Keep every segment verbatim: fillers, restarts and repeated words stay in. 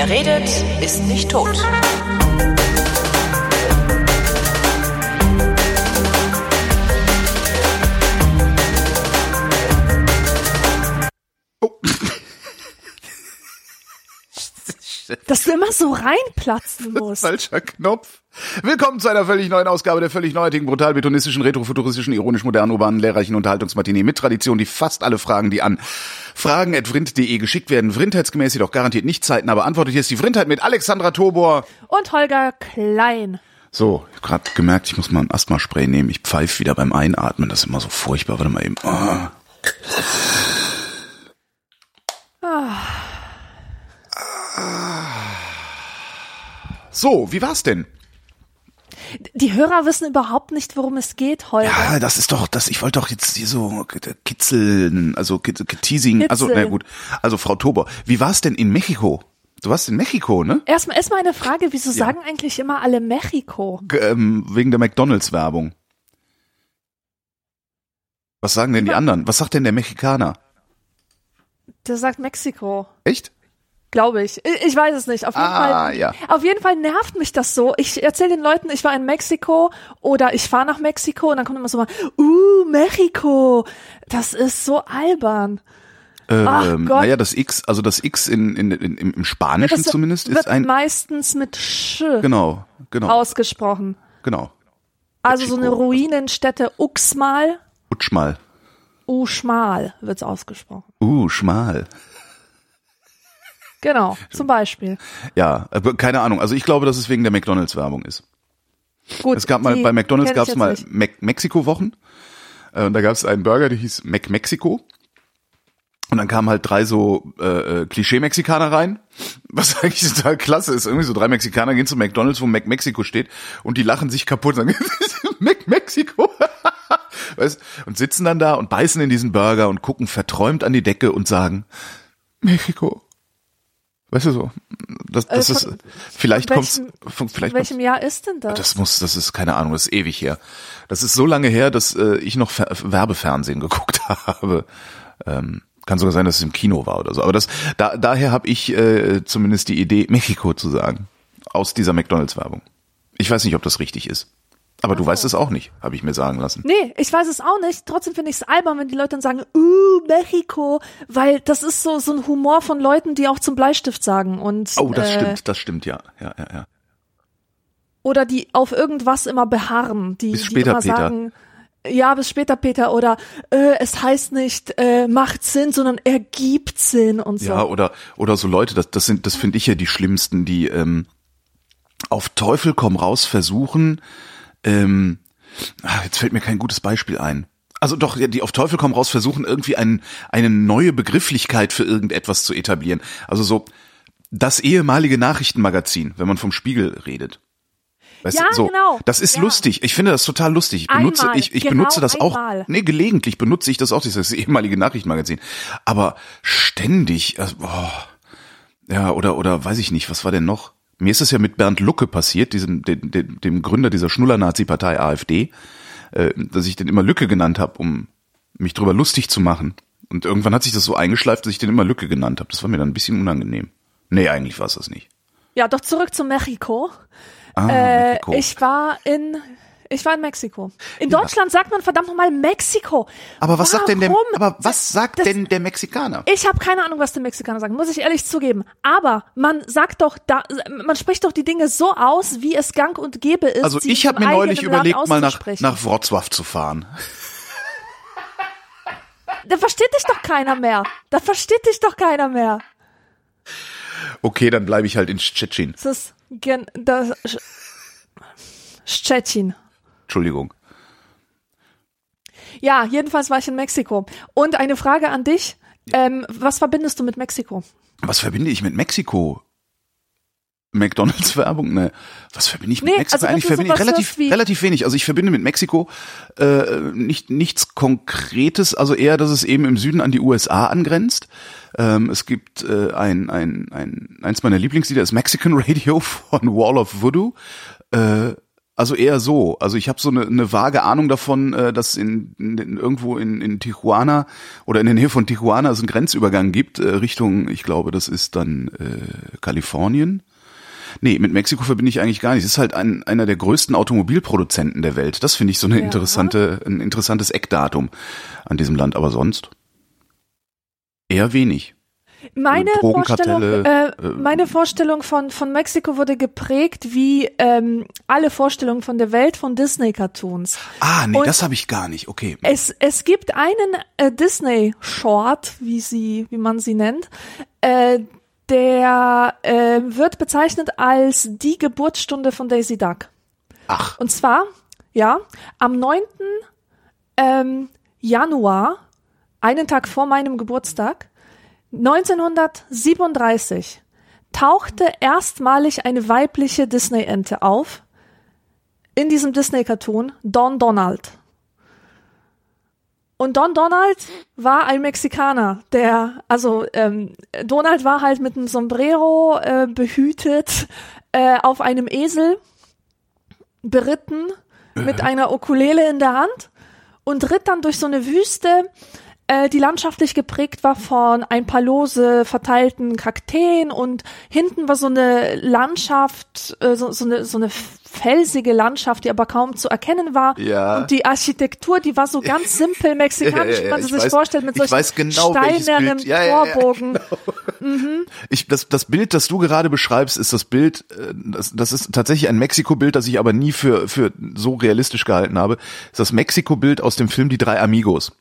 Wer redet, ist nicht tot. Dass du immer so reinplatzen musst. Falscher Knopf. Willkommen zu einer völlig neuen Ausgabe der völlig neuartigen, brutal betonistischen, retrofuturistischen, ironisch modernen, urbanen, lehrreichen Unterhaltungsmatinee mit Tradition, die fast alle Fragen, die an fragen at vrind punkt de geschickt werden, vrindheitsgemäß jedoch garantiert nicht zeitnah beantwortet. Hier ist die Vrindheit mit Alexandra Tobor und Holger Klein. So, ich hab gerade gemerkt, ich muss mal ein Asthma-Spray nehmen. Ich pfeife wieder beim Einatmen, das ist immer so furchtbar. Warte mal eben. Oh. Ah. So, wie war's denn? Die Hörer wissen überhaupt nicht, worum es geht, Holger. Ja, das ist doch, das, ich wollte doch jetzt hier so kitzeln, also teasing, also, na gut. Also, Frau Tobor, wie war's denn in Mexiko? Du warst in Mexiko, ne? Erstmal, erstmal eine Frage, wieso ja. sagen eigentlich immer alle Mexiko? G- ähm, wegen der McDonalds-Werbung. Was sagen denn die anderen? Was sagt denn der Mexikaner? Der sagt Mexiko. Echt? Glaube ich. Ich weiß es nicht. Auf jeden, ah, Fall, ja. auf jeden Fall nervt mich das so. Ich erzähle den Leuten, ich war in Mexiko oder ich fahre nach Mexiko und dann kommt immer so mal, uh, Mexiko. Das ist so albern. Ähm, naja, das X, also das X in, in, in, im Spanischen das zumindest wird ist ein... meistens mit Sch genau, genau. ausgesprochen. Genau. Also Mexiko. so eine Ruinenstätte Uxmal. Utschmal. Uschmal wird's ausgesprochen. Uh, schmal. Genau, zum Beispiel. Ja, aber keine Ahnung. Also ich glaube, dass es wegen der McDonalds-Werbung ist. Gut, es gab mal bei McDonalds gab es mal Mac- Mexiko-Wochen. Äh, und da gab es einen Burger, der hieß Mac Mexico. Und dann kamen halt drei so äh, Klischee-Mexikaner rein, was eigentlich total klasse ist. Irgendwie so drei Mexikaner gehen zu McDonalds, wo Mac Mexico steht, und die lachen sich kaputt und sagen, Mac Mexico. Weißt? Und sitzen dann da und beißen in diesen Burger und gucken verträumt an die Decke und sagen, Mexiko. Weißt du so, das, das äh, von, ist, vielleicht kommt's, von, vielleicht in welchem kommt's, Jahr ist denn das? Das muss, das ist, keine Ahnung, das ist ewig her. Das ist so lange her, dass äh, ich noch Ver- Werbefernsehen geguckt habe. Ähm, kann sogar sein, dass es im Kino war oder so. Aber das, da, daher habe ich äh, zumindest die Idee, Mexiko zu sagen, aus dieser McDonalds-Werbung. Ich weiß nicht, ob das richtig ist. Aber du weißt es auch nicht, habe ich mir sagen lassen. Nee, ich weiß es auch nicht. Trotzdem finde ich es albern, wenn die Leute dann sagen, uh, Mexiko, weil das ist so so ein Humor von Leuten, die auch zum Bleistift sagen. Und oh, das äh, stimmt, das stimmt, ja. ja, ja, ja. Oder die auf irgendwas immer beharren. Die, bis später, die immer Peter. sagen, ja, bis später, Peter. Oder äh, es heißt nicht, äh, macht Sinn, sondern ergibt Sinn und so. Ja, oder oder so Leute, das, das sind, das finde ich ja die Schlimmsten, die ähm, auf Teufel komm raus versuchen, Ähm, ach, jetzt fällt mir kein gutes Beispiel ein. Also doch, die auf Teufel komm raus versuchen, irgendwie ein, eine neue Begrifflichkeit für irgendetwas zu etablieren. Also so das ehemalige Nachrichtenmagazin, wenn man vom Spiegel redet. Weißt ja, du, so, genau. Das ist ja. lustig. Ich finde das total lustig. Ich benutze, einmal, ich, ich genau benutze das einmal. auch. Nee, gelegentlich benutze ich das auch, das ehemalige Nachrichtenmagazin. Aber ständig, also, oh, ja, oder, oder weiß ich nicht, was war denn noch? Mir ist es ja mit Bernd Lucke passiert, diesem, dem, dem, dem Gründer dieser Schnuller-Nazi-Partei AfD, äh, dass ich den immer Lücke genannt habe, um mich drüber lustig zu machen. Und irgendwann hat sich das so eingeschleift, dass ich den immer Lücke genannt habe. Das war mir dann ein bisschen unangenehm. Nee, eigentlich war es das nicht. Ja, doch zurück zu Mexiko. Ah, äh, Mexiko. Ich war in... Ich war in Mexiko. In Deutschland sagt man verdammt nochmal Mexiko. Aber was Warum? sagt denn der, aber was sagt das, denn der Mexikaner? Ich habe keine Ahnung, was der Mexikaner sagt, muss ich ehrlich zugeben. Aber man sagt doch da, man spricht doch die Dinge so aus, wie es gang und gäbe ist. Also ich habe mir neulich überlegt, mal nach, nach Wrocław zu fahren. Da versteht dich doch keiner mehr. Da versteht dich doch keiner mehr. Okay, dann bleibe ich halt in Szczecin. Das ist gen, das Szczecin. Entschuldigung. Ja, jedenfalls war ich in Mexiko. Und eine Frage an dich. Ähm, was verbindest du mit Mexiko? Was verbinde ich mit Mexiko? McDonalds-Werbung? Ne. Was verbinde ich mit nee, Mexiko? Also, Eigentlich verbinde ich relativ, relativ wenig. Also ich verbinde mit Mexiko äh, nicht nichts Konkretes, also eher, dass es eben im Süden an die U S A angrenzt. Ähm, es gibt äh, ein, ein, ein, eins meiner Lieblingslieder ist Mexican Radio von Wall of Voodoo. Äh, Also eher so. Also ich habe so eine, eine vage Ahnung davon, äh, dass in, in irgendwo in, in Tijuana oder in der Nähe von Tijuana es einen Grenzübergang gibt, äh, Richtung, ich glaube, das ist dann äh, Kalifornien. Nee, mit Mexiko verbinde ich eigentlich gar nicht. Es ist halt ein, einer der größten Automobilproduzenten der Welt. Das finde ich so eine ja. interessante, ein interessantes Eckdatum an diesem Land. Aber sonst eher wenig. Meine Vorstellung, äh, meine Vorstellung von von Mexiko wurde geprägt wie ähm, alle Vorstellungen von der Welt von Disney-Cartoons. Ah, nee, Und das habe ich gar nicht. Okay. Es es gibt einen äh, Disney-Short, wie sie wie man sie nennt, äh, der äh, wird bezeichnet als die Geburtsstunde von Daisy Duck. Ach. Und zwar, ja, am neunten Ähm, Januar, einen Tag vor meinem Geburtstag, neunzehnhundertsiebenunddreißig tauchte erstmalig eine weibliche Disney-Ente auf in diesem Disney-Cartoon Don Donald. Und Don Donald war ein Mexikaner, der, also ähm, Donald war halt mit einem Sombrero äh, behütet, äh, auf einem Esel, beritten, mit einer Ukulele in der Hand und ritt dann durch so eine Wüste, die landschaftlich geprägt war von ein paar lose verteilten Kakteen und hinten war so eine Landschaft, so, so eine so eine felsige Landschaft, die aber kaum zu erkennen war. Ja. Und die Architektur, die war so ganz simpel mexikanisch, ja, ja, ja, wie man sich weiß, vorstellt, mit solchen genau, steinernen ja, ja, ja, Torbogen. Genau. Mhm. Ich, das, das Bild, das du gerade beschreibst, ist das Bild, das, das ist tatsächlich ein Mexiko-Bild, das ich aber nie für, für so realistisch gehalten habe. Das ist das Mexiko-Bild aus dem Film Die drei Amigos.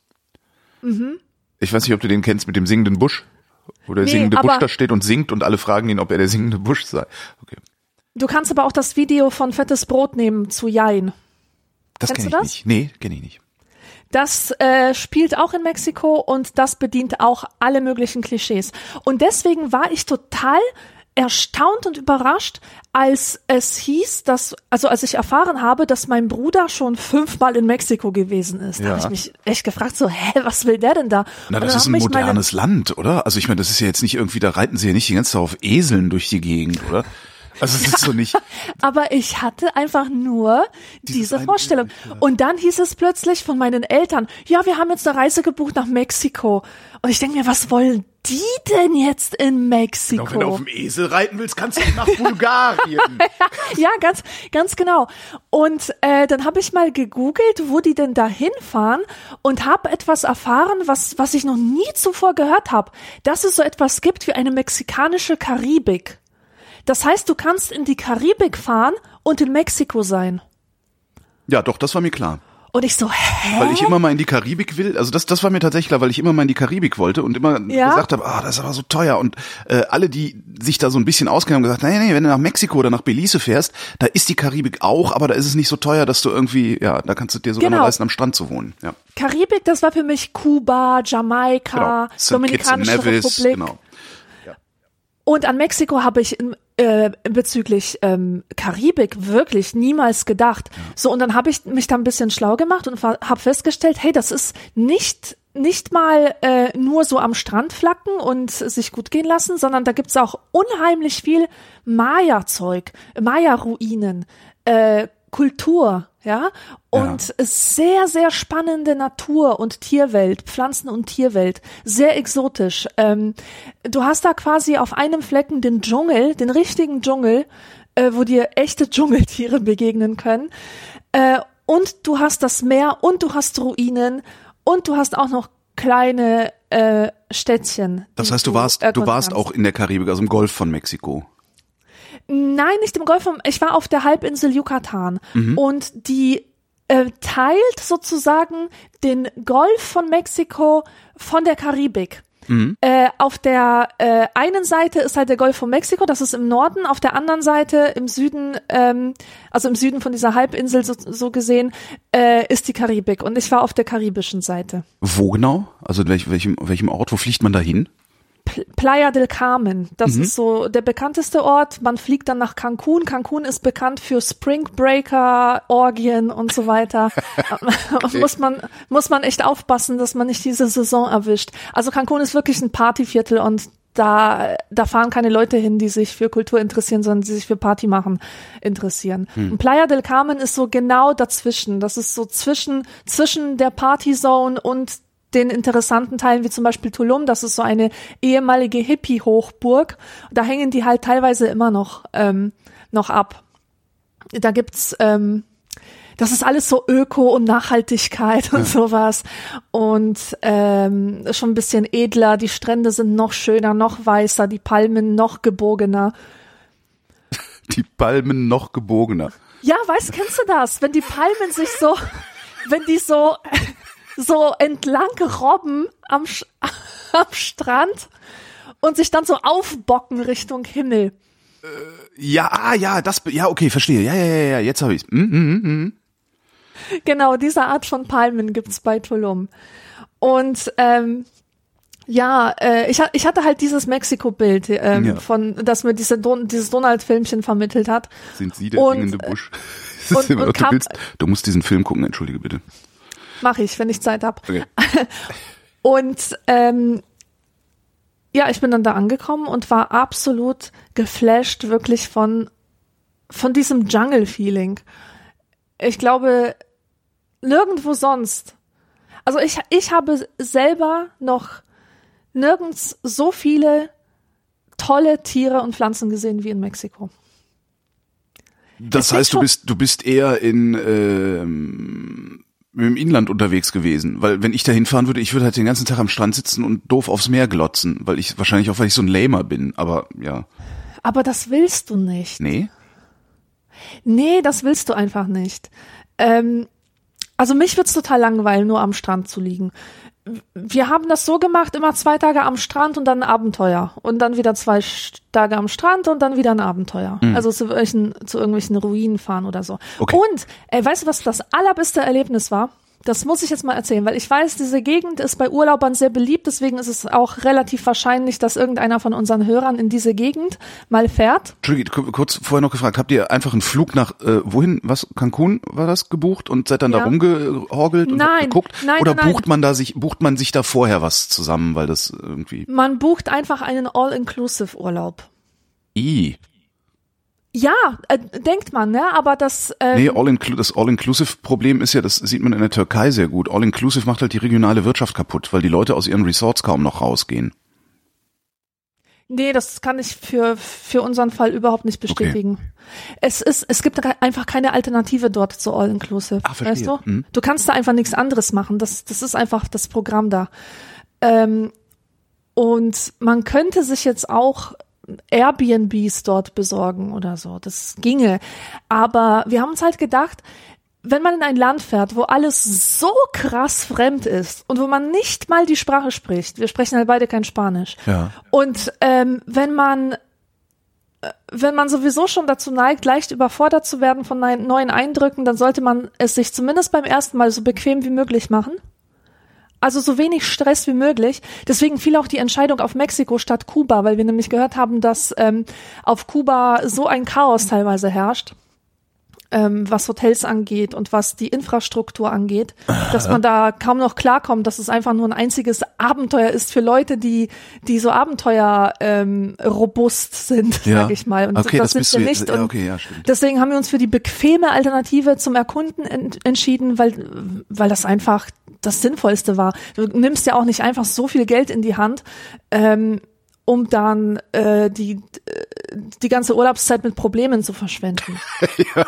Mhm. Ich weiß nicht, ob du den kennst mit dem singenden Busch, wo der nee, singende Busch da steht und singt und alle fragen ihn, ob er der singende Busch sei. Okay. Du kannst aber auch das Video von Fettes Brot nehmen zu Jein. Das kenne ich das? nicht. Nee, kenne ich nicht. Das äh, spielt auch in Mexiko und das bedient auch alle möglichen Klischees. Und deswegen war ich total erstaunt und überrascht, als es hieß, dass, also als ich erfahren habe, dass mein Bruder schon fünfmal in Mexiko gewesen ist. Da Ja. habe ich mich echt gefragt, so, hä, was will der denn da? Na, Und das dann ist haben ein mich modernes Land, oder? Also ich meine, das ist ja jetzt nicht irgendwie, da reiten sie ja nicht die ganze Zeit auf Eseln durch die Gegend, oder? Also es ist so nicht. Aber ich hatte einfach nur Dieses diese eine Vorstellung. Bild, ja. Und dann hieß es plötzlich von meinen Eltern, ja, wir haben jetzt eine Reise gebucht nach Mexiko. Und ich denke mir, was wollen die denn jetzt in Mexiko? Genau, wenn du auf dem Esel reiten willst, kannst du nach Bulgarien. Ja, ganz, ganz genau. Und äh, dann habe ich mal gegoogelt, wo die denn da hinfahren und habe etwas erfahren, was, was ich noch nie zuvor gehört habe, dass es so etwas gibt wie eine mexikanische Karibik. Das heißt, du kannst in die Karibik fahren und in Mexiko sein. Ja, doch, das war mir klar. Und ich so, hä? Weil ich immer mal in die Karibik will, also das das war mir tatsächlich klar, weil ich immer mal in die Karibik wollte und immer Ja? gesagt habe, ah, das ist aber so teuer und äh, alle, die sich da so ein bisschen auskennen, haben gesagt, nee, nee, wenn du nach Mexiko oder nach Belize fährst, da ist die Karibik auch, aber da ist es nicht so teuer, dass du irgendwie, ja, da kannst du dir sogar Genau. mal leisten, am Strand zu wohnen. Ja. Karibik, das war für mich Kuba, Jamaika, Genau. Saint Kitts and Dominikanische Nevis, Republik. genau. Und an Mexiko habe ich äh, bezüglich ähm, Karibik wirklich niemals gedacht. Ja. So, und dann habe ich mich da ein bisschen schlau gemacht und habe festgestellt, hey, das ist nicht nicht mal äh, nur so am Strand flacken und sich gut gehen lassen, sondern da gibt's auch unheimlich viel Maya-Zeug, Maya-Ruinen, äh, Kultur, ja, und Ja. sehr, sehr spannende Natur- und Tierwelt, Pflanzen- und Tierwelt, sehr exotisch. Ähm, du hast da quasi auf einem Flecken den Dschungel, den richtigen Dschungel, äh, wo dir echte Dschungeltiere begegnen können, äh, und du hast das Meer und du hast Ruinen und du hast auch noch kleine äh, Städtchen. Das die heißt, du warst, du erkunden warst kannst. auch in der Karibik, also im Golf von Mexiko. Nein, nicht im Golf. vom- Ich war auf der Halbinsel Yucatan Mhm. und die äh, teilt sozusagen den Golf von Mexiko von der Karibik. Mhm. Äh, auf der äh, einen Seite ist halt der Golf von Mexiko, das ist im Norden, auf der anderen Seite im Süden, ähm, also im Süden von dieser Halbinsel so, so gesehen, äh, ist die Karibik und ich war auf der karibischen Seite. Wo genau? Also in welch, welchem, welchem Ort? Wo fliegt man da hin? P- Playa del Carmen, das Mhm. ist so der bekannteste Ort. Man fliegt dann nach Cancun. Cancun ist bekannt für Spring Breaker, Orgien und so weiter. muss man muss man echt aufpassen, dass man nicht diese Saison erwischt. Also Cancun ist wirklich ein Partyviertel und da, da fahren keine Leute hin, die sich für Kultur interessieren, sondern die sich für Party machen interessieren. Hm. Und Playa del Carmen ist so genau dazwischen. Das ist so zwischen, zwischen der Partyzone und den interessanten Teilen, wie zum Beispiel Tulum. Das ist so eine ehemalige Hippie-Hochburg. Da hängen die halt teilweise immer noch, ähm, noch ab. Da gibt's, ähm, das ist alles so Öko und Nachhaltigkeit und ja. sowas und ähm, schon ein bisschen edler. Die Strände sind noch schöner, noch weißer, die Palmen noch gebogener. Die Palmen noch gebogener. Ja, weißt, kennst du das? Wenn die Palmen sich so, wenn die so so entlang robben am, am Strand und sich dann so aufbocken Richtung Himmel. Äh, ja, ja, das, ja, okay, verstehe. Ja, ja, ja, ja, jetzt habe ich's. Mm, mm, mm. Genau, diese Art von Palmen gibt's bei Tulum. Und ähm, ja, äh, ich, ich hatte halt dieses Mexiko-Bild, ähm, ja. von, das mir diese Don- dieses Donald-Filmchen vermittelt hat. Sind Sie der und, singende Busch? Und, und, und du, willst, du musst diesen Film gucken, entschuldige bitte. Mach ich, wenn ich Zeit hab. Okay. Und ähm, ja, ich bin dann da angekommen und war absolut geflasht, wirklich von von diesem Jungle-Feeling. Ich glaube, nirgendwo sonst. Also ich ich habe selber noch nirgends so viele tolle Tiere und Pflanzen gesehen wie in Mexiko. Das heißt, du bist du bist eher in ähm, im Inland unterwegs gewesen, weil wenn ich da hinfahren würde, ich würde halt den ganzen Tag am Strand sitzen und doof aufs Meer glotzen, weil ich wahrscheinlich auch, weil ich so ein Lamer bin, aber ja. Aber das willst du nicht. Nee? Nee, das willst du einfach nicht. Ähm, also mich wird's total langweilen, nur am Strand zu liegen. Wir haben das so gemacht, immer zwei Tage am Strand und dann ein Abenteuer. Und dann wieder zwei Tage am Strand und dann wieder ein Abenteuer. Mhm. Also zu irgendwelchen, zu irgendwelchen Ruinen fahren oder so. Okay. Und, ey, weißt du, was das allerbeste Erlebnis war? Das muss ich jetzt mal erzählen, weil ich weiß, diese Gegend ist bei Urlaubern sehr beliebt, deswegen ist es auch relativ wahrscheinlich, dass irgendeiner von unseren Hörern in diese Gegend mal fährt. Entschuldigung, kurz vorher noch gefragt, habt ihr einfach einen Flug nach, äh, wohin, was, Cancun war das, gebucht und seid dann ja. da rumgehorgelt und nein, habt geguckt? Nein, Oder nein, bucht man da sich, bucht man sich da vorher was zusammen, weil das irgendwie... Man bucht einfach einen All-Inclusive-Urlaub. I. Ja, äh, denkt man, ne? Aber das ähm, Nee, All-Inclu- das All-Inclusive-Problem ist ja, das sieht man in der Türkei sehr gut. All-Inclusive macht halt die regionale Wirtschaft kaputt, weil die Leute aus ihren Resorts kaum noch rausgehen. Nee, das kann ich für für unseren Fall überhaupt nicht bestätigen. Okay. Es ist, es gibt einfach keine Alternative dort zu All-Inclusive. Ach, verstehe. Weißt du? Hm. Du kannst da einfach nichts anderes machen. Das das ist einfach das Programm da. Ähm, und man könnte sich jetzt auch Airbnbs dort besorgen oder so. Das ginge. Aber wir haben uns halt gedacht, wenn man in ein Land fährt, wo alles so krass fremd ist und wo man nicht mal die Sprache spricht, wir sprechen halt beide kein Spanisch. Ja. Und ähm, wenn man wenn man sowieso schon dazu neigt, leicht überfordert zu werden von neuen Eindrücken, dann sollte man es sich zumindest beim ersten Mal so bequem wie möglich machen. Also so wenig Stress wie möglich. Deswegen fiel auch die Entscheidung auf Mexiko statt Kuba, weil wir nämlich gehört haben, dass ähm, auf Kuba so ein Chaos teilweise herrscht, ähm, was Hotels angeht und was die Infrastruktur angeht, dass man da kaum noch klarkommt, dass es einfach nur ein einziges Abenteuer ist für Leute, die die so Abenteuer ähm, robust sind, ja. sag ich mal. Und okay, das, das sind wir bist nicht. du, ja, Und okay, ja, stimmt. deswegen haben wir uns für die bequeme Alternative zum Erkunden ent- entschieden, weil weil das einfach das Sinnvollste war. Du nimmst ja auch nicht einfach so viel Geld in die Hand, ähm, um dann äh, die die ganze Urlaubszeit mit Problemen zu verschwenden. Ja.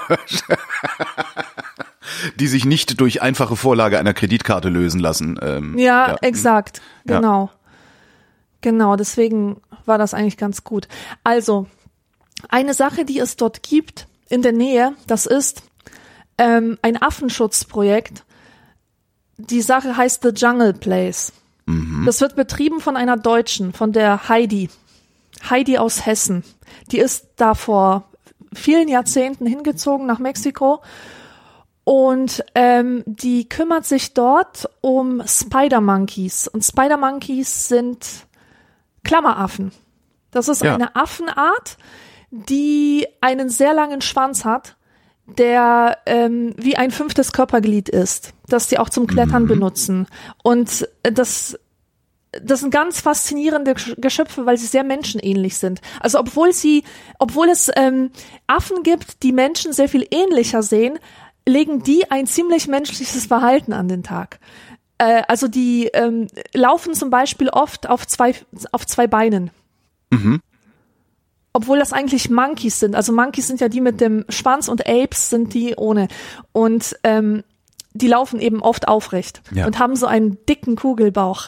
Die sich nicht durch einfache Vorlage einer Kreditkarte lösen lassen. Ähm, ja, ja, exakt. Genau. Ja. Genau, deswegen war das eigentlich ganz gut. Also, eine Sache, die es dort gibt in der Nähe, das ist ähm, ein Affenschutzprojekt. Die Sache heißt The Jungle Place. Mhm. Das wird betrieben von einer Deutschen, von der Heidi. Heidi aus Hessen. Die ist da vor vielen Jahrzehnten hingezogen nach Mexiko und ähm, die kümmert sich dort um Spider Monkeys. Und Spider Monkeys sind Klammeraffen. Das ist ja. eine Affenart, die einen sehr langen Schwanz hat, der ähm, wie ein fünftes Körperglied ist, das sie auch zum Klettern mhm. benutzen. Und das das sind ganz faszinierende Geschöpfe, weil sie sehr menschenähnlich sind. Also obwohl sie, obwohl es ähm, Affen gibt, die Menschen sehr viel ähnlicher sehen, legen die ein ziemlich menschliches Verhalten an den Tag. Äh, also die ähm, laufen zum Beispiel oft auf zwei auf zwei Beinen. Mhm. Obwohl das eigentlich Monkeys sind. Also Monkeys sind ja die mit dem Schwanz und Apes sind die ohne. Und ähm, die laufen eben oft aufrecht ja. und haben so einen dicken Kugelbauch.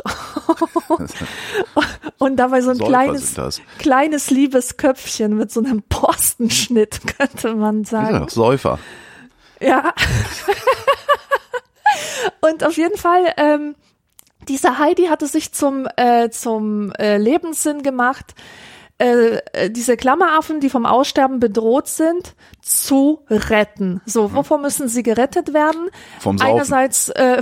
Und dabei so ein Säufer kleines, kleines liebes Köpfchen mit so einem Borstenschnitt, könnte man sagen. Ja, Säufer. Ja. Und auf jeden Fall, ähm, diese Heidi hatte sich zum, äh, zum äh, Lebenssinn gemacht, Äh, diese Klammeraffen, die vom Aussterben bedroht sind, zu retten. So, mhm. wovor müssen sie gerettet werden? Vom Saufen. Einerseits äh,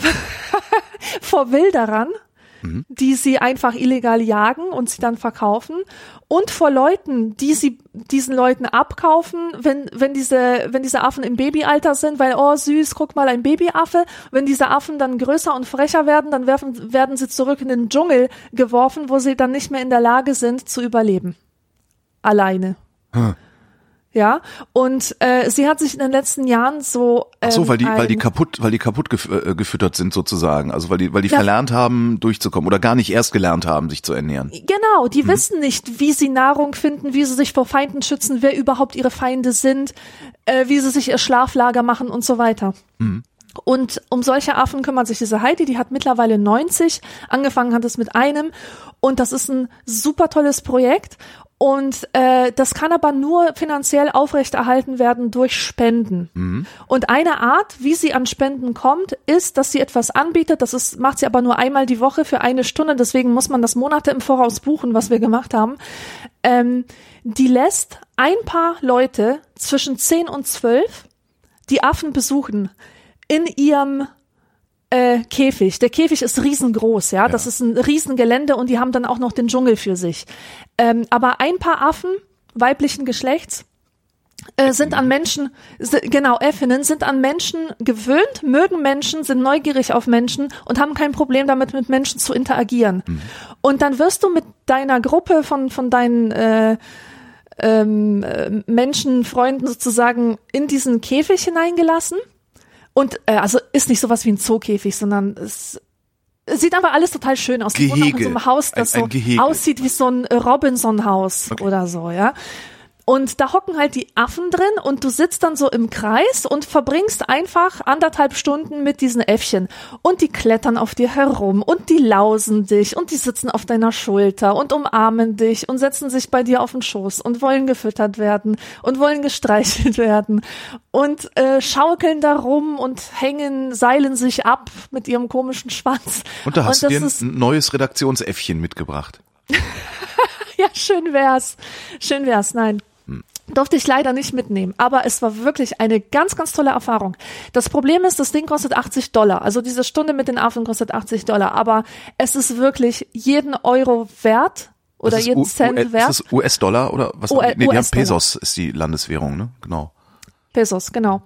vor Wilderern, mhm. die sie einfach illegal jagen und sie dann verkaufen, und vor Leuten, die sie diesen Leuten abkaufen, wenn wenn diese wenn diese Affen im Babyalter sind, weil oh süß, guck mal, ein Babyaffe. Wenn diese Affen dann größer und frecher werden, dann werfen werden sie zurück in den Dschungel geworfen, wo sie dann nicht mehr in der Lage sind zu überleben. Alleine. Hm. Ja, und äh, sie hat sich in den letzten Jahren so ähm, Ach so, weil die weil die kaputt weil die kaputt gef- äh, gefüttert sind sozusagen, also weil die weil die ja. verlernt haben durchzukommen oder gar nicht erst gelernt haben, sich zu ernähren. Genau, die mhm. wissen nicht, wie sie Nahrung finden, wie sie sich vor Feinden schützen, wer überhaupt ihre Feinde sind, äh, wie sie sich ihr Schlaflager machen und so weiter. Mhm. Und um solche Affen kümmert sich diese Heidi, die hat mittlerweile neunzig, angefangen hat es mit einem, und das ist ein super tolles Projekt. Und äh, das kann aber nur finanziell aufrechterhalten werden durch Spenden. Mhm. Und eine Art, wie sie an Spenden kommt, ist, dass sie etwas anbietet. Das ist, macht sie aber nur einmal die Woche für eine Stunde. Deswegen muss man das Monate im Voraus buchen, was wir gemacht haben. Ähm, die lässt ein paar Leute zwischen zehn und zwölf die Affen besuchen in ihrem äh, Käfig. Der Käfig ist riesengroß, ja? ja. Das ist ein Riesengelände, und die haben dann auch noch den Dschungel für sich. Ähm, aber ein paar Affen weiblichen Geschlechts äh, sind an Menschen, sind, genau, Äffinnen, sind an Menschen gewöhnt, mögen Menschen, sind neugierig auf Menschen und haben kein Problem damit, mit Menschen zu interagieren. Mhm. Und dann wirst du mit deiner Gruppe von, von deinen äh, ähm, äh, Menschenfreunden sozusagen in diesen Käfig hineingelassen. Und äh, also ist nicht sowas wie ein Zookäfig, sondern es sieht aber alles total schön aus. Die wohnen auch in so einem Haus, das ein, ein so aussieht wie so ein Robinson-Haus okay. oder so, ja. Und da hocken halt die Affen drin, und du sitzt dann so im Kreis und verbringst einfach anderthalb Stunden mit diesen Äffchen. Und die klettern auf dir herum und die lausen dich und die sitzen auf deiner Schulter und umarmen dich und setzen sich bei dir auf den Schoß und wollen gefüttert werden und wollen gestreichelt werden und äh, schaukeln da rum und hängen, seilen sich ab mit ihrem komischen Schwanz. Und da hast und du dir ein neues Redaktionsäffchen mitgebracht. Ja, schön wär's. Schön wär's, nein. Durfte ich leider nicht mitnehmen, aber es war wirklich eine ganz, ganz tolle Erfahrung. Das Problem ist, das Ding kostet achtzig Dollar, also diese Stunde mit den Affen kostet achtzig Dollar, aber es ist wirklich jeden Euro wert oder jeden U- Cent U- wert. Ist das U S-Dollar oder was? U- nee, die U S-Dollar. haben Pesos ist die Landeswährung, ne? Genau. Pesos, genau.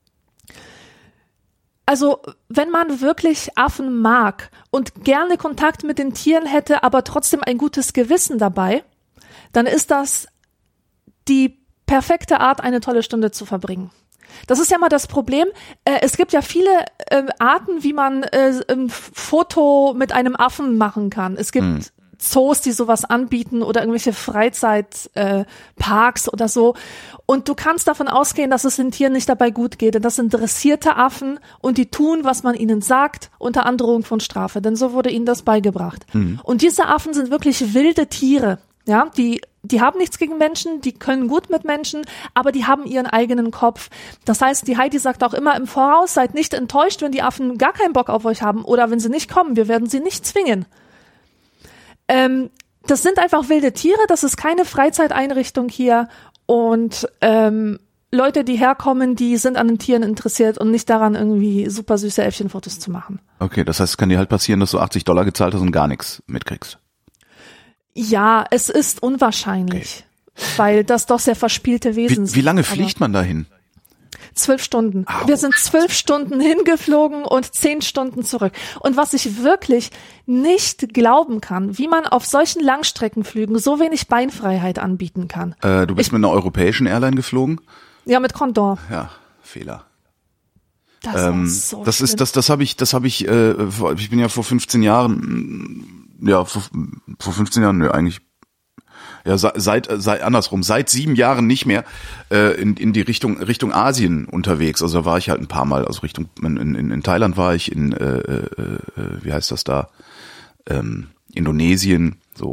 Also, wenn man wirklich Affen mag und gerne Kontakt mit den Tieren hätte, aber trotzdem ein gutes Gewissen dabei, dann ist das die perfekte Art, eine tolle Stunde zu verbringen. Das ist ja mal das Problem. Äh, es gibt ja viele äh, Arten, wie man äh, ein Foto mit einem Affen machen kann. Es gibt hm. Zoos, die sowas anbieten, oder irgendwelche Freizeitparks äh, oder so. Und du kannst davon ausgehen, dass es den Tieren nicht dabei gut geht. Denn das sind dressierte Affen, und die tun, was man ihnen sagt, unter Androhung von Strafe. Denn so wurde ihnen das beigebracht. Hm. Und diese Affen sind wirklich wilde Tiere. Ja, die, die haben nichts gegen Menschen, die können gut mit Menschen, aber die haben ihren eigenen Kopf. Das heißt, die Heidi sagt auch immer im Voraus, seid nicht enttäuscht, wenn die Affen gar keinen Bock auf euch haben oder wenn sie nicht kommen. Wir werden sie nicht zwingen. Ähm, das sind einfach wilde Tiere, das ist keine Freizeiteinrichtung hier, und ähm, Leute, die herkommen, die sind an den Tieren interessiert und nicht daran, irgendwie super süße Äffchenfotos zu machen. Okay, das heißt, es kann dir halt passieren, dass du achtzig Dollar gezahlt hast und gar nichts mitkriegst. Ja, es ist unwahrscheinlich, okay. Weil das doch sehr verspielte Wesen wie, sind. Wie lange fliegt man dahin? Zwölf Stunden. Ouch. Wir sind zwölf Stunden hingeflogen und zehn Stunden zurück. Und was ich wirklich nicht glauben kann, wie man auf solchen Langstreckenflügen so wenig Beinfreiheit anbieten kann. Äh, du bist ich, mit einer europäischen Airline geflogen? Ja, mit Condor. Ja, Fehler. Das ähm, ist so Das schlimm. ist, das, das habe ich, das habe ich, äh, ich bin ja vor fünfzehn Jahren, ja, vor, vor fünfzehn Jahren, ne, eigentlich, ja, seit, seit, andersrum, seit sieben Jahren nicht mehr, äh, in, in die Richtung, Richtung Asien unterwegs. Also da war ich halt ein paar Mal, also Richtung, in, in, in Thailand war ich, in, äh, äh, wie heißt das da, ähm, Indonesien, so.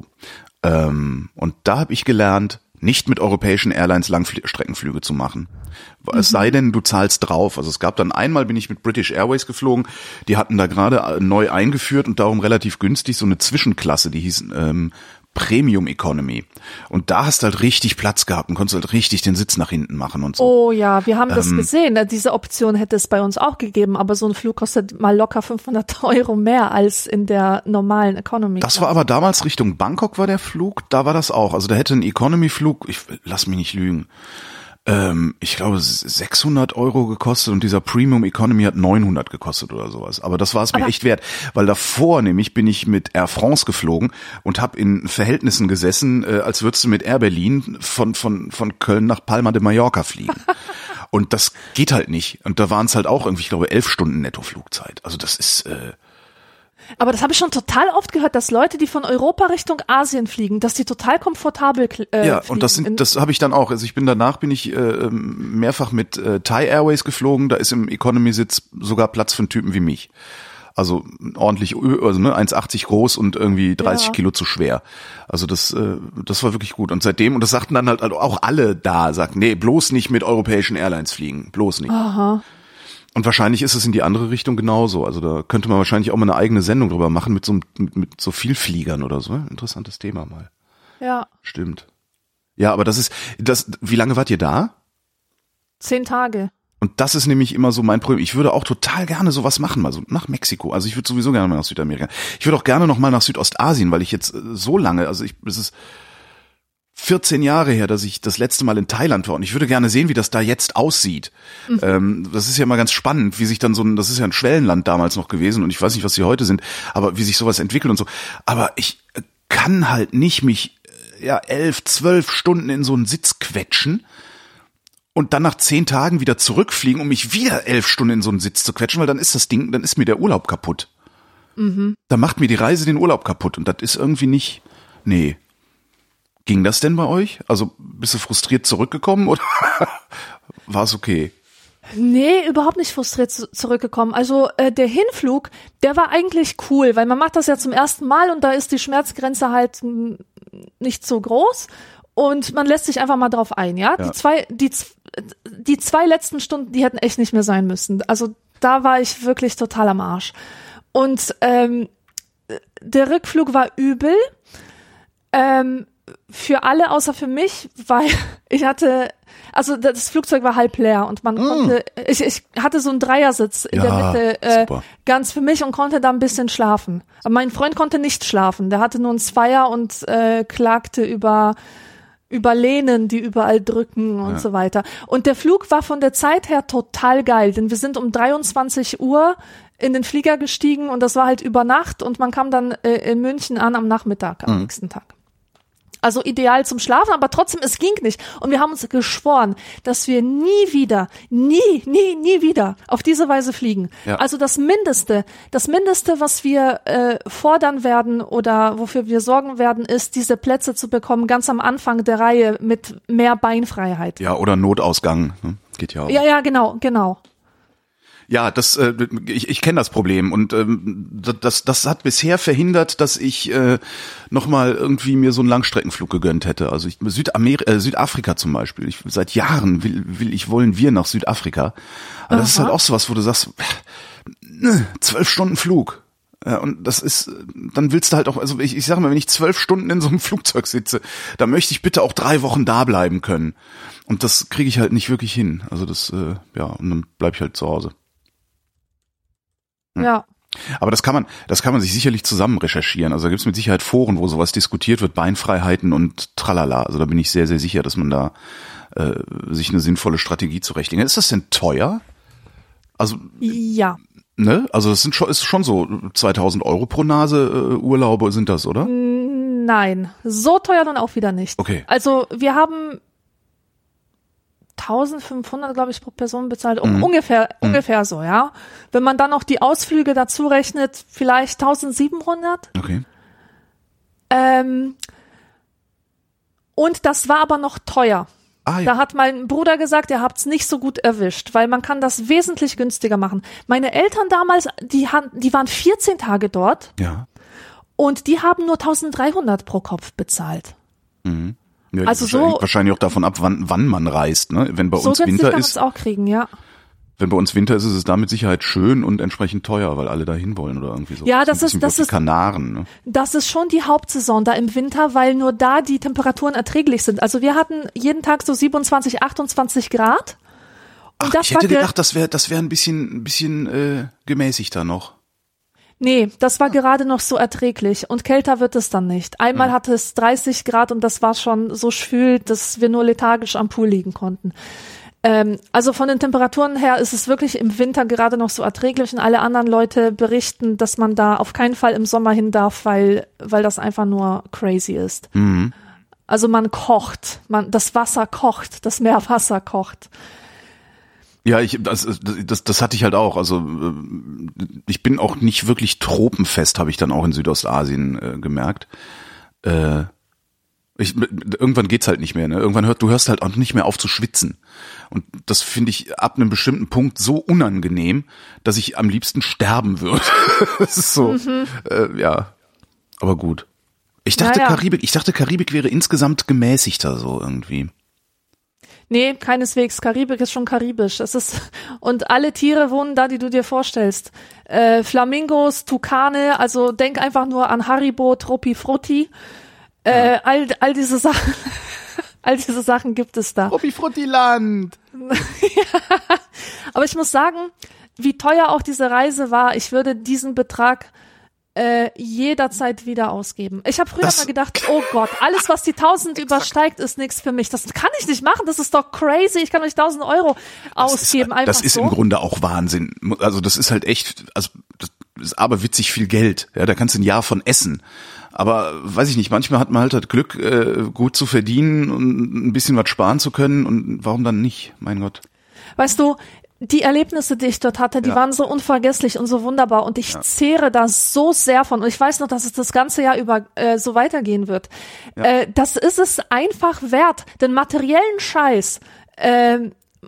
Ähm, und da habe ich gelernt, nicht mit europäischen Airlines Langstreckenflüge zu machen. Es sei denn, du zahlst drauf. Also es gab dann einmal, bin ich mit British Airways geflogen, die hatten da gerade neu eingeführt und darum relativ günstig so eine Zwischenklasse, die hieß ähm, Premium Economy. Und da hast du halt richtig Platz gehabt und konntest halt richtig den Sitz nach hinten machen und so. Oh ja, wir haben das Ähm, gesehen. Diese Option hätte es bei uns auch gegeben, aber so ein Flug kostet mal locker fünfhundert Euro mehr als in der normalen Economy. Das war aber damals Richtung Bangkok war der Flug, da war das auch. Also da hätte ein Economy-Flug, ich lass mich nicht lügen, ähm, ich glaube sechshundert Euro gekostet und dieser Premium Economy hat neunhundert gekostet oder sowas. Aber das war es mir aber echt wert, weil davor nämlich bin ich mit Air France geflogen und habe in Verhältnissen gesessen, äh, als würdest du mit Air Berlin von von von Köln nach Palma de Mallorca fliegen. Und das geht halt nicht. Und da waren es halt auch irgendwie, ich glaube, elf Stunden Nettoflugzeit. Also das ist äh, Aber das habe ich schon total oft gehört, dass Leute, die von Europa Richtung Asien fliegen, dass die total komfortabel äh, ja, fliegen. und das sind, das habe ich dann auch. Also ich bin danach bin ich äh, mehrfach mit äh, Thai Airways geflogen. Da ist im Economy-Sitz sogar Platz für einen Typen wie mich. Also ordentlich, also ne, eins achtzig groß und irgendwie dreißig Ja. Kilo zu schwer. Also das, äh, das war wirklich gut. Und seitdem, und das sagten dann halt auch alle da, sagten, nee, bloß nicht mit europäischen Airlines fliegen, bloß nicht. Aha. Und wahrscheinlich ist es in die andere Richtung genauso. Also da könnte man wahrscheinlich auch mal eine eigene Sendung drüber machen mit so, mit, mit so Vielfliegern oder so. Interessantes Thema mal. Ja, Stimmt. Ja, aber das ist, das, wie lange wart ihr da? zehn Tage. Und das ist nämlich immer so mein Problem. Ich würde auch total gerne sowas machen, mal so nach Mexiko. Also ich würde sowieso gerne mal nach Südamerika. Ich würde auch gerne noch mal nach Südostasien, weil ich jetzt so lange, also ich, es ist vierzehn Jahre her, dass ich das letzte Mal in Thailand war und ich würde gerne sehen, wie das da jetzt aussieht. Mhm. Ähm, das ist ja mal ganz spannend, wie sich dann so ein, das ist ja ein Schwellenland damals noch gewesen und ich weiß nicht, was sie heute sind, aber wie sich sowas entwickelt und so. Aber ich kann halt nicht mich ja elf, zwölf Stunden in so einen Sitz quetschen und dann nach zehn Tagen wieder zurückfliegen, um mich wieder elf Stunden in so einen Sitz zu quetschen, weil dann ist das Ding, dann ist mir der Urlaub kaputt. Mhm. Dann macht mir die Reise den Urlaub kaputt und das ist irgendwie nicht, nee. Ging das denn bei euch? Also bist du frustriert zurückgekommen oder war es okay? Nee, überhaupt nicht frustriert zu- zurückgekommen. Also äh, der Hinflug, der war eigentlich cool, weil man macht das ja zum ersten Mal und da ist die Schmerzgrenze halt m, nicht so groß und man lässt sich einfach mal drauf ein, ja? Ja. Die zwei, die, z- die zwei letzten Stunden, die hätten echt nicht mehr sein müssen. Also da war ich wirklich total am Arsch. Und ähm, der Rückflug war übel. Ähm, für alle außer für mich, weil ich hatte, also das Flugzeug war halb leer und man mm. konnte, ich, ich hatte so einen Dreiersitz in Ja, der Mitte, äh, super. ganz für mich und konnte da ein bisschen schlafen. Aber mein Freund konnte nicht schlafen, der hatte nur einen Zweier und äh, klagte über über Lehnen, die überall drücken und Ja. so weiter. Und der Flug war von der Zeit her total geil, denn wir sind um dreiundzwanzig Uhr in den Flieger gestiegen und das war halt über Nacht und man kam dann äh, in München an am Nachmittag, am Mhm. nächsten Tag. Also ideal zum Schlafen, aber trotzdem, es ging nicht. Und wir haben uns geschworen, dass wir nie wieder, nie, nie, nie wieder auf diese Weise fliegen. Ja. Also das Mindeste, das Mindeste, was wir äh, fordern werden oder wofür wir sorgen werden, ist, diese Plätze zu bekommen, ganz am Anfang der Reihe mit mehr Beinfreiheit. Ja, oder Notausgang, ne? Geht ja auch. Ja, ja, genau, genau. Ja, das äh, ich, ich kenne das Problem und ähm, das das hat bisher verhindert, dass ich äh, noch mal irgendwie mir so einen Langstreckenflug gegönnt hätte. Also ich, Südamer äh, Südafrika zum Beispiel. Ich, seit Jahren will will ich wollen wir nach Südafrika. Aber das ist halt auch sowas, wo du sagst, zwölf Stunden Flug. Ja, und das ist, dann willst du halt auch, also ich, ich sage mal, wenn ich zwölf Stunden in so einem Flugzeug sitze, dann möchte ich bitte auch drei Wochen da bleiben können. Und das kriege ich halt nicht wirklich hin. Also das, äh, ja, und dann bleib ich halt zu Hause. Ja. Aber das kann man, das kann man sich sicherlich zusammen recherchieren. Also da gibt es mit Sicherheit Foren, wo sowas diskutiert wird, Beinfreiheiten und tralala. Also da bin ich sehr, sehr sicher, dass man da äh, sich eine sinnvolle Strategie zurechtlegen. Ist das denn teuer? Also ja. Ne? Also das sind schon, ist schon so zweitausend Euro pro Nase äh, Urlaube sind das, oder? Nein, so teuer dann auch wieder nicht. Okay. Also wir haben eintausendfünfhundert, glaube ich, pro Person bezahlt. Um, mhm. Ungefähr, mhm. ungefähr so, ja. Wenn man dann noch die Ausflüge dazu rechnet, vielleicht eintausendsiebenhundert. Okay. Ähm, und das war aber noch teuer. Ah, ja. Da hat mein Bruder gesagt, ihr habt's nicht so gut erwischt, weil man kann das wesentlich günstiger machen. Meine Eltern damals, die, die waren vierzehn Tage dort. Ja. Und die haben nur eintausenddreihundert pro Kopf bezahlt. Mhm. Ja, also so hängt so wahrscheinlich auch davon ab, wann, wann man reist, ne? Wenn bei so uns Winter kann ist, auch kriegen, ja. Wenn bei uns Winter ist, ist es da mit Sicherheit schön und entsprechend teuer, weil alle da hin wollen oder irgendwie so. Ja, das ist das ist Kanaren, ne? Das ist schon die Hauptsaison da im Winter, weil nur da die Temperaturen erträglich sind. Also wir hatten jeden Tag so siebenundzwanzig, achtundzwanzig Grad. Und Ach, das ich hätte gedacht, das wäre das wäre ein bisschen ein bisschen äh, gemäßigter noch. Nee, das war gerade noch so erträglich und kälter wird es dann nicht. Einmal hm. hatte es dreißig Grad und das war schon so schwül, dass wir nur lethargisch am Pool liegen konnten. Ähm, also von den Temperaturen her ist es wirklich im Winter gerade noch so erträglich und alle anderen Leute berichten, dass man da auf keinen Fall im Sommer hin darf, weil weil das einfach nur crazy ist. Mhm. Also man kocht, man das Wasser kocht, das Meerwasser kocht. Ja, ich das, das das hatte ich halt auch. Also ich bin auch nicht wirklich tropenfest, habe ich dann auch in Südostasien äh, gemerkt. Äh, ich, irgendwann geht's halt nicht mehr. Ne? Irgendwann hört du hörst halt auch nicht mehr auf zu schwitzen. Und das finde ich ab einem bestimmten Punkt so unangenehm, dass ich am liebsten sterben würde. Das ist so, mhm. äh, ja. Aber gut. Ich dachte naja. Karibik, ich dachte Karibik wäre insgesamt gemäßigter so irgendwie. Nee, keineswegs. Karibik ist schon karibisch. Es ist, und alle Tiere wohnen da, die du dir vorstellst. Äh, Flamingos, Tukane, also denk einfach nur an Haribo, Troppi Frutti. Äh, ja. all, all diese Sachen, all diese Sachen gibt es da. Troppi Frutti Land! Ja. Aber ich muss sagen, wie teuer auch diese Reise war, ich würde diesen Betrag Äh, jederzeit wieder ausgeben. Ich habe früher das mal gedacht, oh Gott, alles was die tausend übersteigt, ist nichts für mich. Das kann ich nicht machen, das ist doch crazy. Ich kann euch tausend Euro ausgeben. Das ist, einfach das ist so. Im Grunde auch Wahnsinn. Also das ist halt echt, also das ist aber witzig viel Geld. Ja, da kannst du ein Jahr von essen. Aber weiß ich nicht, manchmal hat man halt das Glück, äh, gut zu verdienen und ein bisschen was sparen zu können. Und warum dann nicht? Mein Gott. Weißt du, die Erlebnisse, die ich dort hatte, die ja. waren so unvergesslich und so wunderbar und ich ja. zehre da so sehr von und ich weiß noch, dass es das ganze Jahr über äh, so weitergehen wird. Ja. Äh, das ist es einfach wert, den materiellen Scheiß, äh,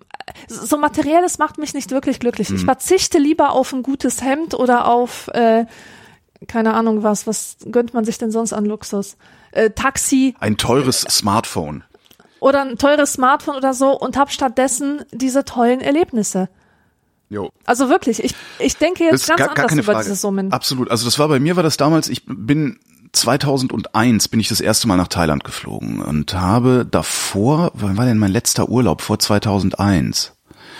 so materielles macht mich nicht wirklich glücklich. Mhm. Ich verzichte lieber auf ein gutes Hemd oder auf, äh, keine Ahnung was, was gönnt man sich denn sonst an Luxus? Äh, Taxi. Ein teures Smartphone. Oder ein teures Smartphone oder so und hab stattdessen diese tollen Erlebnisse. Jo. Also wirklich, ich ich denke jetzt ganz gar, anders gar über Frage. diese Summen. Absolut, also das war bei mir, war das damals, ich bin zweitausendeins bin ich das erste Mal nach Thailand geflogen und habe davor, wann war denn mein letzter Urlaub vor zweitausendeins?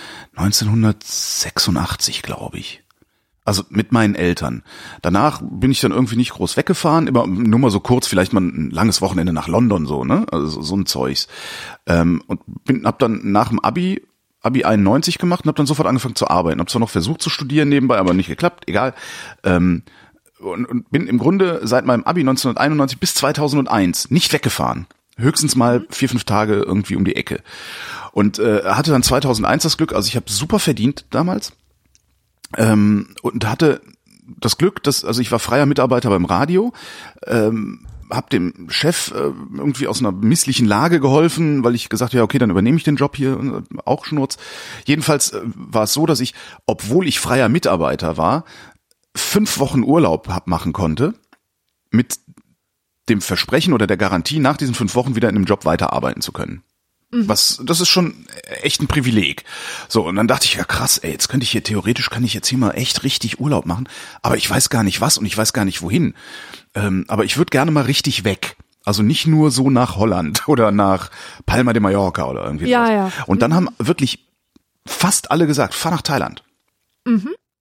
neunzehnhundertsechsundachtzig, glaube ich. Also mit meinen Eltern. Danach bin ich dann irgendwie nicht groß weggefahren, immer nur mal so kurz, vielleicht mal ein langes Wochenende nach London so, ne? Also so ein Zeugs. Ähm, und bin, hab dann nach dem Abi, Abi einundneunzig gemacht und hab dann sofort angefangen zu arbeiten. Hab zwar noch versucht zu studieren nebenbei, aber nicht geklappt, egal. Ähm, und, und bin im Grunde seit meinem Abi neunzehnhunderteinundneunzig bis zweitausendeins nicht weggefahren. Höchstens mal vier, fünf Tage irgendwie um die Ecke. Und äh, hatte dann zweitausendeins das Glück, also ich habe super verdient damals. Ähm, und hatte das Glück, dass, also ich war freier Mitarbeiter beim Radio, ähm, hab dem Chef äh, irgendwie aus einer misslichen Lage geholfen, weil ich gesagt habe, ja okay, dann übernehme ich den Job hier, äh, auch Schnurz. Jedenfalls äh, war es so, dass ich, obwohl ich freier Mitarbeiter war, fünf Wochen Urlaub hab machen konnte, mit dem Versprechen oder der Garantie, nach diesen fünf Wochen wieder in einem Job weiterarbeiten zu können. Was, das ist schon echt ein Privileg. So, und dann dachte ich, ja krass, ey, jetzt könnte ich hier, theoretisch kann ich jetzt hier mal echt richtig Urlaub machen, aber ich weiß gar nicht was und ich weiß gar nicht wohin. Ähm, aber ich würde gerne mal richtig weg. Also nicht nur so nach Holland oder nach Palma de Mallorca oder irgendwie ja, was. Ja. Und dann haben wirklich fast alle gesagt, fahr nach Thailand. Mhm.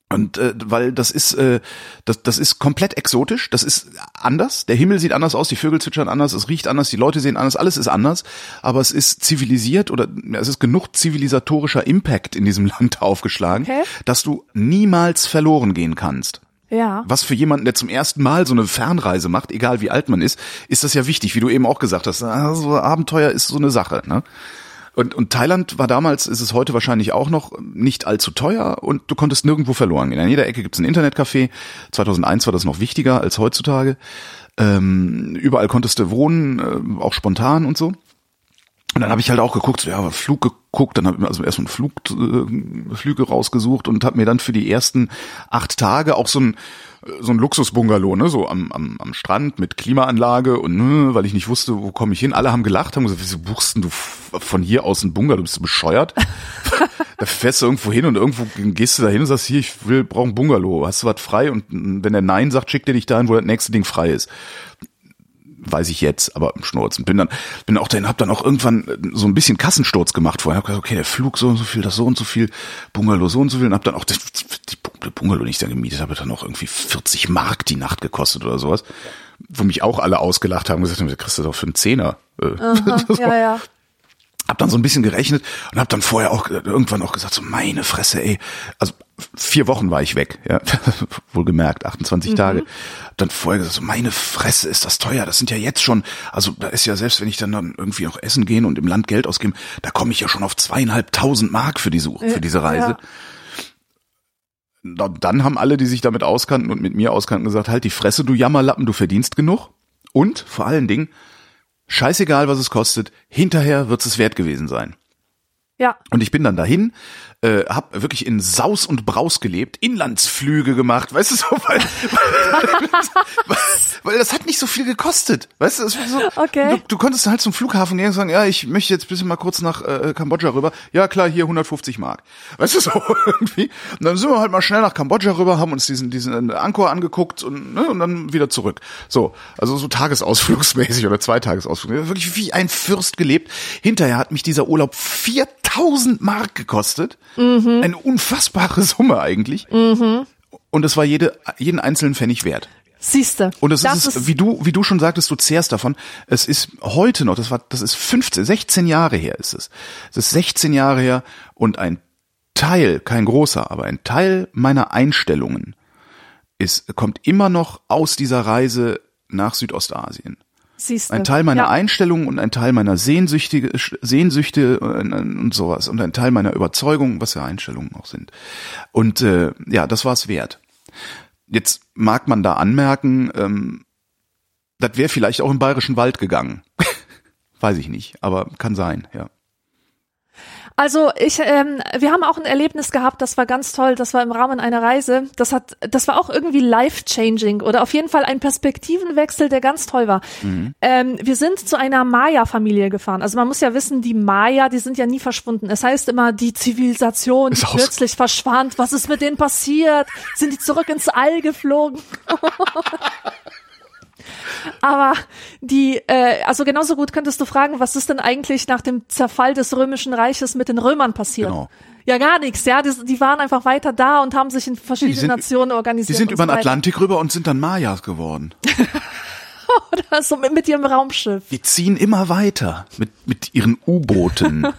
Und äh, weil das ist äh, das das ist komplett exotisch, das ist anders, der Himmel sieht anders aus, die Vögel zwitschern anders, es riecht anders, die Leute sehen anders, alles ist anders, aber es ist zivilisiert oder es ist genug zivilisatorischer Impact in diesem Land aufgeschlagen, okay, dass du niemals verloren gehen kannst. Ja. Was für jemanden, der zum ersten Mal so eine Fernreise macht, egal wie alt man ist, ist das ja wichtig, wie du eben auch gesagt hast, also Abenteuer ist so eine Sache, ne? Und, und Thailand war damals, ist es heute wahrscheinlich auch noch, nicht allzu teuer und du konntest nirgendwo verloren gehen. An jeder Ecke gibt's ein Internetcafé. zweitausendeins war das noch wichtiger als heutzutage. Ähm, überall konntest du wohnen, äh, auch spontan und so. Und dann habe ich halt auch geguckt, so, ja, Flug geguckt, dann habe ich also erstmal Flug, äh, Flüge rausgesucht und habe mir dann für die ersten acht Tage auch so ein so ein Luxusbungalow, ne, so am, am, am Strand mit Klimaanlage und ne, weil ich nicht wusste, wo komme ich hin. Alle haben gelacht, haben gesagt, wieso buchst denn du von hier aus ein Bungalow? Bist du bescheuert? Da fährst du irgendwo hin und irgendwo gehst du da hin und sagst, hier, ich will, brauche ein Bungalow. Hast du was frei? Und wenn der Nein sagt, schickt er dich dahin, wo das nächste Ding frei ist. Weiß ich jetzt, aber im Schnurz. Und bin dann, bin auch dahin, hab dann auch irgendwann so ein bisschen Kassensturz gemacht vorher. Hab gesagt, okay, der Flug so und so viel, das so und so viel, Bungalow so und so viel. Und hab dann auch das, die Bungalow, die ich dann gemietet habe, dann auch irgendwie vierzig Mark die Nacht gekostet oder sowas. Wo mich auch alle ausgelacht haben, gesagt haben, du kriegst das auch für einen Zehner. Aha, so. Ja, ja. Hab dann so ein bisschen gerechnet und hab dann vorher auch irgendwann auch gesagt, so meine Fresse, ey. Also vier Wochen war ich weg, ja, wohlgemerkt, achtundzwanzig mhm. Tage. Hab dann vorher gesagt, so meine Fresse, ist das teuer. Das sind ja jetzt schon, also da ist ja selbst, wenn ich dann, dann irgendwie auch essen gehen und im Land Geld ausgeben, da komme ich ja schon auf zweieinhalbtausend Mark für diese, für diese Reise. Ja. Dann haben alle, die sich damit auskannten und mit mir auskannten, gesagt, halt die Fresse, du Jammerlappen, du verdienst genug. Und vor allen Dingen, scheißegal, was es kostet, hinterher wird es wert gewesen sein. Ja. Und ich bin dann dahin, äh, hab wirklich in Saus und Braus gelebt, Inlandsflüge gemacht, weißt du so, weil, weil, weil das hat nicht so viel gekostet, weißt du, das war so, okay. du, du konntest halt zum Flughafen gehen und sagen, ja, ich möchte jetzt ein bisschen mal kurz nach äh, Kambodscha rüber, ja klar, hier hundertfünfzig Mark, weißt du so, irgendwie, und dann sind wir halt mal schnell nach Kambodscha rüber, haben uns diesen diesen Angkor angeguckt und ne, und dann wieder zurück, so, also so tagesausflugsmäßig oder zweitagesausflugsmäßig, wirklich wie ein Fürst gelebt. Hinterher hat mich dieser Urlaub viertausend Mark gekostet. Mhm. Eine unfassbare Summe eigentlich. Mhm. Und es war jede, jeden einzelnen Pfennig wert. Siehste. Und es ist, ist, wie du, wie du schon sagtest, du zehrst davon. Es ist heute noch, das war, das ist fünfzehn, sechzehn Jahre her ist es. Es ist sechzehn Jahre her und ein Teil, kein großer, aber ein Teil meiner Einstellungen ist, kommt immer noch aus dieser Reise nach Südostasien. Siehste. Ein Teil meiner ja. Einstellung und ein Teil meiner Sehnsüchtige, Sehnsüchte und, und sowas und ein Teil meiner Überzeugung, was ja Einstellungen auch sind. Und äh, ja, das war es wert. Jetzt mag man da anmerken, ähm, das wäre vielleicht auch im Bayerischen Wald gegangen. Weiß ich nicht, aber kann sein, ja. Also ich, ähm, wir haben auch ein Erlebnis gehabt, das war ganz toll, das war im Rahmen einer Reise, das hat, das war auch irgendwie life-changing oder auf jeden Fall ein Perspektivenwechsel, der ganz toll war. Mhm. Ähm, wir sind zu einer Maya-Familie gefahren, also man muss ja wissen, die Maya, die sind ja nie verschwunden. Es heißt immer, die Zivilisation, die plötzlich verschwand, was ist mit denen passiert? Sind die zurück ins All geflogen? Aber die, äh, also genauso gut könntest du fragen, was ist denn eigentlich nach dem Zerfall des Römischen Reiches mit den Römern passiert? Genau. Ja, gar nichts, ja, die, die waren einfach weiter da und haben sich in verschiedenen sind, Nationen organisiert. Die sind über den so Atlantik rüber und sind dann Mayas geworden. Oder so mit, mit ihrem Raumschiff. Die ziehen immer weiter mit, mit ihren U-Booten.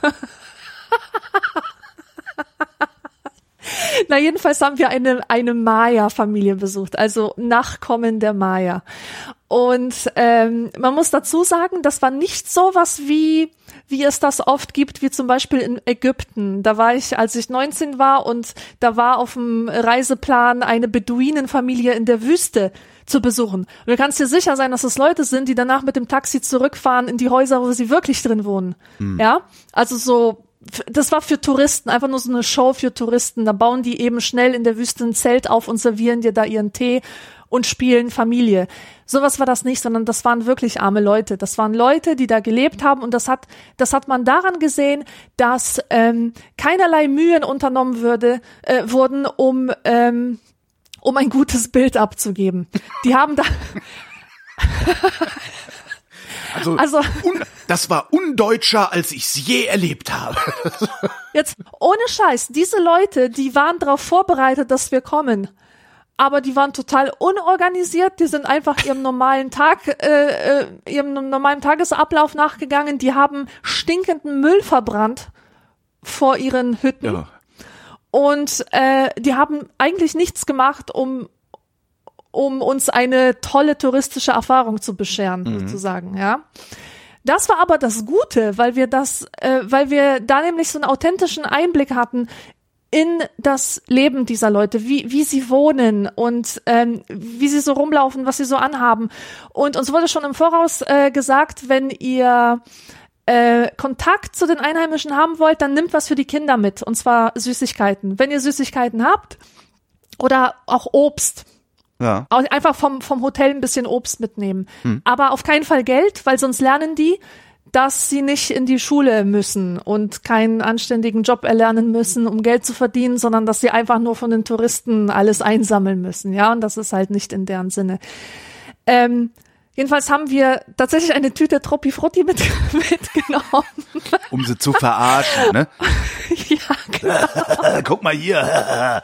Na, jedenfalls haben wir eine, eine Maya-Familie besucht, also Nachkommen der Maya. Und ähm, man muss dazu sagen, das war nicht sowas wie, wie es das oft gibt, wie zum Beispiel in Ägypten. Da war ich, als ich neunzehn war und da war auf dem Reiseplan eine Beduinenfamilie in der Wüste zu besuchen. Und du kannst dir sicher sein, dass es Leute sind, die danach mit dem Taxi zurückfahren in die Häuser, wo sie wirklich drin wohnen. Hm. Ja, also so, das war für Touristen, einfach nur so eine Show für Touristen. Da bauen die eben schnell in der Wüste ein Zelt auf und servieren dir da ihren Tee und spielen Familie. Sowas war das nicht, sondern das waren wirklich arme Leute. Das waren Leute, die da gelebt haben und das hat, das hat man daran gesehen, dass ähm, keinerlei Mühen unternommen würde, äh, wurden, um ähm, um ein gutes Bild abzugeben. Die haben da Also, also un, das war undeutscher, als ich es je erlebt habe. Jetzt, ohne Scheiß, diese Leute, die waren darauf vorbereitet, dass wir kommen. Aber die waren total unorganisiert, die sind einfach ihrem normalen Tag, äh, ihrem normalen Tagesablauf nachgegangen, die haben stinkenden Müll verbrannt vor ihren Hütten. Ja. Und äh, die haben eigentlich nichts gemacht, um um uns eine tolle touristische Erfahrung zu bescheren, mhm. sozusagen, ja. Das war aber das Gute, weil wir das, äh, weil wir da nämlich so einen authentischen Einblick hatten in das Leben dieser Leute, wie wie sie wohnen und ähm, wie sie so rumlaufen, was sie so anhaben. Und uns wurde schon im Voraus äh, gesagt, wenn ihr äh, Kontakt zu den Einheimischen haben wollt, dann nimmt was für die Kinder mit, und zwar Süßigkeiten. Wenn ihr Süßigkeiten habt oder auch Obst, ja. Einfach vom vom Hotel ein bisschen Obst mitnehmen. Hm. Aber auf keinen Fall Geld, weil sonst lernen die, dass sie nicht in die Schule müssen und keinen anständigen Job erlernen müssen, um Geld zu verdienen, sondern dass sie einfach nur von den Touristen alles einsammeln müssen. Ja, und das ist halt nicht in deren Sinne. Ähm, jedenfalls haben wir tatsächlich eine Tüte Troppi Frutti mit, mitgenommen. Um sie zu verarschen, ne? Ja, genau. Guck mal hier.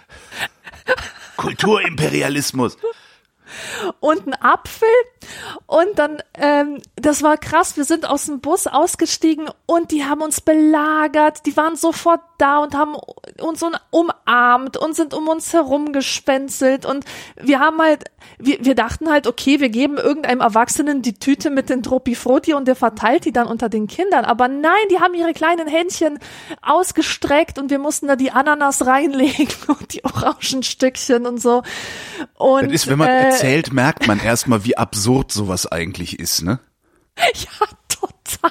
Kulturimperialismus. Und ein Apfel und dann, ähm, das war krass, wir sind aus dem Bus ausgestiegen und die haben uns belagert, die waren sofort da und haben uns umarmt und sind um uns herum geschwänzelt und wir haben halt, wir, wir dachten halt, okay, wir geben irgendeinem Erwachsenen die Tüte mit den Troppi Frutti und der verteilt die dann unter den Kindern, aber nein, die haben ihre kleinen Händchen ausgestreckt und wir mussten da die Ananas reinlegen und die Orangenstückchen und so. Und, das ist, wenn man äh, erzählt, merkt man erstmal, wie absurd sowas eigentlich ist, ne? Ja, total.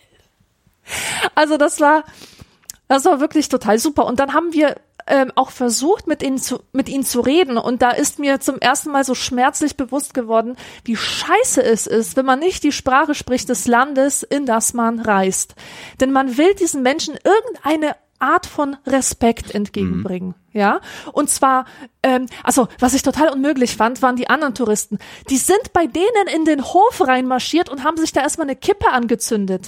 Also das war, das war wirklich total super. Und dann haben wir ähm, auch versucht, mit ihnen zu, mit ihnen zu reden. Und da ist mir zum ersten Mal so schmerzlich bewusst geworden, wie scheiße es ist, wenn man nicht die Sprache spricht des Landes, in das man reist. Denn man will diesen Menschen irgendeine Art von Respekt entgegenbringen, mhm. ja, und zwar, ähm, also was ich total unmöglich fand, waren die anderen Touristen, die sind bei denen in den Hof reinmarschiert und haben sich da erstmal eine Kippe angezündet.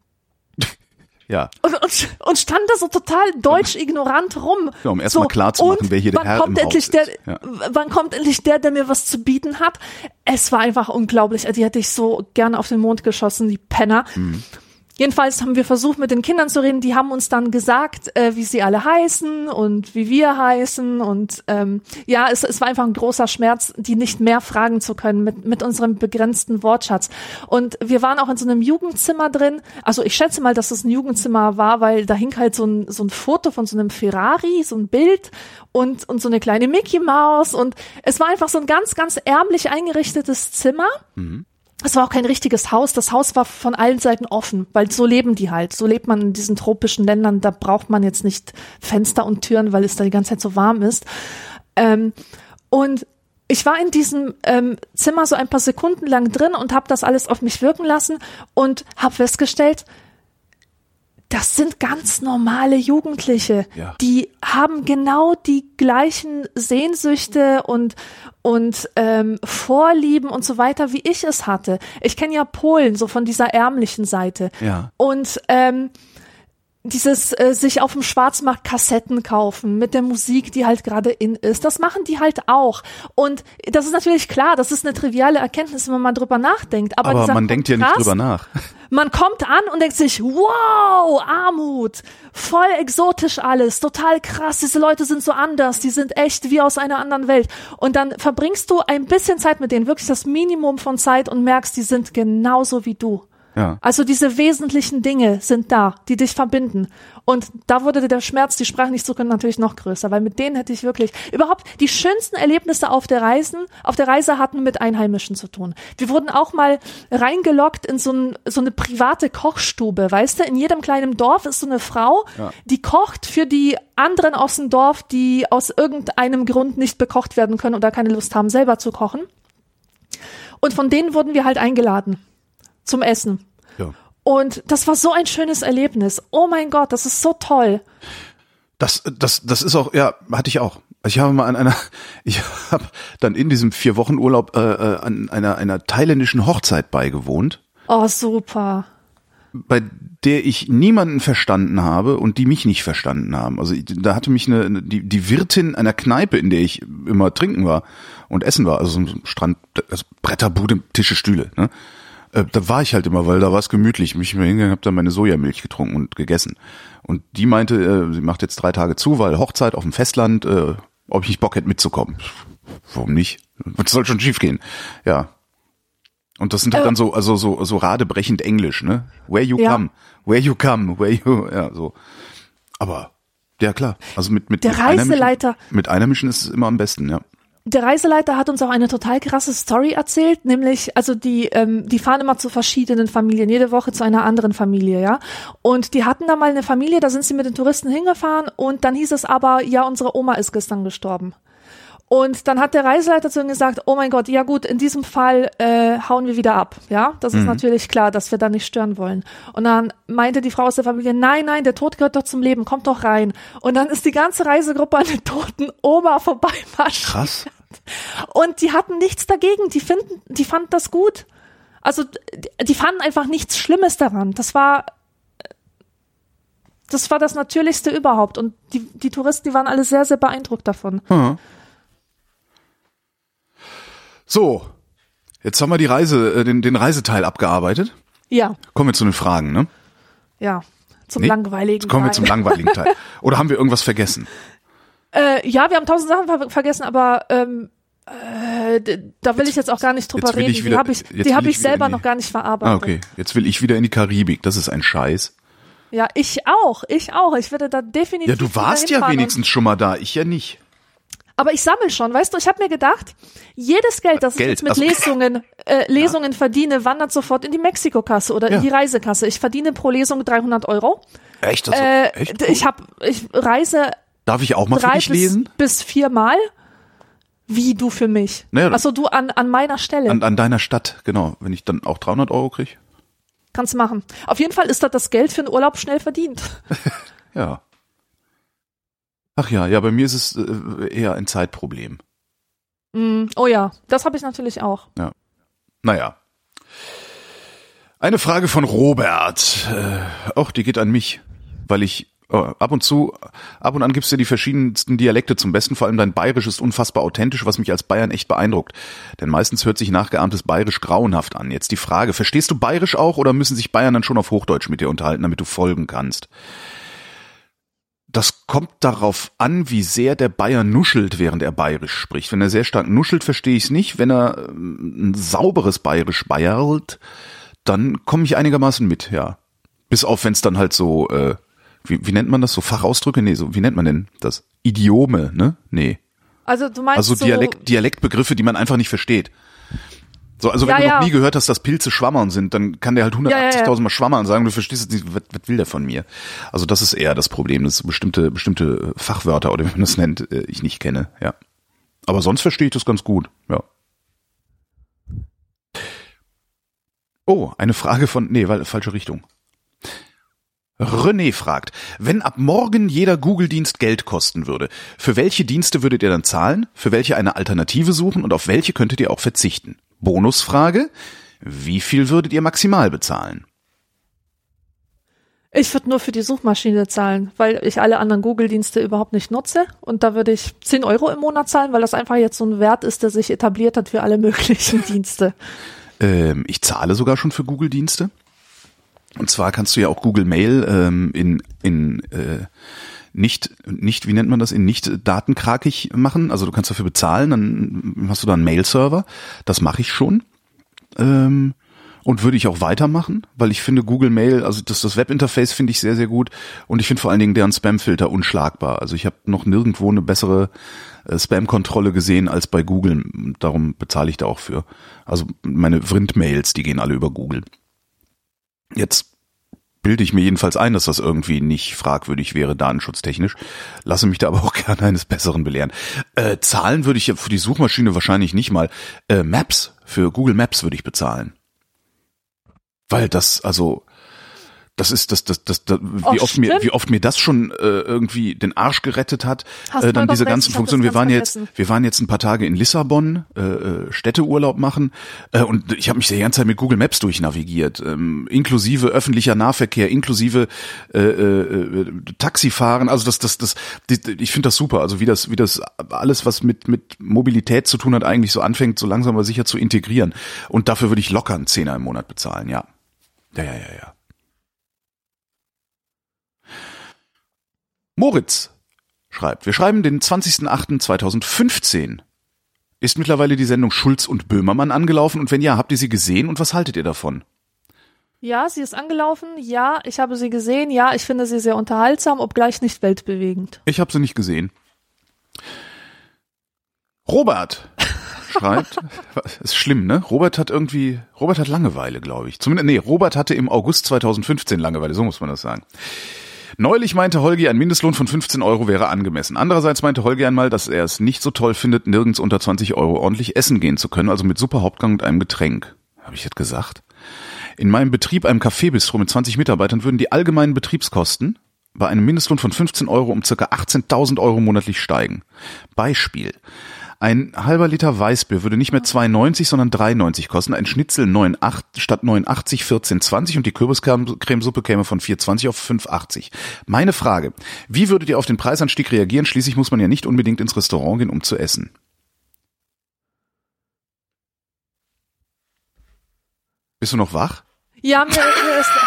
Ja. Und, und, und stand da so total deutsch ignorant rum. Ja, um erstmal so, klar zu machen, wer hier der Herr im Haus ist. Der, ja. Wann kommt endlich der, der mir was zu bieten hat? Es war einfach unglaublich, die hätte ich so gerne auf den Mond geschossen, die Penner. Mhm. Jedenfalls haben wir versucht, mit den Kindern zu reden. Die haben uns dann gesagt, äh, wie sie alle heißen und wie wir heißen. Und ähm, ja, es, es war einfach ein großer Schmerz, die nicht mehr fragen zu können mit, mit unserem begrenzten Wortschatz. Und wir waren auch in so einem Jugendzimmer drin. Also ich schätze mal, dass es ein Jugendzimmer war, weil da hing halt so ein, so ein Foto von so einem Ferrari, so ein Bild und, und so eine kleine Mickey Maus. Und es war einfach so ein ganz, ganz ärmlich eingerichtetes Zimmer. Mhm. Es war auch kein richtiges Haus. Das Haus war von allen Seiten offen, weil so leben die halt. So lebt man in diesen tropischen Ländern. Da braucht man jetzt nicht Fenster und Türen, weil es da die ganze Zeit so warm ist. Ähm, und ich war in diesem ähm, Zimmer so ein paar Sekunden lang drin und habe das alles auf mich wirken lassen und habe festgestellt, das sind ganz normale Jugendliche, ja. Die haben genau die gleichen Sehnsüchte und und ähm, Vorlieben und so weiter, wie ich es hatte. Ich kenne ja Polen, so von dieser ärmlichen Seite. Ja. Und ähm, dieses äh, sich auf dem Schwarzmarkt Kassetten kaufen mit der Musik, die halt gerade in ist, das machen die halt auch. Und das ist natürlich klar, das ist eine triviale Erkenntnis, wenn man mal drüber nachdenkt. Aber, aber dieser man denkt ja nicht drüber nach. Man kommt an und denkt sich, wow, Armut, voll exotisch alles, total krass, diese Leute sind so anders, die sind echt wie aus einer anderen Welt. Und dann verbringst du ein bisschen Zeit mit denen, wirklich das Minimum von Zeit und merkst, die sind genauso wie du. Ja. Also diese wesentlichen Dinge sind da, die dich verbinden. Und da wurde der Schmerz, die Sprache nicht zu können, natürlich noch größer, weil mit denen hätte ich wirklich überhaupt die schönsten Erlebnisse auf der Reisen, auf der Reise hatten mit Einheimischen zu tun. Wir wurden auch mal reingelockt in so, ein, so eine private Kochstube, weißt du? In jedem kleinen Dorf ist so eine Frau, ja. Die kocht für die anderen aus dem Dorf, die aus irgendeinem Grund nicht bekocht werden können oder keine Lust haben, selber zu kochen. Und von denen wurden wir halt eingeladen zum Essen. Ja. Und das war so ein schönes Erlebnis. Oh mein Gott, das ist so toll. Das, das, das ist auch, ja, hatte ich auch. Ich habe mal an einer, ich habe dann in diesem vier Wochen Urlaub äh, an einer einer thailändischen Hochzeit beigewohnt. Oh, super. Bei der ich niemanden verstanden habe und die mich nicht verstanden haben. Also da hatte mich eine die, die Wirtin einer Kneipe, in der ich immer trinken war und essen war, also so ein Strand, also Bretterbude, Tische, Stühle, ne? Äh, da war ich halt immer, weil da war es gemütlich. Mich immer hingegangen, habe dann meine Sojamilch getrunken und gegessen. Und die meinte, äh, sie macht jetzt drei Tage zu, weil Hochzeit auf dem Festland, äh, ob ich nicht Bock hätte mitzukommen. Warum nicht? Was soll schon schief gehen? Ja. Und das sind halt äh, dann so, also so, so radebrechend Englisch, ne? Where you ja. come, where you come, where you, ja, so. Aber, ja klar, also mit, mit, der mit Reiseleiter. Einheimischen, mit Einheimischen ist es immer am besten, ja. Der Reiseleiter hat uns auch eine total krasse Story erzählt, nämlich, also die, ähm, die fahren immer zu verschiedenen Familien, jede Woche zu einer anderen Familie, ja. Und die hatten da mal eine Familie, da sind sie mit den Touristen hingefahren und dann hieß es aber, ja, unsere Oma ist gestern gestorben. Und dann hat der Reiseleiter zu ihnen gesagt, oh mein Gott, ja gut, in diesem Fall äh, hauen wir wieder ab. Ja, das ist mhm. natürlich klar, dass wir da nicht stören wollen. Und dann meinte die Frau aus der Familie, nein, nein, der Tod gehört doch zum Leben, kommt doch rein. Und dann ist die ganze Reisegruppe an der toten Oma vorbeimarschiert. Krass. Und die hatten nichts dagegen, die finden, die fanden das gut. Also die, die fanden einfach nichts Schlimmes daran. Das war das war das Natürlichste überhaupt. Und die, die Touristen, die waren alle sehr, sehr beeindruckt davon. Mhm. So, jetzt haben wir die Reise, den, den Reiseteil abgearbeitet. Ja. Kommen wir zu den Fragen, ne? Ja, zum nee, langweiligen Teil. Kommen wir zum langweiligen Teil. Oder haben wir irgendwas vergessen? Äh, ja, wir haben tausend Sachen ver- vergessen, aber ähm, äh, d- da will jetzt, ich jetzt auch gar nicht drüber reden. Wieder, die habe ich, die hab ich, ich selber die, noch gar nicht verarbeitet. Ah, okay. Jetzt will ich wieder in die Karibik. Das ist ein Scheiß. Ja, ich auch. Ich auch. Ich werde da definitiv. Ja, du warst ja wenigstens schon mal da. Ich ja nicht. Aber ich sammle schon, weißt du, ich habe mir gedacht, jedes Geld, das Geld. ich jetzt mit also, Lesungen äh, Lesungen ja. verdiene, wandert sofort in die Mexikokasse oder ja. in die Reisekasse. Ich verdiene pro Lesung dreihundert Euro. Echt? Also, äh, echt? Ich habe, ich reise Darf ich auch mal drei für dich bis, lesen? bis viermal. Wie du für mich? Naja, Achso, du an an meiner Stelle. An, an deiner Stadt, genau. Wenn ich dann auch dreihundert Euro kriege. Kannst machen. Auf jeden Fall ist das das Geld für den Urlaub schnell verdient. Ja. Ach ja, ja, bei mir ist es äh, eher ein Zeitproblem. Mm, oh ja, das habe ich natürlich auch. Ja. Naja. Eine Frage von Robert. Äh, auch die geht an mich, weil ich äh, ab und zu, ab und an gibst du die verschiedensten Dialekte zum Besten. Vor allem dein Bayerisch ist unfassbar authentisch, was mich als Bayern echt beeindruckt. Denn meistens hört sich nachgeahmtes Bayerisch grauenhaft an. Jetzt die Frage, verstehst du Bayerisch auch oder müssen sich Bayern dann schon auf Hochdeutsch mit dir unterhalten, damit du folgen kannst? Das kommt darauf an, wie sehr der Bayer nuschelt, während er Bayerisch spricht. Wenn er sehr stark nuschelt, verstehe ich es nicht. Wenn er ein sauberes Bayerisch bayerlt, dann komme ich einigermaßen mit, ja. Bis auf, wenn es dann halt so, äh, wie, wie nennt man das, so Fachausdrücke? Nee, so, wie nennt man denn das? Idiome, ne? Nee. Also du meinst Also Dialekt, so Dialektbegriffe, die man einfach nicht versteht. So, also wenn ja, du ja. noch nie gehört hast, dass Pilze Schwammern sind, dann kann der halt hundertachtzigtausend ja, ja, ja. Mal Schwammern sagen, du verstehst nicht, was, was will der von mir? Also das ist eher das Problem, dass bestimmte bestimmte Fachwörter oder wie man das nennt, ich nicht kenne, ja. Aber sonst verstehe ich das ganz gut, ja. Oh, eine Frage von, nee, weil, falsche Richtung. René fragt, wenn ab morgen jeder Google-Dienst Geld kosten würde, für welche Dienste würdet ihr dann zahlen, für welche eine Alternative suchen und auf welche könntet ihr auch verzichten? Bonusfrage, wie viel würdet ihr maximal bezahlen? Ich würde nur für die Suchmaschine zahlen, weil ich alle anderen Google-Dienste überhaupt nicht nutze und da würde ich zehn Euro im Monat zahlen, weil das einfach jetzt so ein Wert ist, der sich etabliert hat für alle möglichen Dienste. Ähm, ich zahle sogar schon für Google-Dienste. Und zwar kannst du ja auch Google Mail ähm, in in äh, nicht nicht wie nennt man das in nicht datenkrakig machen. Also du kannst dafür bezahlen, dann hast du da einen Mail-Server. Das mache ich schon ähm, und würde ich auch weitermachen, weil ich finde Google Mail, also das das Webinterface finde ich sehr sehr gut und ich finde vor allen Dingen deren Spam-Filter unschlagbar. Also ich habe noch nirgendwo eine bessere äh, Spam-Kontrolle gesehen als bei Google. Darum bezahle ich da auch für. Also meine Vrind-Mails, die gehen alle über Google. Jetzt bilde ich mir jedenfalls ein, dass das irgendwie nicht fragwürdig wäre, datenschutztechnisch. Lasse mich da aber auch gerne eines Besseren belehren. Äh, zahlen würde ich ja für die Suchmaschine wahrscheinlich nicht mal. Äh, Maps, für Google Maps würde ich bezahlen. Weil das, also, Das ist das das das, das wie oh, oft mir wie oft mir das schon äh, irgendwie den Arsch gerettet hat. Äh, dann diese ganzen Funktionen. Wir waren jetzt wir waren jetzt ein paar Tage in Lissabon, äh, Städteurlaub machen äh, und ich habe mich die ganze Zeit mit Google Maps durchnavigiert, ähm, inklusive öffentlicher Nahverkehr, inklusive äh, äh, Taxifahren. Also das das das die, ich finde das super. Also wie das wie das alles, was mit mit Mobilität zu tun hat, eigentlich so anfängt, so langsam aber sicher zu integrieren. Und dafür würde ich locker einen Zehner im Monat bezahlen. Ja, ja, ja, ja, ja. Moritz schreibt, wir schreiben den zwanzigsten achten zweitausendfünfzehn. Ist mittlerweile die Sendung Schulz und Böhmermann angelaufen? Und wenn ja, habt ihr sie gesehen und was haltet ihr davon? Ja, sie ist angelaufen. Ja, ich habe sie gesehen. Ja, ich finde sie sehr unterhaltsam, obgleich nicht weltbewegend. Ich habe sie nicht gesehen. Robert schreibt, ist schlimm, ne? Robert hat irgendwie, Robert hat Langeweile, glaube ich. Zumindest, nee, Robert hatte im August zweitausendfünfzehn Langeweile, so muss man das sagen. Neulich meinte Holgi, ein Mindestlohn von fünfzehn Euro wäre angemessen. Andererseits meinte Holgi einmal, dass er es nicht so toll findet, nirgends unter zwanzig Euro ordentlich essen gehen zu können, also mit super Hauptgang und einem Getränk. Habe ich das gesagt? In meinem Betrieb, einem Café-Bistro mit zwanzig Mitarbeitern, würden die allgemeinen Betriebskosten bei einem Mindestlohn von fünfzehn Euro um ca. achtzehntausend Euro monatlich steigen. Beispiel. Ein halber Liter Weißbier würde nicht mehr zwei neunzig, sondern drei neunzig kosten. Ein Schnitzel neun acht statt neun achtzig vierzehn zwanzig und die Kürbiscremesuppe käme von vier zwanzig auf fünf achtzig. Meine Frage, wie würdet ihr auf den Preisanstieg reagieren? Schließlich muss man ja nicht unbedingt ins Restaurant gehen, um zu essen. Bist du noch wach? Ja, mir, mir ist...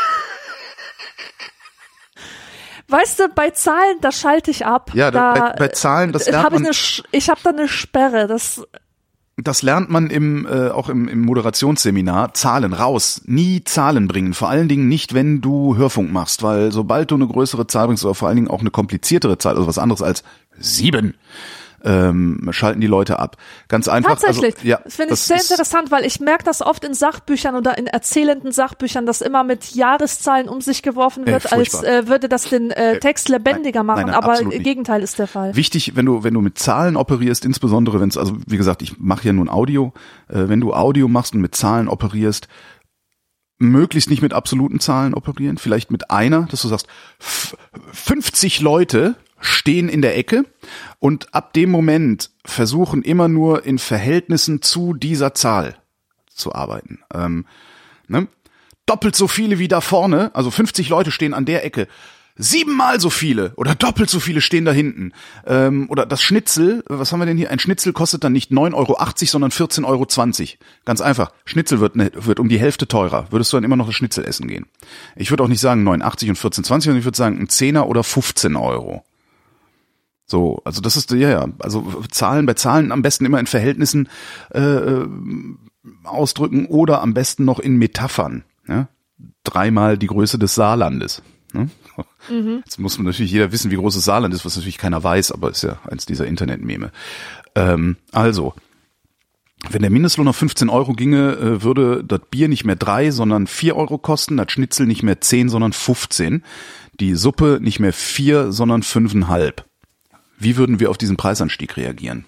Weißt du, bei Zahlen, da schalte ich ab. Ja, da, bei, bei Zahlen, das lernt hab man. Ich, eine, ich habe da eine Sperre. Das, das lernt man im äh, auch im, im Moderationsseminar. Zahlen raus, nie Zahlen bringen. Vor allen Dingen nicht, wenn du Hörfunk machst, weil sobald du eine größere Zahl bringst oder vor allen Dingen auch eine kompliziertere Zahl, also was anderes als sieben, ähm, schalten die Leute ab. Ganz einfach. Tatsächlich. Also, ja, das finde ich sehr interessant, weil ich merke das oft in Sachbüchern oder in erzählenden Sachbüchern, dass immer mit Jahreszahlen um sich geworfen wird, äh, als äh, würde das den äh, Text lebendiger nein, machen, nein, nein, aber absolut im Gegenteil ist der Fall. Wichtig, wenn du wenn du mit Zahlen operierst, insbesondere wenn es, also wie gesagt, ich mache ja nun Audio, äh, wenn du Audio machst und mit Zahlen operierst, möglichst nicht mit absoluten Zahlen operieren, vielleicht mit einer, dass du sagst, fünfzig Leute stehen in der Ecke und ab dem Moment versuchen immer nur in Verhältnissen zu dieser Zahl zu arbeiten. Ähm, ne? Doppelt so viele wie da vorne, also fünfzig Leute stehen an der Ecke, siebenmal so viele oder doppelt so viele stehen da hinten. Ähm, oder das Schnitzel, was haben wir denn hier? Ein Schnitzel kostet dann nicht neun Euro achtzig, sondern vierzehn Euro zwanzig. Ganz einfach. Schnitzel wird, ne, wird um die Hälfte teurer. Würdest du dann immer noch das Schnitzel essen gehen? Ich würde auch nicht sagen neun achtzig und vierzehn zwanzig, sondern ich würde sagen ein Zehner oder fünfzehn Euro. So, also das ist, ja, ja, also Zahlen, bei Zahlen am besten immer in Verhältnissen äh, ausdrücken oder am besten noch in Metaphern. Ja? Dreimal die Größe des Saarlandes. Ne? Mhm. Jetzt muss man natürlich jeder wissen, wie groß das Saarland ist, was natürlich keiner weiß, aber ist ja eins dieser Internet-Meme. Ähm, also, wenn der Mindestlohn auf fünfzehn Euro ginge, äh, würde das Bier nicht mehr drei, sondern vier Euro kosten, das Schnitzel nicht mehr zehn, sondern fünfzehn, die Suppe nicht mehr vier, sondern fünfeinhalb. Wie würden wir auf diesen Preisanstieg reagieren?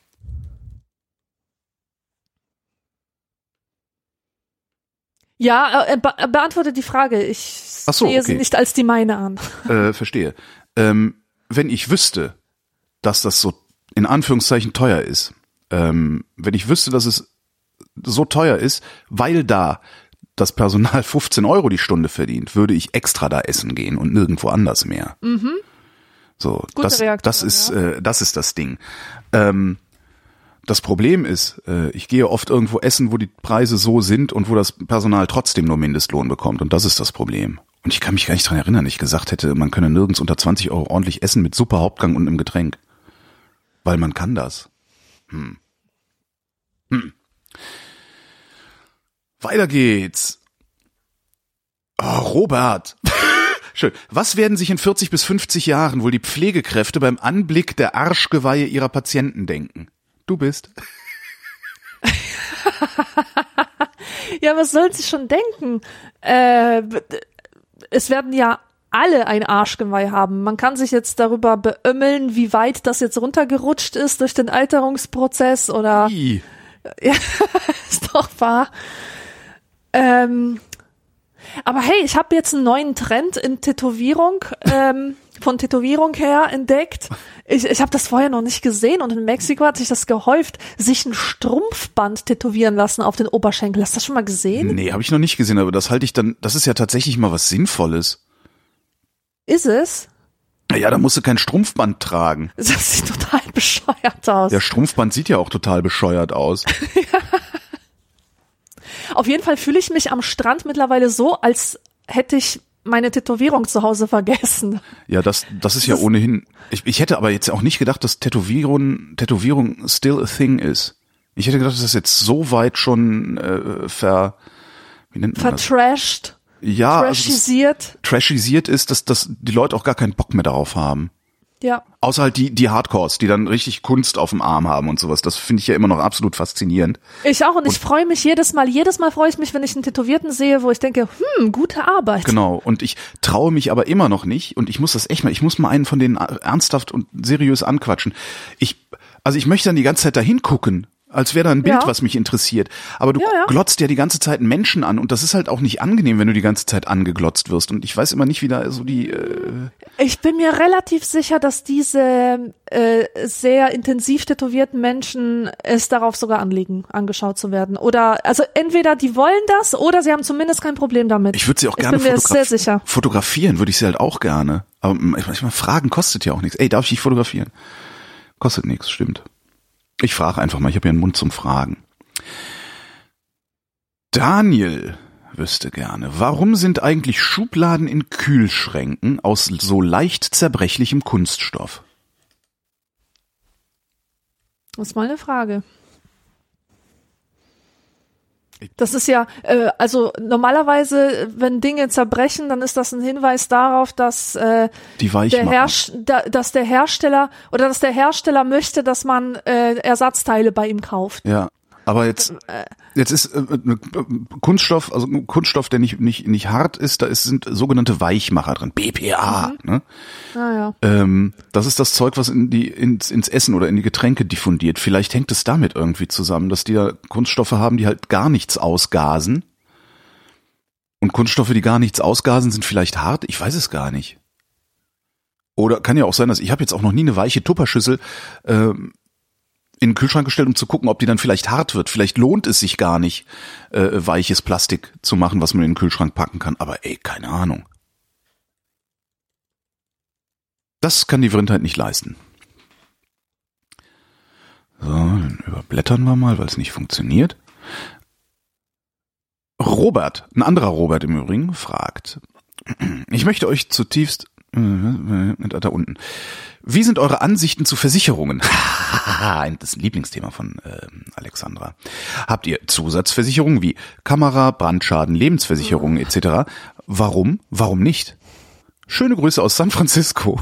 Ja, äh, be beantworte die Frage. Ich Ach so, sehe okay. sie nicht als die meine an. Äh, verstehe. Ähm, wenn ich wüsste, dass das so in Anführungszeichen teuer ist, ähm, wenn ich wüsste, dass es so teuer ist, weil da das Personal fünfzehn Euro die Stunde verdient, würde ich extra da essen gehen und nirgendwo anders mehr. Mhm. So, Gute das, Reaktion, das ist, ja. äh, das ist das Ding. Ähm, das Problem ist, äh, ich gehe oft irgendwo essen, wo die Preise so sind und wo das Personal trotzdem nur Mindestlohn bekommt. Und das ist das Problem. Und ich kann mich gar nicht dran erinnern, dass ich gesagt hätte, man könne nirgends unter zwanzig Euro ordentlich essen mit super Hauptgang und einem Getränk. Weil man kann das. Hm. Hm. Weiter geht's. Oh, Robert. Schön. Was werden sich in vierzig bis fünfzig Jahren wohl die Pflegekräfte beim Anblick der Arschgeweihe ihrer Patienten denken? Du bist. Ja, was sollen sie schon denken? Äh, es werden ja alle ein Arschgeweih haben. Man kann sich jetzt darüber beömmeln, wie weit das jetzt runtergerutscht ist durch den Alterungsprozess oder... Wie? Ja, ist doch wahr. Ähm... Aber hey, ich habe jetzt einen neuen Trend in Tätowierung, ähm, von Tätowierung her entdeckt. Ich, ich habe das vorher noch nicht gesehen und in Mexiko hat sich das gehäuft, sich ein Strumpfband tätowieren lassen auf den Oberschenkel. Hast du das schon mal gesehen? Nee, habe ich noch nicht gesehen, aber das halte ich dann, das ist ja tatsächlich mal was Sinnvolles. Ist es? Ja, da musst du kein Strumpfband tragen. Das sieht total bescheuert aus. Der Strumpfband sieht ja auch total bescheuert aus. Ja. Auf jeden Fall fühle ich mich am Strand mittlerweile so, als hätte ich meine Tätowierung zu Hause vergessen. Ja, das, das ist ja ohnehin, ich, ich hätte aber jetzt auch nicht gedacht, dass Tätowierung, Tätowierung still a thing ist. Ich hätte gedacht, dass das jetzt so weit schon äh, ver, wie nennt man das? Vertrashed. Ja, trashisiert. Also trashisiert ist, dass, dass die Leute auch gar keinen Bock mehr darauf haben. Ja. Außer halt die, die Hardcores, die dann richtig Kunst auf dem Arm haben und sowas. Das finde ich ja immer noch absolut faszinierend. Ich auch und, und ich freue mich jedes Mal, jedes Mal freue ich mich, wenn ich einen Tätowierten sehe, wo ich denke, hm, gute Arbeit. Genau. Und ich traue mich aber immer noch nicht und ich muss das echt mal, ich muss mal einen von denen ernsthaft und seriös anquatschen. Ich, also ich möchte dann die ganze Zeit da hingucken. Als wäre da ein Bild, ja. was mich interessiert. Aber du ja, ja. glotzt ja die ganze Zeit einen Menschen an und das ist halt auch nicht angenehm, wenn du die ganze Zeit angeglotzt wirst. Und ich weiß immer nicht, wie da so die... Äh ich bin mir relativ sicher, dass diese äh, sehr intensiv tätowierten Menschen es darauf sogar anlegen, angeschaut zu werden. Oder, also entweder die wollen das oder sie haben zumindest kein Problem damit. Ich würde sie auch gerne ich bin mir fotograf- sehr sicher. fotografieren, würde ich sie halt auch gerne. Aber manchmal fragen kostet ja auch nichts. Ey, darf ich dich fotografieren? Kostet nichts, stimmt. Ich frage einfach mal, ich habe ja einen Mund zum Fragen. Daniel wüsste gerne, warum sind eigentlich Schubladen in Kühlschränken aus so leicht zerbrechlichem Kunststoff? Das ist mal eine Frage. Das ist ja, äh, also normalerweise, wenn Dinge zerbrechen, dann ist das ein Hinweis darauf, dass äh, Die weich der machen. Herst- da, dass der Hersteller oder dass der Hersteller möchte, dass man äh, Ersatzteile bei ihm kauft. Ja, aber jetzt jetzt ist äh, Kunststoff, also Kunststoff, der nicht nicht nicht hart ist, da ist, sind sogenannte Weichmacher drin, B P A. Mhm. Ne? Ah, ja. Ähm, das ist das Zeug, was in die ins, ins Essen oder in die Getränke diffundiert. Vielleicht hängt es damit irgendwie zusammen, dass die da Kunststoffe haben, die halt gar nichts ausgasen. Und Kunststoffe, die gar nichts ausgasen, sind vielleicht hart. Ich weiß es gar nicht. Oder kann ja auch sein, dass ich habe jetzt auch noch nie eine weiche Tupperschüssel ähm, in den Kühlschrank gestellt, um zu gucken, ob die dann vielleicht hart wird. Vielleicht lohnt es sich gar nicht, äh, weiches Plastik zu machen, was man in den Kühlschrank packen kann. Aber ey, keine Ahnung. Das kann die Vrindheit nicht leisten. So, dann überblättern wir mal, weil es nicht funktioniert. Robert, ein anderer Robert im Übrigen, fragt, ich möchte euch zutiefst, äh, da unten, wie sind eure Ansichten zu Versicherungen? Das Lieblingsthema von äh, Alexandra. Habt ihr Zusatzversicherungen wie Kamera, Brandschaden, Lebensversicherungen et cetera? Warum? Warum nicht? Schöne Grüße aus San Francisco.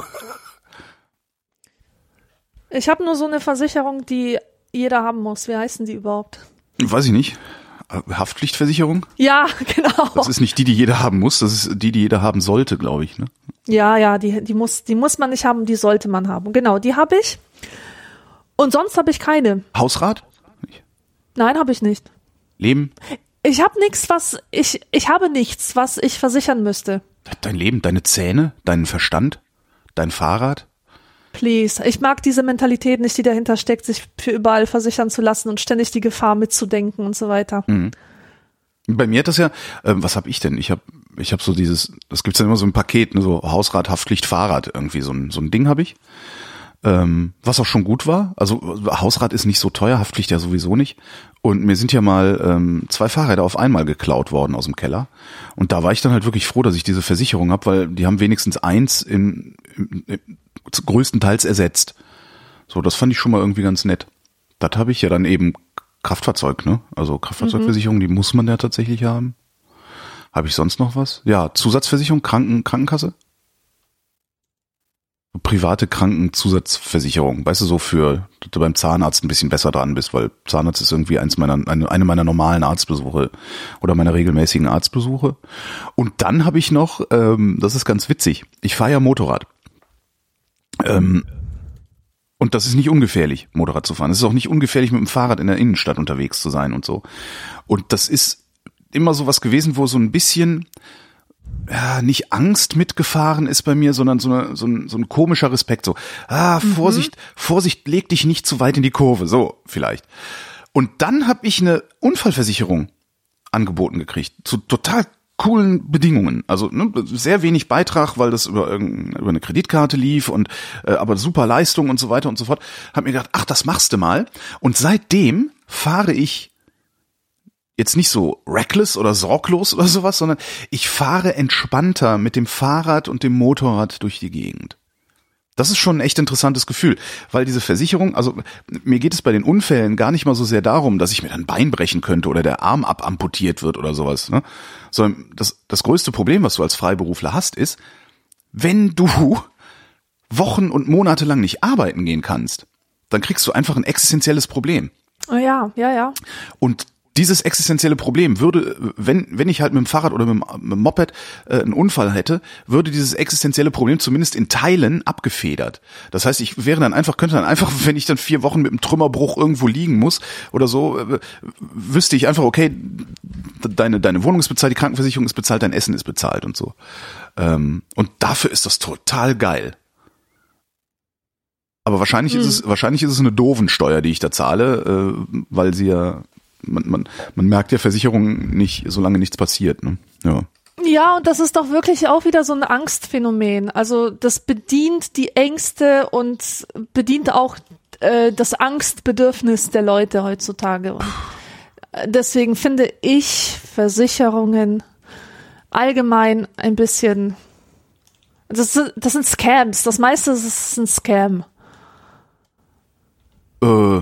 Ich habe nur so eine Versicherung, die jeder haben muss. Wie heißen die überhaupt? Weiß ich nicht. Haftpflichtversicherung? Ja, genau. Das ist nicht die, die jeder haben muss, das ist die, die jeder haben sollte, glaube ich, ne? Ja, ja, die, die muss, die muss man nicht haben, die sollte man haben. Genau, die habe ich. Und sonst habe ich keine. Hausrat? Nein, habe ich nicht. Leben? Ich habe nichts, was ich, ich habe nichts, was ich versichern müsste. Dein Leben, deine Zähne, deinen Verstand, dein Fahrrad? Please. Ich mag diese Mentalität nicht, die dahinter steckt, sich für überall versichern zu lassen und ständig die Gefahr mitzudenken und so weiter. Mhm. Bei mir hat das ja, äh, was habe ich denn? Ich habe ich hab so dieses, das gibt's ja immer so ein Paket, ne, so Hausrat, Haftpflicht, Fahrrad, irgendwie so ein, so ein Ding habe ich. Ähm, was auch schon gut war. Also Hausrat ist nicht so teuer, Haftpflicht ja sowieso nicht. Und mir sind ja mal ähm, zwei Fahrräder auf einmal geklaut worden aus dem Keller. Und da war ich dann halt wirklich froh, dass ich diese Versicherung habe, weil die haben wenigstens eins in, in, in, größtenteils ersetzt. So, das fand ich schon mal irgendwie ganz nett. Das habe ich ja dann eben Kraftfahrzeug, ne? Also Kraftfahrzeugversicherung, mhm. die muss man ja tatsächlich haben. Habe ich sonst noch was? Ja, Zusatzversicherung, Kranken, Krankenkasse? Private Krankenzusatzversicherung, weißt du, so für, dass du beim Zahnarzt ein bisschen besser dran bist, weil Zahnarzt ist irgendwie eins meiner, eine, eine meiner normalen Arztbesuche oder meiner regelmäßigen Arztbesuche. Und dann habe ich noch, ähm, das ist ganz witzig, ich fahre ja Motorrad. Ähm, und das ist nicht ungefährlich, Motorrad zu fahren. Es ist auch nicht ungefährlich, mit dem Fahrrad in der Innenstadt unterwegs zu sein und so. Und das ist immer so was gewesen, wo so ein bisschen, ja, nicht Angst mitgefahren ist bei mir, sondern so, eine, so, ein, so ein komischer Respekt. So, ah, Vorsicht, mhm. Vorsicht, leg dich nicht zu weit in die Kurve. So, vielleicht. Und dann habe ich eine Unfallversicherung angeboten gekriegt, zu total coolen Bedingungen. Also ne, sehr wenig Beitrag, weil das über, über eine Kreditkarte lief und äh, aber super Leistung und so weiter und so fort. Hab mir gedacht, ach, das machst du mal. Und seitdem fahre ich jetzt nicht so reckless oder sorglos oder sowas, sondern ich fahre entspannter mit dem Fahrrad und dem Motorrad durch die Gegend. Das ist schon ein echt interessantes Gefühl, weil diese Versicherung, also mir geht es bei den Unfällen gar nicht mal so sehr darum, dass ich mir ein Bein brechen könnte oder der Arm abamputiert wird oder sowas, ne? Sondern das, das größte Problem, was du als Freiberufler hast, ist, wenn du Wochen und Monate lang nicht arbeiten gehen kannst, dann kriegst du einfach ein existenzielles Problem. Oh ja, ja, ja. Und dieses existenzielle Problem würde, wenn wenn ich halt mit dem Fahrrad oder mit dem, mit dem Moped äh, einen Unfall hätte, würde dieses existenzielle Problem zumindest in Teilen abgefedert. Das heißt, ich wäre dann einfach, könnte dann einfach, wenn ich dann vier Wochen mit einem Trümmerbruch irgendwo liegen muss oder so, äh, wüsste ich einfach, okay, deine deine Wohnung ist bezahlt, die Krankenversicherung ist bezahlt, dein Essen ist bezahlt und so. Ähm, und dafür ist das total geil. Aber wahrscheinlich hm. ist es wahrscheinlich ist es eine Dovensteuer, die ich da zahle, äh, weil sie ja Man, man, man merkt ja Versicherungen nicht, solange nichts passiert. Ne? Ja. Ja, und das ist doch wirklich auch wieder so ein Angstphänomen. Also das bedient die Ängste und bedient auch äh, das Angstbedürfnis der Leute heutzutage. Und deswegen finde ich Versicherungen allgemein ein bisschen, das sind, das sind Scams. Das meiste ist ein Scam. Äh.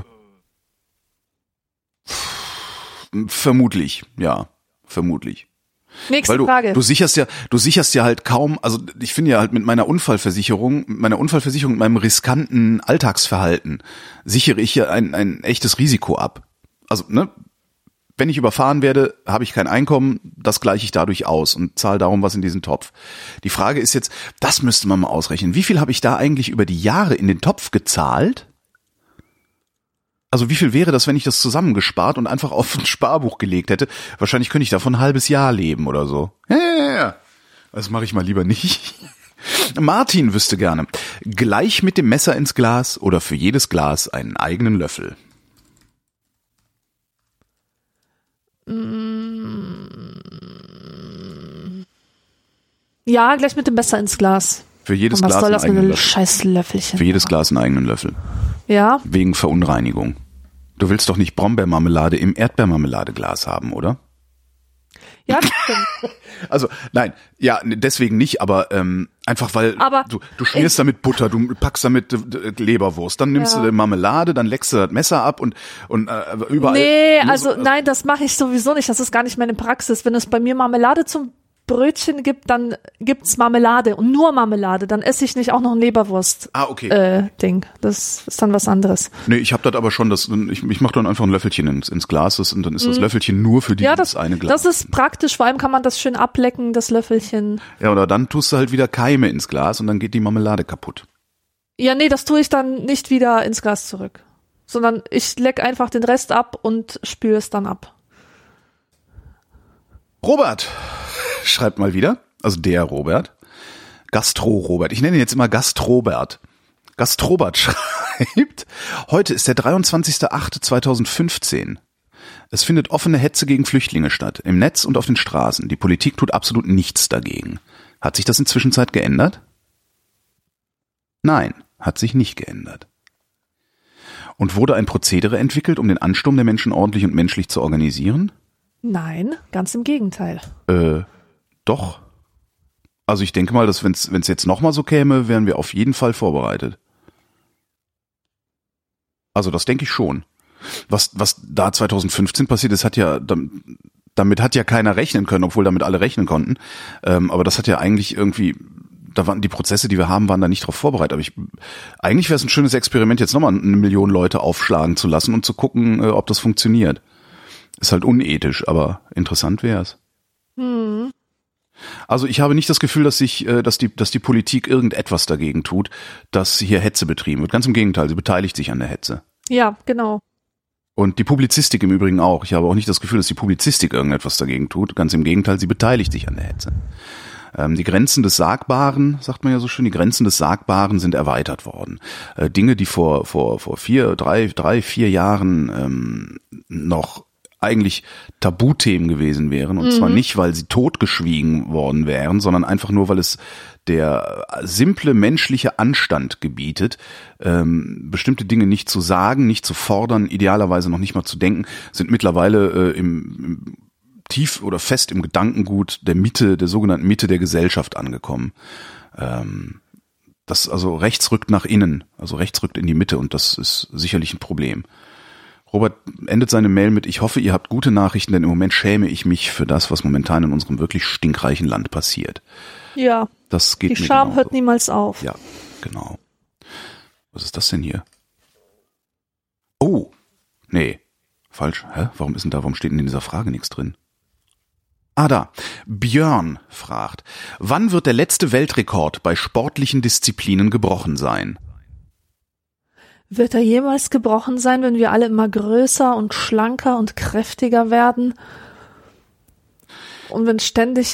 Vermutlich, ja, vermutlich. Nächste Weil du, Frage. Du sicherst ja, du sicherst ja halt kaum, also ich finde ja halt mit meiner Unfallversicherung, mit meiner Unfallversicherung, mit meinem riskanten Alltagsverhalten sichere ich ja ein, ein echtes Risiko ab. Also, ne, wenn ich überfahren werde, habe ich kein Einkommen, das gleiche ich dadurch aus und zahle darum was in diesen Topf. Die Frage ist jetzt, das müsste man mal ausrechnen. Wie viel habe ich da eigentlich über die Jahre in den Topf gezahlt? Also wie viel wäre das, wenn ich das zusammengespart und einfach auf ein Sparbuch gelegt hätte? Wahrscheinlich könnte ich davon ein halbes Jahr leben oder so. Ja, ja, ja. Das mache ich mal lieber nicht. Martin wüsste gerne, gleich mit dem Messer ins Glas oder für jedes Glas einen eigenen Löffel? Ja, gleich mit dem Messer ins Glas. Für jedes Und was Glas soll das einen mit eigenen einem Löffel. scheiß Löffelchen? Für jedes Glas einen eigenen Löffel. Ja. Wegen Verunreinigung. Du willst doch nicht Brombeermarmelade im Erdbeermarmeladeglas haben, oder? Ja, das stimmt. Also, nein, ja, deswegen nicht, aber ähm, einfach weil aber du, du schmierst damit Butter, du packst damit äh, Leberwurst, dann nimmst ja. du die Marmelade, dann leckst du das Messer ab und und äh, überall. Nee, also, also nein, das mache ich sowieso nicht, das ist gar nicht meine Praxis. Wenn es bei mir Marmelade zum Brötchen gibt, dann gibt's Marmelade und nur Marmelade. Dann esse ich nicht auch noch ein Leberwurst. Ah, okay. Äh, Ding. Das ist dann was anderes. Nee, ich habe das aber schon, das, ich, ich mache dann einfach ein Löffelchen ins, ins Glas und dann ist das Löffelchen nur für dieses ja, das, eine Glas. Das ist praktisch, vor allem kann man das schön ablecken, das Löffelchen. Ja, oder dann tust du halt wieder Keime ins Glas und dann geht die Marmelade kaputt. Ja, nee, das tue ich dann nicht wieder ins Glas zurück. Sondern ich leck einfach den Rest ab und spüle es dann ab. Robert schreibt mal wieder, also der Robert, Gastro-Robert, ich nenne ihn jetzt immer Gastrobert. Gastrobert schreibt, heute ist der dreiundzwanzigster achte zweitausendfünfzehn. Es findet offene Hetze gegen Flüchtlinge statt, im Netz und auf den Straßen. Die Politik tut absolut nichts dagegen. Hat sich das in Zwischenzeit geändert? Nein, hat sich nicht geändert. Und wurde ein Prozedere entwickelt, um den Ansturm der Menschen ordentlich und menschlich zu organisieren? Nein, ganz im Gegenteil. Äh, doch. Also ich denke mal, dass wenn es jetzt nochmal so käme, wären wir auf jeden Fall vorbereitet. Also das denke ich schon. Was was da zweitausendfünfzehn passiert ist, hat ja damit hat ja keiner rechnen können, obwohl damit alle rechnen konnten. Ähm, aber das hat ja eigentlich irgendwie, da waren die Prozesse, die wir haben, waren da nicht drauf vorbereitet. Aber ich, eigentlich wäre es ein schönes Experiment, jetzt nochmal eine Million Leute aufschlagen zu lassen und zu gucken, äh, ob das funktioniert. Ist halt unethisch, aber interessant wäre es. Hm. Also ich habe nicht das Gefühl, dass sich, dass die, dass die Politik irgendetwas dagegen tut, dass hier Hetze betrieben wird. Ganz im Gegenteil, sie beteiligt sich an der Hetze. Ja, genau. Und die Publizistik im Übrigen auch. Ich habe auch nicht das Gefühl, dass die Publizistik irgendetwas dagegen tut. Ganz im Gegenteil, sie beteiligt sich an der Hetze. Ähm, die Grenzen des Sagbaren, sagt man ja so schön, die Grenzen des Sagbaren sind erweitert worden. Äh, Dinge, die vor vor vor vier, drei, drei, vier Jahren ähm, noch eigentlich Tabuthemen gewesen wären. Und mhm. zwar nicht, weil sie totgeschwiegen worden wären, sondern einfach nur, weil es der simple menschliche Anstand gebietet, ähm, bestimmte Dinge nicht zu sagen, nicht zu fordern, idealerweise noch nicht mal zu denken, sind mittlerweile äh, im, im tief oder fest im Gedankengut der Mitte, der sogenannten Mitte der Gesellschaft angekommen. Ähm, das also rechts rückt nach innen, also rechts rückt in die Mitte und das ist sicherlich ein Problem. Robert endet seine Mail mit: Ich hoffe, ihr habt gute Nachrichten, denn im Moment schäme ich mich für das, was momentan in unserem wirklich stinkreichen Land passiert. Ja, das geht die Scham genauso. Hört niemals auf. Ja, genau. Was ist das denn hier? Oh, nee, falsch. Hä? Warum ist denn da, warum steht denn in dieser Frage nichts drin? Ah, da. Björn fragt: Wann wird der letzte Weltrekord bei sportlichen Disziplinen gebrochen sein? Wird er jemals gebrochen sein, wenn wir alle immer größer und schlanker und kräftiger werden? Und wenn ständig,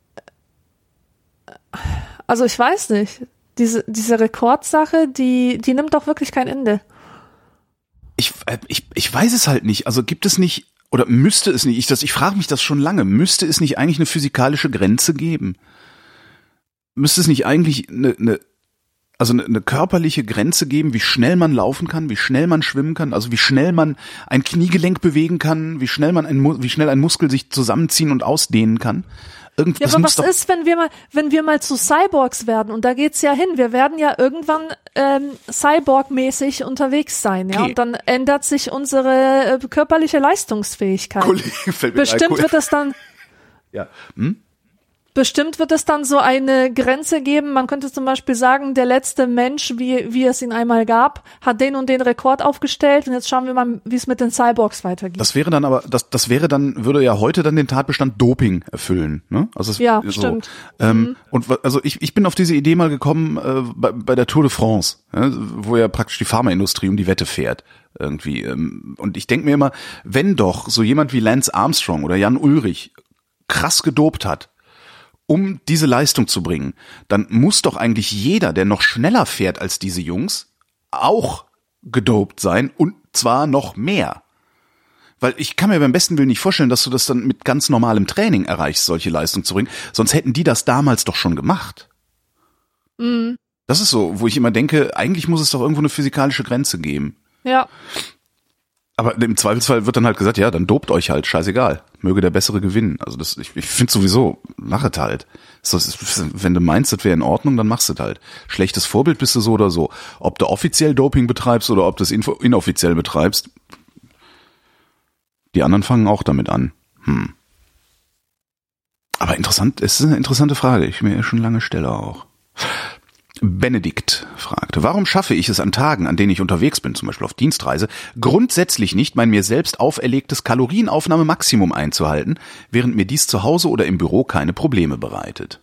also ich weiß nicht, diese, diese Rekordsache, die, die nimmt doch wirklich kein Ende. Ich, ich, ich weiß es halt nicht. Also gibt es nicht, oder müsste es nicht, ich, das, ich frage mich das schon lange, müsste es nicht eigentlich eine physikalische Grenze geben? Müsste es nicht eigentlich eine, eine Also eine, eine körperliche Grenze geben, wie schnell man laufen kann, wie schnell man schwimmen kann, also wie schnell man ein Kniegelenk bewegen kann, wie schnell man ein, wie schnell ein Muskel sich zusammenziehen und ausdehnen kann. Irgendwas ja, aber was ist, wenn wir mal, wenn wir mal zu Cyborgs werden? Und da geht's ja hin. Wir werden ja irgendwann ähm, Cyborg-mäßig unterwegs sein, ja. Okay. Und dann ändert sich unsere äh, körperliche Leistungsfähigkeit. Kollege, fällt mir Bestimmt ein, wird das dann. Ja. Hm? Bestimmt wird es dann so eine Grenze geben. Man könnte zum Beispiel sagen, der letzte Mensch, wie, wie es ihn einmal gab, hat den und den Rekord aufgestellt. Und jetzt schauen wir mal, wie es mit den Cyborgs weitergeht. Das wäre dann aber, das, das wäre dann, würde ja heute dann den Tatbestand Doping erfüllen, ne? Also es, ja, so. stimmt. Ähm, mhm. Und also ich, ich bin auf diese Idee mal gekommen äh, bei, bei der Tour de France, ja, wo ja praktisch die Pharmaindustrie um die Wette fährt. Irgendwie. Ähm, und ich denke mir immer, wenn doch so jemand wie Lance Armstrong oder Jan Ullrich krass gedopt hat, um diese Leistung zu bringen, dann muss doch eigentlich jeder, der noch schneller fährt als diese Jungs, auch gedopt sein und zwar noch mehr. Weil ich kann mir beim besten Willen nicht vorstellen, dass du das dann mit ganz normalem Training erreichst, solche Leistung zu bringen. Sonst hätten die das damals doch schon gemacht. Mhm. Das ist so, wo ich immer denke, eigentlich muss es doch irgendwo eine physikalische Grenze geben. Ja. Aber im Zweifelsfall wird dann halt gesagt, ja, dann dopt euch halt, scheißegal. Möge der Bessere gewinnen. Also das, ich, ich finde sowieso, mach es halt. So, wenn du meinst, das wäre in Ordnung, dann machst du es halt. Schlechtes Vorbild bist du so oder so. Ob du offiziell Doping betreibst oder ob du es inoffiziell betreibst, die anderen fangen auch damit an. Hm. Aber interessant, es ist eine interessante Frage, ich mir schon lange stelle auch. Benedikt fragte: Warum schaffe ich es an Tagen, an denen ich unterwegs bin, zum Beispiel auf Dienstreise, grundsätzlich nicht, mein mir selbst auferlegtes Kalorienaufnahmemaximum einzuhalten, während mir dies zu Hause oder im Büro keine Probleme bereitet?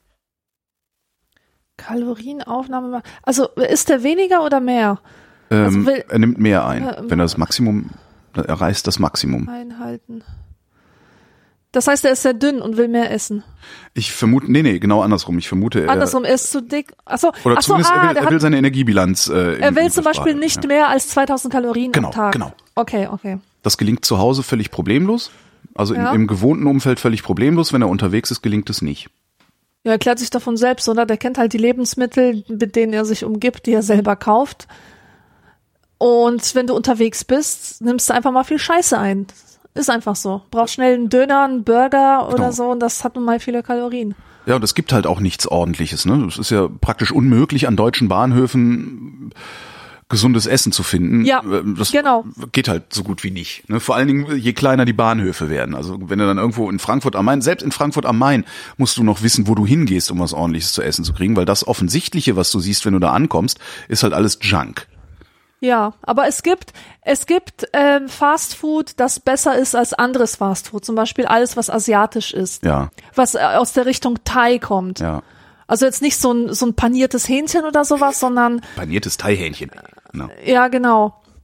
Kalorienaufnahme, also ist der weniger oder mehr? Ähm, also will, er nimmt mehr ein, äh, wenn er das Maximum, er reißt das Maximum. Einhalten. Das heißt, er ist sehr dünn und will mehr essen. Ich vermute, nee, nee, genau andersrum. Ich vermute, er... Andersrum, er ist zu dick. Achso, Oder achso, zumindest, ah, er will, er will seine Energiebilanz... Äh, er will zum Beispiel nicht ja. mehr als zweitausend Kalorien genau, am Tag. Genau, Okay, okay. Das gelingt zu Hause völlig problemlos. Also ja. im, im gewohnten Umfeld völlig problemlos. Wenn er unterwegs ist, gelingt es nicht. Ja, erklärt sich davon selbst, oder? Der kennt halt die Lebensmittel, mit denen er sich umgibt, die er selber kauft. Und wenn du unterwegs bist, nimmst du einfach mal viel Scheiße ein. Ist einfach so. Brauchst schnell einen Döner, einen Burger oder genau. so und das hat nun mal viele Kalorien. Ja, und es gibt halt auch nichts Ordentliches, ne? Es ist ja praktisch unmöglich, an deutschen Bahnhöfen gesundes Essen zu finden. Ja, das genau. Geht halt so gut wie nicht. Ne? Vor allen Dingen, je kleiner die Bahnhöfe werden. Also wenn du dann irgendwo in Frankfurt am Main, selbst in Frankfurt am Main, musst du noch wissen, wo du hingehst, um was Ordentliches zu essen zu kriegen, weil das Offensichtliche, was du siehst, wenn du da ankommst, ist halt alles Junk. Ja, aber es gibt es gibt ähm, Fast Food, das besser ist als anderes Fast Food. Zum Beispiel alles, was asiatisch ist. Ja. Was äh, aus der Richtung Thai kommt. Ja. Also jetzt nicht so ein so ein paniertes Hähnchen oder sowas, sondern paniertes Thai-Hähnchen. No. Ja, genau.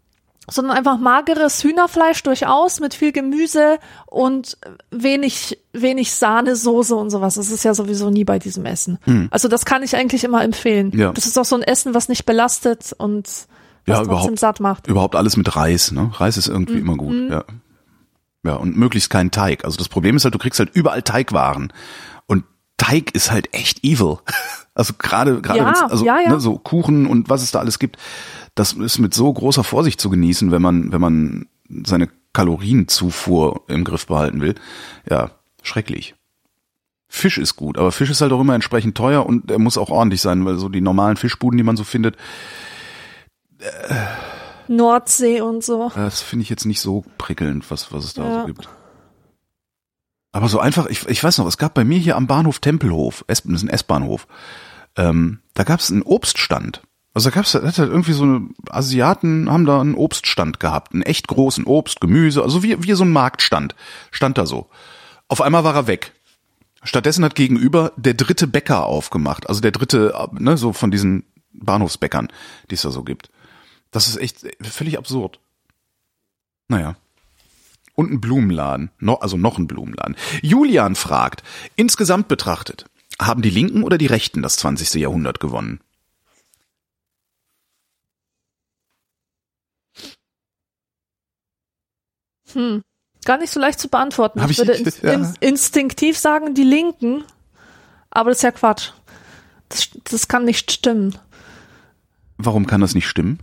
sondern einfach mageres Hühnerfleisch durchaus mit viel Gemüse und wenig wenig Sahnesoße und sowas. Das ist ja sowieso nie bei diesem Essen. Hm. Also das kann ich eigentlich immer empfehlen. Ja. Das ist auch so ein Essen, was nicht belastet und was ja, trotzdem satt macht. Überhaupt alles mit Reis, ne? Reis ist irgendwie mhm. immer gut, mhm. ja. Ja, und möglichst keinen Teig. Also das Problem ist halt, du kriegst halt überall Teigwaren. Und Teig ist halt echt evil. Also gerade, gerade ja, wenn's, also ja, ja. Ne, so Kuchen und was es da alles gibt, das ist mit so großer Vorsicht zu genießen, wenn man, wenn man seine Kalorienzufuhr im Griff behalten will. Ja, schrecklich. Fisch ist gut, aber Fisch ist halt auch immer entsprechend teuer und er muss auch ordentlich sein, weil so die normalen Fischbuden, die man so findet, äh, Nordsee und so. Das finde ich jetzt nicht so prickelnd, was, was es da ja. so gibt. Aber so einfach, ich, ich weiß noch, es gab bei mir hier am Bahnhof Tempelhof, das ist ein S-Bahnhof, ähm, da gab es einen Obststand. Also da gab es, da hat halt irgendwie so eine Asiaten haben da einen Obststand gehabt, einen echt großen Obst, Gemüse, also wie, wie so ein Marktstand, stand da so. Auf einmal war er weg. Stattdessen hat gegenüber der dritte Bäcker aufgemacht, also der dritte, ne, so von diesen Bahnhofsbäckern, die es da so gibt. Das ist echt völlig absurd. Naja. Und ein Blumenladen, no, also noch ein Blumenladen. Julian fragt, insgesamt betrachtet, haben die Linken oder die Rechten das zwanzigste Jahrhundert gewonnen? Hm, gar nicht so leicht zu beantworten. Hab ich, ich würde nicht, in, ja. in, instinktiv sagen, die Linken, aber das ist ja Quatsch. Das, das kann nicht stimmen. Warum kann das nicht stimmen?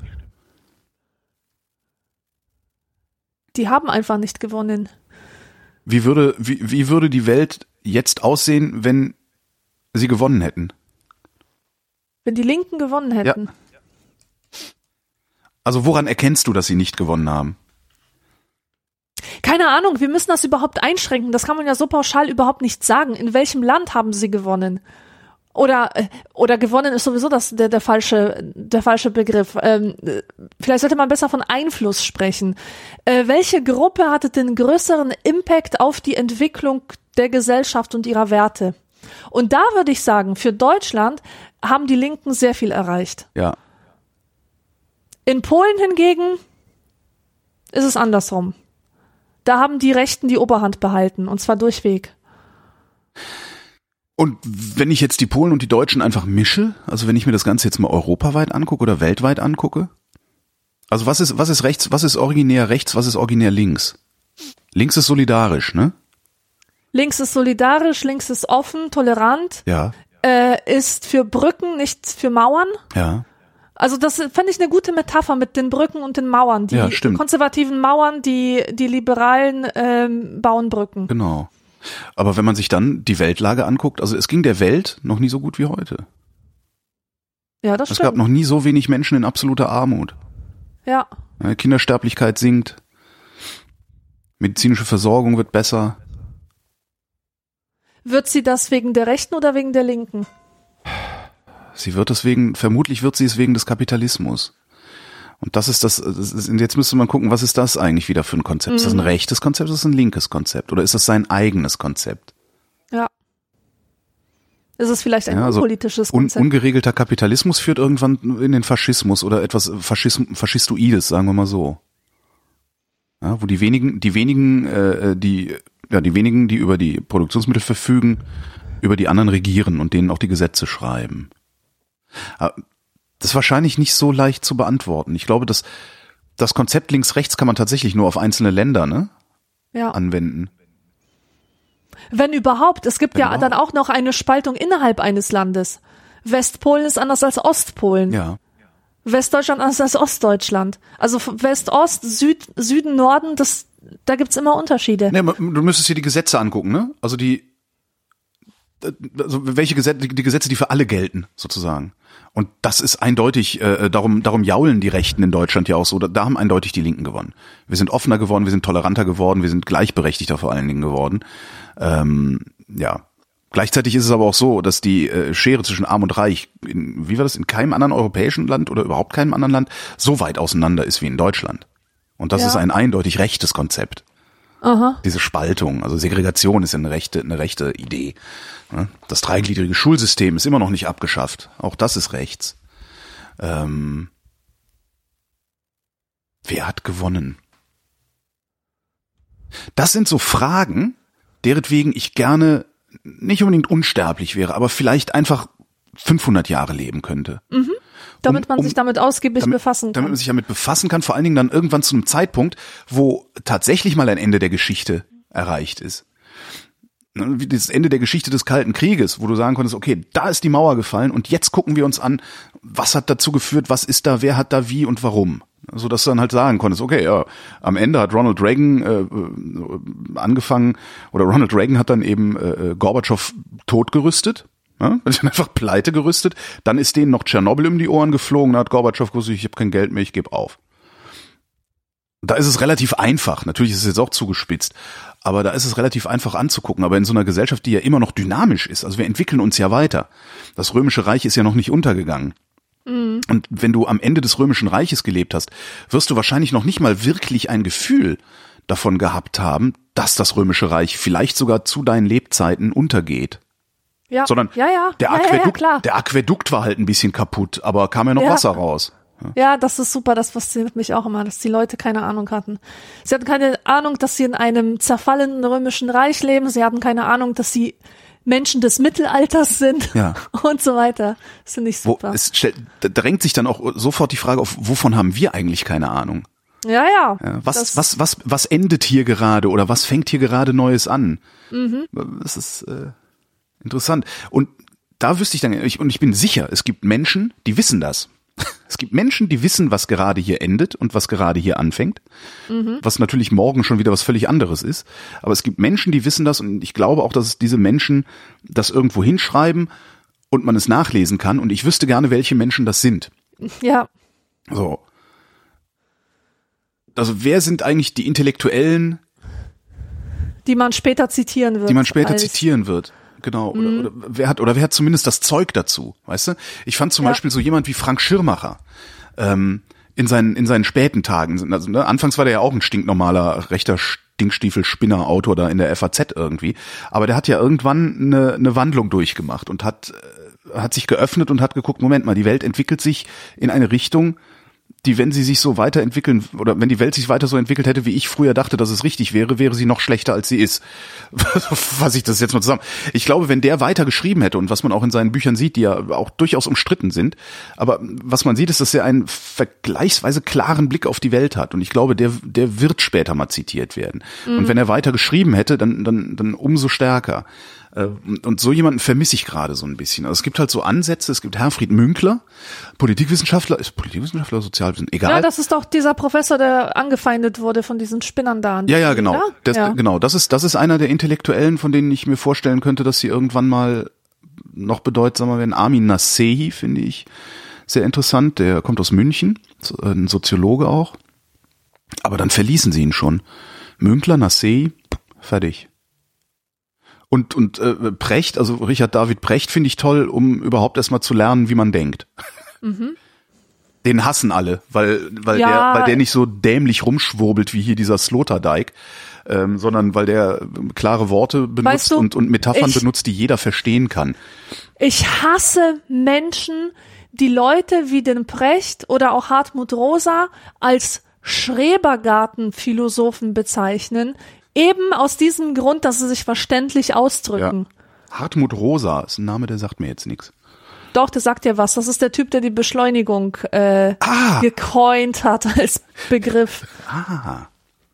Die haben einfach nicht gewonnen. Wie würde, wie, wie würde die Welt jetzt aussehen, wenn sie gewonnen hätten? Wenn die Linken gewonnen hätten? Ja. Also woran erkennst du, dass sie nicht gewonnen haben? Keine Ahnung, wir müssen das überhaupt einschränken. Das kann man ja so pauschal überhaupt nicht sagen. In welchem Land haben sie gewonnen? Oder oder gewonnen ist sowieso das der der falsche der falsche Begriff. Ähm, vielleicht sollte man besser von Einfluss sprechen. Äh, welche Gruppe hatte den größeren Impact auf die Entwicklung der Gesellschaft und ihrer Werte? Und da würde ich sagen, für Deutschland haben die Linken sehr viel erreicht. Ja. In Polen hingegen ist es andersrum. Da haben die Rechten die Oberhand behalten, und zwar durchweg. Und wenn ich jetzt die Polen und die Deutschen einfach mische, also wenn ich mir das Ganze jetzt mal europaweit angucke oder weltweit angucke, also was ist, was ist rechts, was ist originär rechts, was ist originär links? Links ist solidarisch, ne? Links ist solidarisch, links ist offen, tolerant, ja. äh, ist für Brücken, nicht für Mauern. Ja. Also das fand ich eine gute Metapher mit den Brücken und den Mauern. Die ja, konservativen Mauern, die, die Liberalen ähm, bauen Brücken. Genau. Aber wenn man sich dann die Weltlage anguckt, also es ging der Welt noch nie so gut wie heute. Ja, das es stimmt. Es gab noch nie so wenig Menschen in absoluter Armut. Ja. Kindersterblichkeit sinkt. Medizinische Versorgung wird besser. Wird sie das wegen der Rechten oder wegen der Linken? Sie wird es wegen, vermutlich wird sie es wegen des Kapitalismus. Und das ist das, das ist, jetzt müsste man gucken, was ist das eigentlich wieder für ein Konzept? Mhm. Ist das ein rechtes Konzept oder ist das ein linkes Konzept? Oder ist das sein eigenes Konzept? Ja. Ist es vielleicht ein ja, also unpolitisches un, Konzept? Ungeregelter Kapitalismus führt irgendwann in den Faschismus oder etwas Faschism, Faschistoides, sagen wir mal so. Ja, wo die wenigen, die wenigen, äh, die, ja, die wenigen, die über die Produktionsmittel verfügen, über die anderen regieren und denen auch die Gesetze schreiben. Aber das ist wahrscheinlich nicht so leicht zu beantworten. Ich glaube, dass das Konzept links-rechts kann man tatsächlich nur auf einzelne Länder, ne? Ja. anwenden. Wenn überhaupt. Es gibt Wenn ja überhaupt. dann auch noch eine Spaltung innerhalb eines Landes. Westpolen ist anders als Ostpolen. Ja. Westdeutschland anders als Ostdeutschland. Also West-Ost, Süd, Süden, Norden, das, da gibt's immer Unterschiede. Nee, du müsstest dir die Gesetze angucken, ne? Also die, also welche Gesetze, die Gesetze, die für alle gelten, sozusagen. Und das ist eindeutig, äh, darum, darum jaulen die Rechten in Deutschland ja auch so, da, da haben eindeutig die Linken gewonnen. Wir sind offener geworden, wir sind toleranter geworden, wir sind gleichberechtigter vor allen Dingen geworden. Ähm, ja. Gleichzeitig ist es aber auch so, dass die äh, Schere zwischen Arm und Reich, in, wie war das, in keinem anderen europäischen Land oder überhaupt keinem anderen Land so weit auseinander ist wie in Deutschland. Und das ja. ist ein eindeutig rechtes Konzept. Aha. Diese Spaltung, also Segregation ist eine rechte, eine rechte Idee. Das dreigliedrige Schulsystem ist immer noch nicht abgeschafft. Auch das ist rechts. Ähm Wer hat gewonnen? Das sind so Fragen, deretwegen ich gerne nicht unbedingt unsterblich wäre, aber vielleicht einfach fünfhundert Jahre leben könnte. Mhm. Damit um, man um, sich damit ausgiebig damit, befassen kann. Damit man sich damit befassen kann, vor allen Dingen dann irgendwann zu einem Zeitpunkt, wo tatsächlich mal ein Ende der Geschichte erreicht ist. Wie das Ende der Geschichte des Kalten Krieges, wo du sagen konntest, okay, da ist die Mauer gefallen und jetzt gucken wir uns an, was hat dazu geführt, was ist da, wer hat da wie und warum. So dass du dann halt sagen konntest, okay, ja, am Ende hat Ronald Reagan äh, angefangen, oder Ronald Reagan hat dann eben äh, Gorbatschow totgerüstet, ja, einfach pleite gerüstet, dann ist denen noch Tschernobyl um die Ohren geflogen, da hat Gorbatschow gesagt, ich habe kein Geld mehr, ich gebe auf. Da ist es relativ einfach, natürlich ist es jetzt auch zugespitzt, aber da ist es relativ einfach anzugucken, aber in so einer Gesellschaft, die ja immer noch dynamisch ist, also wir entwickeln uns ja weiter, das Römische Reich ist ja noch nicht untergegangen. Mhm. Und wenn du am Ende des Römischen Reiches gelebt hast, wirst du wahrscheinlich noch nicht mal wirklich ein Gefühl davon gehabt haben, dass das Römische Reich vielleicht sogar zu deinen Lebzeiten untergeht. Ja, sondern ja, ja. Der, ja, Aquädukt, ja, ja, der Aquädukt war halt ein bisschen kaputt, aber kam ja noch ja. Wasser raus. Ja. ja, das ist super, das fasziniert mich auch immer, dass die Leute keine Ahnung hatten. Sie hatten keine Ahnung, dass sie in einem zerfallenen Römischen Reich leben, sie hatten keine Ahnung, dass sie Menschen des Mittelalters sind ja. und so weiter. Das finde ich super. Wo, es stellt, da drängt sich dann auch sofort die Frage auf, wovon haben wir eigentlich keine Ahnung? Ja, ja. ja was, was, was, was endet hier gerade oder was fängt hier gerade Neues an? Mhm. Das ist äh, interessant. Und da wüsste ich dann, ich, und ich bin sicher, es gibt Menschen, die wissen das. Es gibt Menschen, die wissen, was gerade hier endet und was gerade hier anfängt, mhm. was natürlich morgen schon wieder was völlig anderes ist. Aber es gibt Menschen, die wissen das und ich glaube auch, dass diese Menschen das irgendwo hinschreiben und man es nachlesen kann und ich wüsste gerne, welche Menschen das sind. Ja. So. Also wer sind eigentlich die Intellektuellen, die man später zitieren wird? Die man später zitieren wird. Genau, oder, mhm. oder wer hat oder wer hat zumindest das Zeug dazu, weißt du? Ich fand zum ja. Beispiel so jemand wie Frank Schirmacher ähm, in seinen in seinen späten Tagen. Also ne, anfangs war der ja auch ein stinknormaler rechter Stinkstiefel-Spinner-Autor da in der F A Z irgendwie, aber der hat ja irgendwann eine, eine Wandlung durchgemacht und hat hat sich geöffnet und hat geguckt, Moment mal, die Welt entwickelt sich in eine Richtung, die, wenn sie sich so weiterentwickeln, oder wenn die Welt sich weiter so entwickelt hätte, wie ich früher dachte, dass es richtig wäre, wäre sie noch schlechter, als sie ist. Fasse ich das jetzt mal zusammen. Ich glaube, wenn der weiter geschrieben hätte, und was man auch in seinen Büchern sieht, die ja auch durchaus umstritten sind, aber was man sieht, ist, dass er einen vergleichsweise klaren Blick auf die Welt hat. Und ich glaube, der, der wird später mal zitiert werden. Mhm. Und wenn er weiter geschrieben hätte, dann, dann, dann umso stärker. Und so jemanden vermisse ich gerade so ein bisschen. Also es gibt halt so Ansätze, es gibt Herfried Münkler, Politikwissenschaftler, ist Politikwissenschaftler oder Sozialwissenschaftler? Egal. Ja, das ist doch dieser Professor, der angefeindet wurde von diesen Spinnern da. Ja, ja, genau. Ja? Das, ja. Genau, das ist, das ist einer der Intellektuellen, von denen ich mir vorstellen könnte, dass sie irgendwann mal noch bedeutsamer werden. Armin Nasehi finde ich sehr interessant, der kommt aus München, ein Soziologe auch. Aber dann verließen sie ihn schon. Münkler, Nasehi, fertig. Und und äh, Precht, also Richard David Precht finde ich toll, um überhaupt erstmal zu lernen, wie man denkt. Mhm. Den hassen alle, weil weil ja. der weil der nicht so dämlich rumschwurbelt wie hier dieser Sloterdijk, ähm, sondern weil der klare Worte benutzt weißt du, und und Metaphern ich, benutzt, die jeder verstehen kann. Ich hasse Menschen, die Leute wie den Precht oder auch Hartmut Rosa als Schrebergarten-Philosophen bezeichnen. Eben aus diesem Grund, dass sie sich verständlich ausdrücken. Ja. Hartmut Rosa ist ein Name, der sagt mir jetzt nichts. Doch, der sagt ja was. Das ist der Typ, der die Beschleunigung äh, ah. gecoint hat als Begriff. Ah.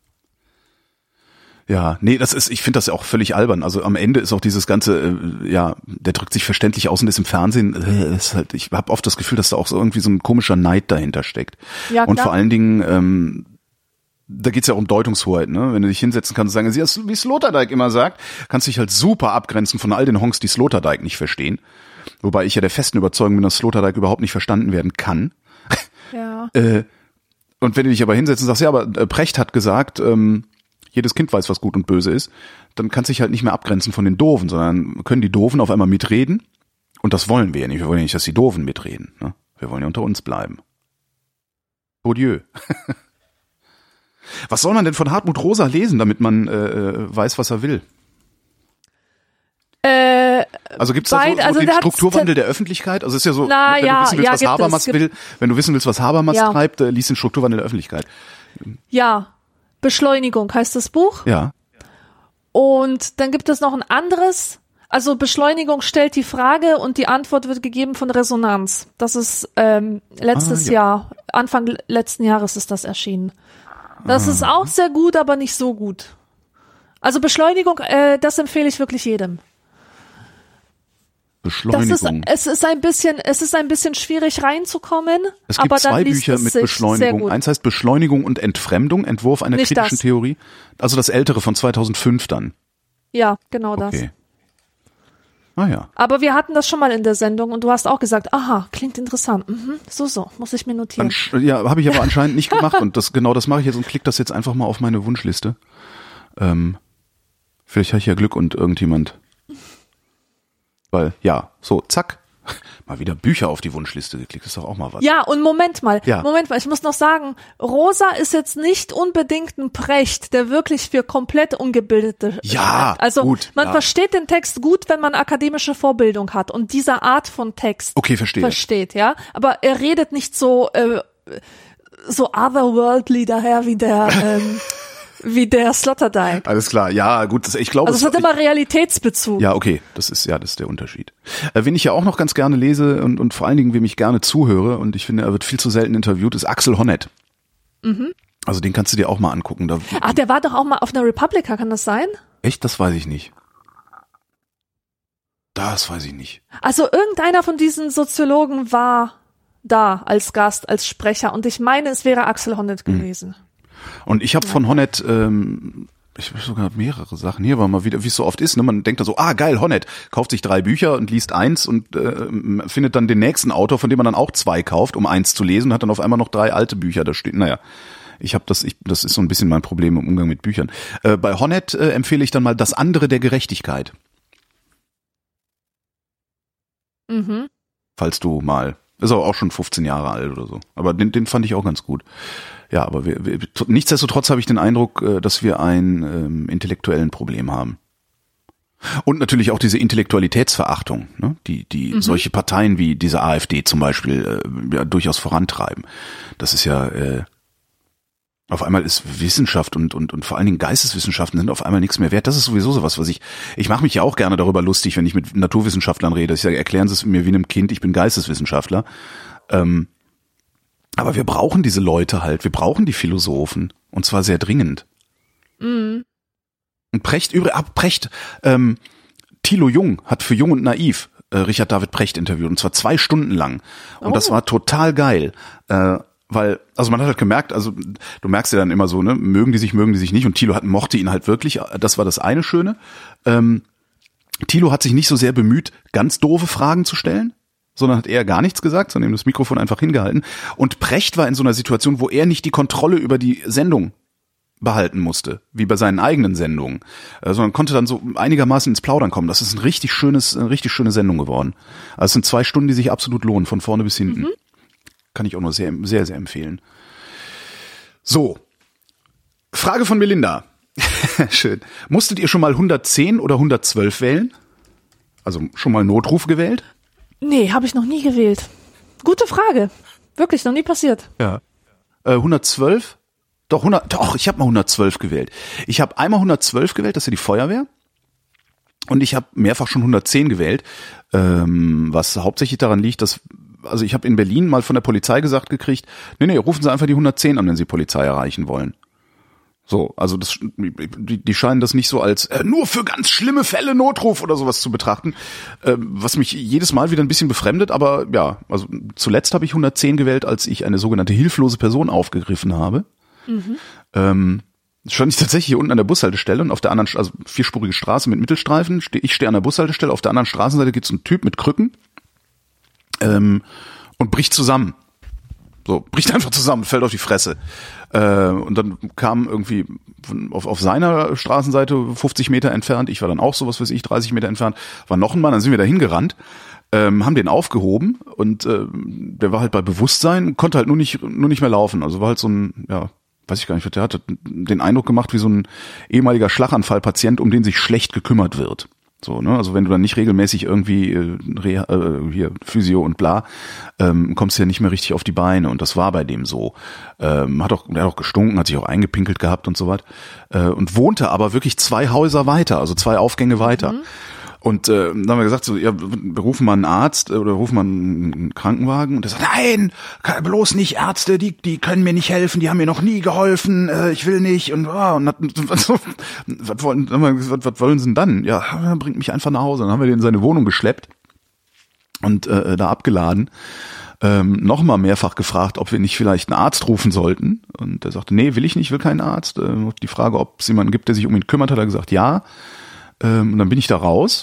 Ja, nee, das ist, ich finde das ja auch völlig albern. Also am Ende ist auch dieses ganze, äh, ja, der drückt sich verständlich aus und ist im Fernsehen. Äh, ist halt, ich habe oft das Gefühl, dass da auch so irgendwie so ein komischer Neid dahinter steckt. Ja, klar. Und vor allen Dingen, ähm, da geht's ja auch um Deutungshoheit, ne? Wenn du dich hinsetzen kannst und sagen, wie Sloterdijk immer sagt, kannst du dich halt super abgrenzen von all den Honks, die Sloterdijk nicht verstehen. Wobei ich ja der festen Überzeugung bin, dass Sloterdijk überhaupt nicht verstanden werden kann. Ja. äh, und wenn du dich aber hinsetzt und sagst, ja, aber Precht hat gesagt, ähm, jedes Kind weiß, was gut und böse ist, dann kannst du dich halt nicht mehr abgrenzen von den Doofen, sondern können die Doofen auf einmal mitreden. Und das wollen wir ja nicht. Wir wollen ja nicht, dass die Doofen mitreden. Ne? Wir wollen ja unter uns bleiben. Adieu. Was soll man denn von Hartmut Rosa lesen, damit man äh, weiß, was er will? Äh, also gibt es da so, so also den Strukturwandel der Öffentlichkeit? Also es ist ja so, na, wenn ja, du wissen willst, ja, was Habermas es, will, wenn du wissen willst, was Habermas ja. treibt, äh, liest den Strukturwandel der Öffentlichkeit. Ja, Beschleunigung heißt das Buch. Ja. Und dann gibt es noch ein anderes, also Beschleunigung stellt die Frage und die Antwort wird gegeben von Resonanz. Das ist ähm, letztes ah, ja. Jahr, Anfang letzten Jahres ist das erschienen. Das ah. ist auch sehr gut, aber nicht so gut. Also Beschleunigung, äh, das empfehle ich wirklich jedem. Beschleunigung. Das ist, es ist ein bisschen, es ist ein bisschen schwierig reinzukommen. Es gibt aber zwei dann Bücher mit Beschleunigung. Eins heißt Beschleunigung und Entfremdung, Entwurf einer Nicht kritischen das. Theorie. Also das ältere von zweitausendfünf dann. Ja, genau okay. das. Ah ja. Aber wir hatten das schon mal in der Sendung und du hast auch gesagt, aha, klingt interessant. Mhm, so, so, muss ich mir notieren. Ansch- ja, habe ich aber anscheinend nicht gemacht und das genau das mache ich jetzt und klicke das jetzt einfach mal auf meine Wunschliste. Ähm, vielleicht habe ich ja Glück und irgendjemand. Weil, ja, so, zack, mal wieder Bücher auf die Wunschliste geklickt, ist doch auch mal was. Ja, und Moment mal, ja. Moment mal, ich muss noch sagen, Rosa ist jetzt nicht unbedingt ein Precht, der wirklich für komplett Ungebildete ja, schreibt. Also gut, man ja. versteht den Text gut, wenn man akademische Vorbildung hat und diese Art von Text okay, verstehe. versteht, ja. Aber er redet nicht so, äh, so otherworldly daher wie der, ähm, wie der Sloterdijk. Alles klar, ja gut, das, ich glaube... Also es hat immer Realitätsbezug. Ja, okay, das ist ja das ist der Unterschied. Äh, wen ich ja auch noch ganz gerne lese und, und vor allen Dingen, wem ich gerne zuhöre und ich finde, er wird viel zu selten interviewt, ist Axel Honneth. Mhm. Also den kannst du dir auch mal angucken. Da, Ach, der war doch auch mal auf einer Republika, kann das sein? Echt? Das weiß ich nicht. Das weiß ich nicht. Also irgendeiner von diesen Soziologen war da als Gast, als Sprecher und ich meine, es wäre Axel Honneth gewesen. Mhm. Und ich habe von Honneth, ähm, ich habe sogar mehrere Sachen hier, aber mal wieder, wie es so oft ist, ne? Man denkt da so, ah geil, Honneth, kauft sich drei Bücher und liest eins und äh, findet dann den nächsten Autor, von dem man dann auch zwei kauft, um eins zu lesen, und hat dann auf einmal noch drei alte Bücher da stehen. Naja, ich habe das, ich, das ist so ein bisschen mein Problem im Umgang mit Büchern. Äh, bei Honneth äh, empfehle ich dann mal Das andere der Gerechtigkeit. Mhm. Falls du mal, ist aber auch schon fünfzehn Jahre alt oder so, aber den, den fand ich auch ganz gut. Ja, aber wir, wir, nichtsdestotrotz habe ich den Eindruck, dass wir ein ähm, intellektuellen Problem haben. Und natürlich auch diese Intellektualitätsverachtung, ne? die die mhm. solche Parteien wie diese AfD zum Beispiel äh, ja durchaus vorantreiben. Das ist ja äh, auf einmal ist Wissenschaft und und und vor allen Dingen Geisteswissenschaften sind auf einmal nichts mehr wert. Das ist sowieso sowas, was ich ich mache mich ja auch gerne darüber lustig, wenn ich mit Naturwissenschaftlern rede. Ich sage, erklären Sie es mir wie einem Kind, ich bin Geisteswissenschaftler. Ähm, Aber wir brauchen diese Leute halt, wir brauchen die Philosophen und zwar sehr dringend. Mhm. Und Precht, übrigens, ab Precht, ähm, Thilo Jung hat für Jung und Naiv äh, Richard David Precht interviewt und zwar zwei Stunden lang und oh. das war total geil, äh, weil, also man hat halt gemerkt, also du merkst ja dann immer so, ne, mögen die sich, mögen die sich nicht und Thilo hat, mochte ihn halt wirklich, das war das eine Schöne. Ähm, Thilo hat sich nicht so sehr bemüht, ganz doofe Fragen zu stellen, sondern hat eher gar nichts gesagt, sondern ihm das Mikrofon einfach hingehalten. Und Precht war in so einer Situation, wo er nicht die Kontrolle über die Sendung behalten musste, wie bei seinen eigenen Sendungen, äh, sondern konnte dann so einigermaßen ins Plaudern kommen. Das ist ein richtig schönes, eine richtig schöne Sendung geworden. Also es sind zwei Stunden, die sich absolut lohnen, von vorne bis hinten. Mhm. Kann ich auch nur sehr, sehr, sehr empfehlen. So. Frage von Melinda. Schön. Musstet ihr schon mal hundertzehn oder hundertzwölf wählen? Also schon mal Notruf gewählt? Nee, habe ich noch nie gewählt. Gute Frage. Wirklich, noch nie passiert. Ja. Äh, hundertzwölf? Doch, hundert, doch, ich habe mal hundertzwölf gewählt. Ich habe einmal hundertzwölf gewählt, das ist ja die Feuerwehr. Und ich habe mehrfach schon hundertzehn gewählt, ähm, was hauptsächlich daran liegt, dass, also ich habe in Berlin mal von der Polizei gesagt gekriegt, nee, nee, rufen Sie einfach die hundertzehn an, wenn Sie Polizei erreichen wollen. So, also das, die, die scheinen das nicht so als äh, nur für ganz schlimme Fälle Notruf oder sowas zu betrachten, äh, was mich jedes Mal wieder ein bisschen befremdet, aber ja, also zuletzt habe ich hundertzehn gewählt, als ich eine sogenannte hilflose Person aufgegriffen habe. Mhm. Ähm, stand ich tatsächlich hier unten an der Bushaltestelle und auf der anderen, also vierspurige Straße mit Mittelstreifen, steh, ich stehe an der Bushaltestelle, auf der anderen Straßenseite gibt's einen Typ mit Krücken ähm, und bricht zusammen. So, bricht einfach zusammen, fällt auf die Fresse. Äh, und dann kam irgendwie von, auf, auf seiner Straßenseite fünfzig Meter entfernt, ich war dann auch so, was weiß ich, dreißig Meter entfernt, war noch ein Mann, dann sind wir da hingerannt, ähm, haben den aufgehoben und äh, der war halt bei Bewusstsein, konnte halt nur nicht nur nicht mehr laufen. Also war halt so ein, ja, weiß ich gar nicht, der hatte den Eindruck gemacht wie so ein ehemaliger Schlaganfallpatient, um den sich schlecht gekümmert wird. So, ne? Also wenn du dann nicht regelmäßig irgendwie äh, Reha, äh, hier Physio und bla, ähm, kommst du ja nicht mehr richtig auf die Beine. Und das war bei dem so. Ähm, hat auch, der hat auch gestunken, hat sich auch eingepinkelt gehabt und so was. Äh, und wohnte aber wirklich zwei Häuser weiter, also zwei Aufgänge weiter. Mhm. Und äh, dann haben wir gesagt, so, ja, wir rufen mal einen Arzt oder rufen mal einen Krankenwagen. Und der sagt, nein, bloß nicht Ärzte, die die können mir nicht helfen, die haben mir noch nie geholfen, äh, ich will nicht. Und, oh, und was, was, wollen, was, was wollen sie denn dann? Ja, bringt mich einfach nach Hause. Dann haben wir den in seine Wohnung geschleppt und äh, da abgeladen. Ähm, nochmal mehrfach gefragt, ob wir nicht vielleicht einen Arzt rufen sollten. Und er sagte, nee, will ich nicht, will keinen Arzt. Äh, die Frage, ob es jemanden gibt, der sich um ihn kümmert, hat er gesagt, ja. Ähm, und dann bin ich da raus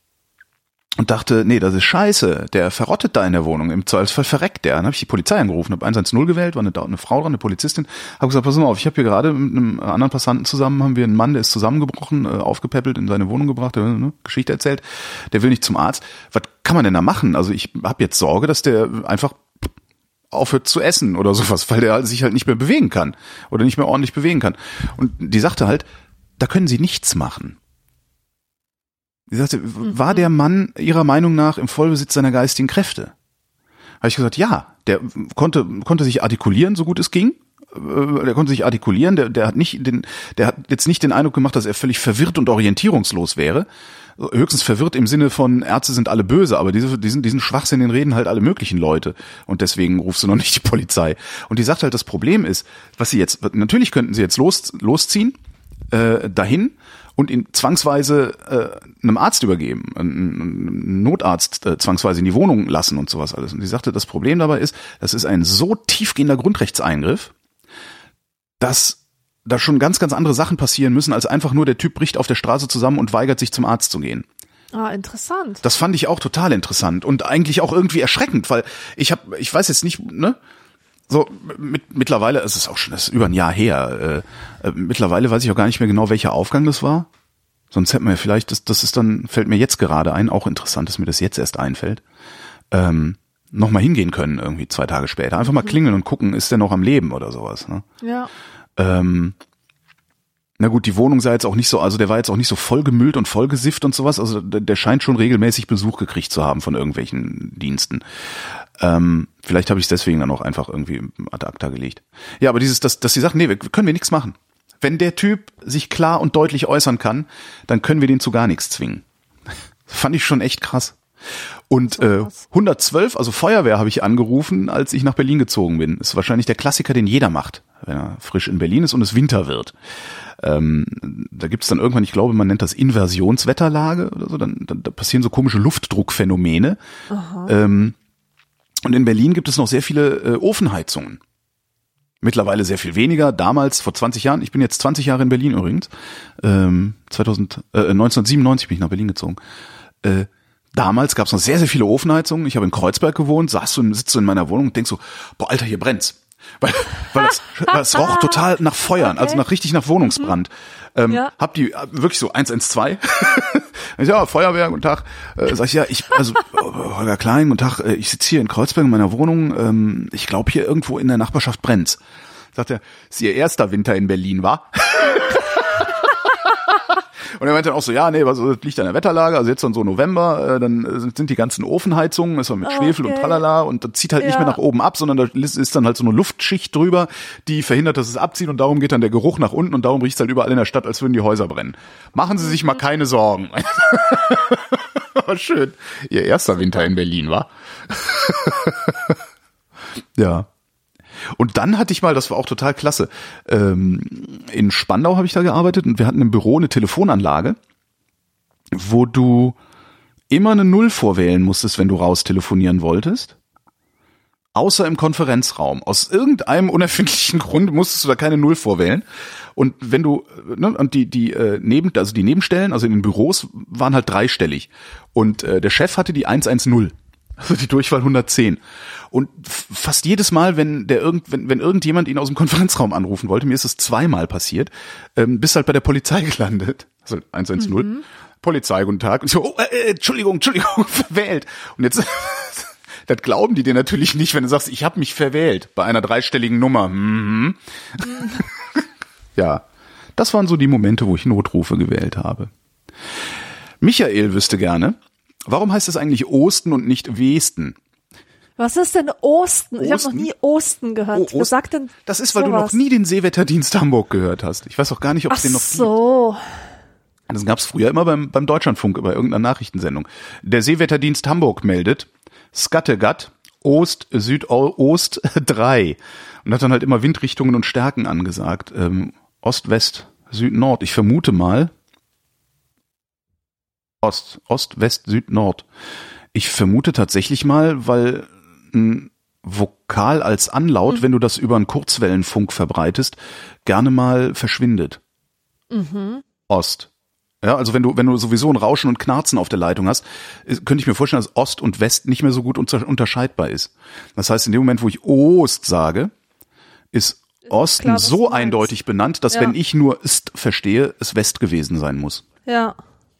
und dachte, nee, das ist scheiße, der verrottet da in der Wohnung, im Zweifelsfall verreckt der. Dann habe ich die Polizei angerufen, habe eins eins null gewählt, war eine, eine Frau dran, eine Polizistin, habe gesagt, pass mal auf, ich habe hier gerade mit einem anderen Passanten zusammen, haben wir einen Mann, der ist zusammengebrochen, äh, aufgepäppelt, in seine Wohnung gebracht, der ne, Geschichte erzählt, der will nicht zum Arzt. Was kann man denn da machen? Also ich habe jetzt Sorge, dass der einfach aufhört zu essen oder sowas, weil der sich halt nicht mehr bewegen kann oder nicht mehr ordentlich bewegen kann. Und die sagte halt, da können Sie nichts machen. Sie sagte, mhm. war der Mann Ihrer Meinung nach im Vollbesitz seiner geistigen Kräfte? Habe ich gesagt, ja, der konnte konnte sich artikulieren, so gut es ging. Der konnte sich artikulieren, der der hat nicht den der hat jetzt nicht den Eindruck gemacht, dass er völlig verwirrt und orientierungslos wäre. Höchstens verwirrt im Sinne von Ärzte sind alle böse, aber diese diesen diesen Schwachsinn, den reden halt alle möglichen Leute und deswegen rufst du noch nicht die Polizei. Und die sagt halt, das Problem ist, was sie jetzt natürlich könnten sie jetzt los losziehen äh, dahin und ihn zwangsweise äh, einem Arzt übergeben, einen Notarzt äh, zwangsweise in die Wohnung lassen und sowas alles. Und sie sagte, das Problem dabei ist, das ist ein so tiefgehender Grundrechtseingriff, dass da schon ganz, ganz andere Sachen passieren müssen, als einfach nur der Typ bricht auf der Straße zusammen und weigert sich zum Arzt zu gehen. Ah, interessant. Das fand ich auch total interessant und eigentlich auch irgendwie erschreckend, weil ich habe, ich weiß jetzt nicht, ne, so mit, mittlerweile ist es auch schon, das ist über ein Jahr her. Äh, äh, mittlerweile weiß ich auch gar nicht mehr genau, welcher Aufgang das war. Sonst hätten wir ja vielleicht, das, das ist dann, fällt mir jetzt gerade ein, auch interessant, dass mir das jetzt erst einfällt, ähm, nochmal hingehen können, irgendwie zwei Tage später. Einfach mal klingeln und gucken, ist der noch am Leben oder sowas. Ne? Ja. Ähm, na gut, die Wohnung sah jetzt auch nicht so, also der war jetzt auch nicht so vollgemüllt und vollgesifft und sowas, also der, der scheint schon regelmäßig Besuch gekriegt zu haben von irgendwelchen Diensten. Ähm, vielleicht habe ich es deswegen dann auch einfach irgendwie ad acta gelegt. Ja, aber dieses, dass, dass sie sagen, nee, wir, können wir nichts machen. Wenn der Typ sich klar und deutlich äußern kann, dann können wir den zu gar nichts zwingen. Fand ich schon echt krass. Und äh, hundertzwölf, also Feuerwehr, habe ich angerufen, als ich nach Berlin gezogen bin. Ist wahrscheinlich der Klassiker, den jeder macht, wenn er frisch in Berlin ist und es Winter wird. Ähm, da gibt's dann irgendwann, ich glaube, man nennt das Inversionswetterlage oder so, dann, dann da passieren so komische Luftdruckphänomene. Ähm, und in Berlin gibt es noch sehr viele äh, Ofenheizungen. Mittlerweile sehr viel weniger. Damals, vor zwanzig Jahren, ich bin jetzt zwanzig Jahre in Berlin übrigens, ähm, zweitausend, äh, neunzehnhundertsiebenundneunzig bin ich nach Berlin gezogen. Äh, damals gab es noch sehr, sehr viele Ofenheizungen. Ich habe in Kreuzberg gewohnt, saß so, sitzt so in meiner Wohnung und denk so, boah, Alter, hier brennt's. Weil, weil das, das roch total nach Feuern, okay. Also nach richtig nach Wohnungsbrand. Mhm. Ähm, ja. Hab die wirklich so eins eins zwei. Ja, Feuerwehr, guten Tag. Äh, sag ich, ja, ich, also Holger Klein, guten Tag, ich sitze hier in Kreuzberg in meiner Wohnung. Ähm, ich glaube, hier irgendwo in der Nachbarschaft brennt's. Sagt er, ist Ihr erster Winter in Berlin, wa? Und er meinte dann auch so, ja, nee, also das liegt an der Wetterlage, also jetzt dann so November, äh, dann sind die ganzen Ofenheizungen, das war mit Schwefel okay. und tralala und das zieht halt ja. nicht mehr nach oben ab, sondern da ist dann halt so eine Luftschicht drüber, die verhindert, dass es abzieht und darum geht dann der Geruch nach unten und darum riecht es halt überall in der Stadt, als würden die Häuser brennen. Machen Sie sich mal keine Sorgen. Schön. Ihr erster Winter in Berlin, wa? Ja. Und dann hatte ich mal, das war auch total klasse, ähm, in Spandau habe ich da gearbeitet und wir hatten im Büro eine Telefonanlage, wo du immer eine Null vorwählen musstest, wenn du raus telefonieren wolltest, außer im Konferenzraum. Aus irgendeinem unerfindlichen Grund musstest du da keine Null vorwählen. Und wenn du, ne, und die, die, äh, neben, also die Nebenstellen, also in den Büros, waren halt dreistellig. Und äh, der Chef hatte die eins eins null. Also die Durchwahl hundertzehn. Und fast jedes Mal, wenn der irgend, wenn, wenn irgendjemand ihn aus dem Konferenzraum anrufen wollte, mir ist es zweimal passiert, ähm, bist halt bei der Polizei gelandet. Also eins eins null. Mhm. Polizei, guten Tag. Und ich so, oh, äh, Entschuldigung, Entschuldigung, verwählt. Und jetzt, das glauben die dir natürlich nicht, wenn du sagst, ich habe mich verwählt bei einer dreistelligen Nummer. Mhm. Mhm. Ja, das waren so die Momente, wo ich Notrufe gewählt habe. Michael wüsste gerne, warum heißt es eigentlich Osten und nicht Westen? Was ist denn Osten? Osten? Ich habe noch nie Osten gehört. Oh, Wer sagt denn das ist, weil sowas? du noch nie den Seewetterdienst Hamburg gehört hast. Ich weiß auch gar nicht, ob es den noch gibt. Ach so. Das gab es früher immer beim, beim Deutschlandfunk, bei irgendeiner Nachrichtensendung. Der Seewetterdienst Hamburg meldet Skattegat, Ost, Südost drei. Und hat dann halt immer Windrichtungen und Stärken angesagt. Ähm, Ost, West, Süd, Nord. Ich vermute mal Ost, Ost, West, Süd, Nord. Ich vermute tatsächlich mal, weil ein Vokal als Anlaut, mhm. wenn du das über einen Kurzwellenfunk verbreitest, gerne mal verschwindet. Mhm. Ost. Ja, also wenn du, wenn du sowieso ein Rauschen und Knarzen auf der Leitung hast, könnte ich mir vorstellen, dass Ost und West nicht mehr so gut unterscheidbar ist. Das heißt, in dem Moment, wo ich Ost sage, ist Osten Klar, so eindeutig benannt, dass ja. wenn ich nur Ist verstehe, es West gewesen sein muss. Ja.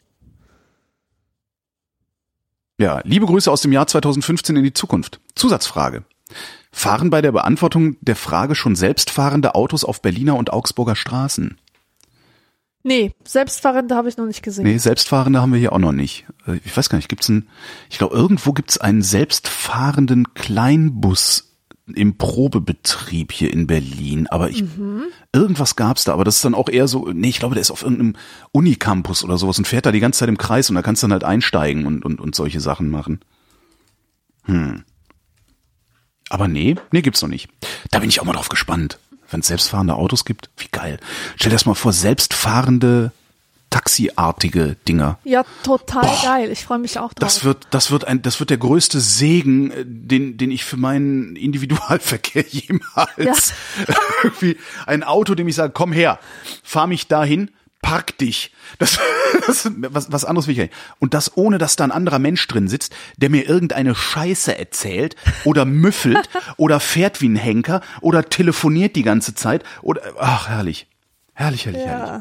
Ja, liebe Grüße aus dem Jahr zweitausendfünfzehn in die Zukunft. Zusatzfrage. Fahren bei der Beantwortung der Frage schon selbstfahrende Autos auf Berliner und Augsburger Straßen? Nee, selbstfahrende habe ich noch nicht gesehen. Nee, selbstfahrende haben wir hier auch noch nicht. Ich weiß gar nicht, gibt's einen, ich glaube, irgendwo gibt's einen selbstfahrenden Kleinbus im Probebetrieb hier in Berlin, aber ich, mhm. irgendwas gab's da, aber das ist dann auch eher so, nee, ich glaube, der ist auf irgendeinem Unicampus oder sowas und fährt da die ganze Zeit im Kreis und da kannst du dann halt einsteigen und, und, und solche Sachen machen. Hm. Aber nee, nee, gibt's noch nicht. Da bin ich auch mal drauf gespannt. Wenn es selbstfahrende Autos gibt, wie geil. Stell dir das mal vor, selbstfahrende, taxiartige Dinger. Ja, total Boah, geil. Ich freue mich auch drauf. Das wird, das wird ein, das wird der größte Segen, den, den ich für meinen Individualverkehr jemals ja. irgendwie ein Auto, dem ich sage, komm her, fahr mich dahin, park dich. Das, das was, was anderes will ich nicht. Und das ohne, dass da ein anderer Mensch drin sitzt, der mir irgendeine Scheiße erzählt oder müffelt oder fährt wie ein Henker oder telefoniert die ganze Zeit oder, ach, herrlich. Herrlich, herrlich, ja. herrlich.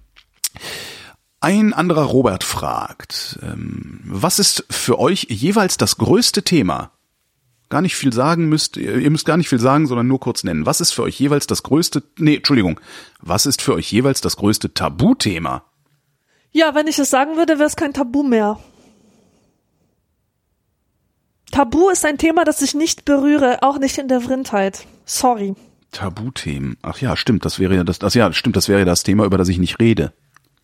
Ein anderer Robert fragt, ähm, was ist für euch jeweils das größte Thema? Gar nicht viel sagen müsst, ihr müsst gar nicht viel sagen, sondern nur kurz nennen. Was ist für euch jeweils das größte, nee, Entschuldigung, was ist für euch jeweils das größte Tabuthema? Ja, wenn ich es sagen würde, wäre es kein Tabu mehr. Tabu ist ein Thema, das ich nicht berühre, auch nicht in der Vrindheit. Sorry. Tabuthemen. Ach ja, stimmt, das wäre ja das, das ja, stimmt, das wäre das Thema, über das ich nicht rede.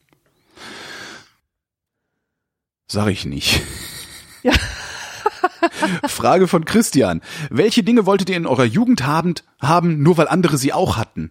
Sag ich nicht. Ja. Frage von Christian. Welche Dinge wolltet ihr in eurer Jugend haben, haben, nur weil andere sie auch hatten?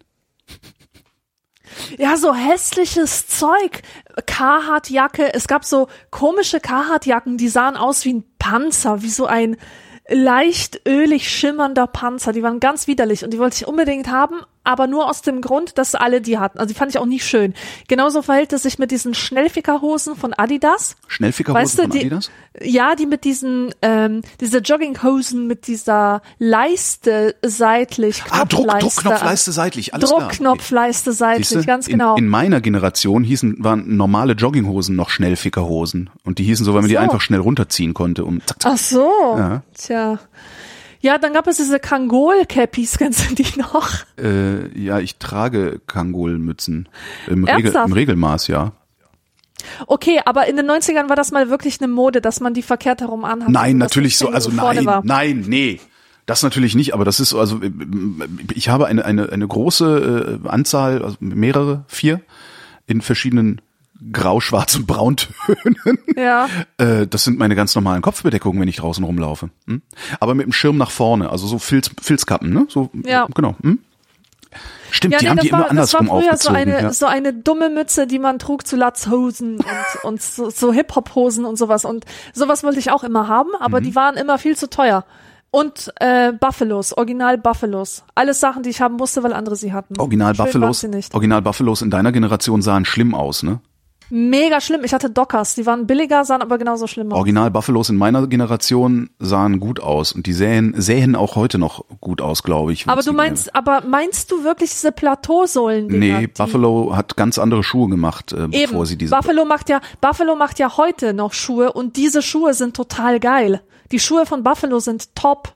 Ja, so hässliches Zeug. Carhartt-Jacke. Es gab so komische Carhartt-Jacken, die sahen aus wie ein Panzer, wie so ein leicht ölig schimmernder Panzer. Die waren ganz widerlich und die wollte ich unbedingt haben, aber nur aus dem Grund, dass alle die hatten. Also die fand ich auch nie schön. Genauso verhält es sich mit diesen Schnellfickerhosen von Adidas. Schnellfickerhosen weißt du, von die, Adidas? Ja, die mit diesen, ähm, diese Jogginghosen mit dieser Leiste seitlich. Ah, Druck, Druckknopfleiste seitlich, alles klar. Druckknopfleiste seitlich, Siehste? ganz genau. In, in meiner Generation hießen, waren normale Jogginghosen noch Schnellfickerhosen. Und die hießen so, weil man so. die einfach schnell runterziehen konnte. Um zack, zack. Ach so, ja. Tja. Ja, dann gab es diese Kangol-Cappies, kennst du die noch? Äh, ja, ich trage Kangol-Mützen. Im, Regel, Im Regelmaß, ja. Okay, aber in den neunzigern war das mal wirklich eine Mode, dass man die verkehrt herum anhat. Nein, natürlich so, also nein, war. nein, nee. Das natürlich nicht, aber das ist, also ich habe eine eine eine große äh, Anzahl, also mehrere, vier, in verschiedenen Grau, Schwarz und Brauntönen. Ja. Äh, das sind meine ganz normalen Kopfbedeckungen, wenn ich draußen rumlaufe. Hm? Aber mit dem Schirm nach vorne, also so Filz, Filzkappen, ne? So, ja. Genau. Hm? Stimmt, ja, die nee, haben die war, immer andersrum aufgezogen. Das war früher so eine, ja. so eine dumme Mütze, die man trug zu Latzhosen und, und so, so Hip-Hop-Hosen und sowas. Und sowas wollte ich auch immer haben, aber mhm. die waren immer viel zu teuer. Und äh, Buffalos, Original Buffalos. Alles Sachen, die ich haben musste, weil andere sie hatten. Original Buffalos, Original Buffalos in deiner Generation sahen schlimm aus, ne? Mega schlimm. Ich hatte Dockers, die waren billiger, sahen aber genauso schlimm aus. Original Buffalos in meiner Generation sahen gut aus und die sähen, sähen auch heute noch gut aus, glaube ich. Aber du meinst, aber meinst du wirklich diese Plateausohlen? Nee, Buffalo hat ganz andere Schuhe gemacht, äh, bevor Eben. sie diese. Buffalo macht ja, Buffalo macht ja heute noch Schuhe und diese Schuhe sind total geil. Die Schuhe von Buffalo sind top.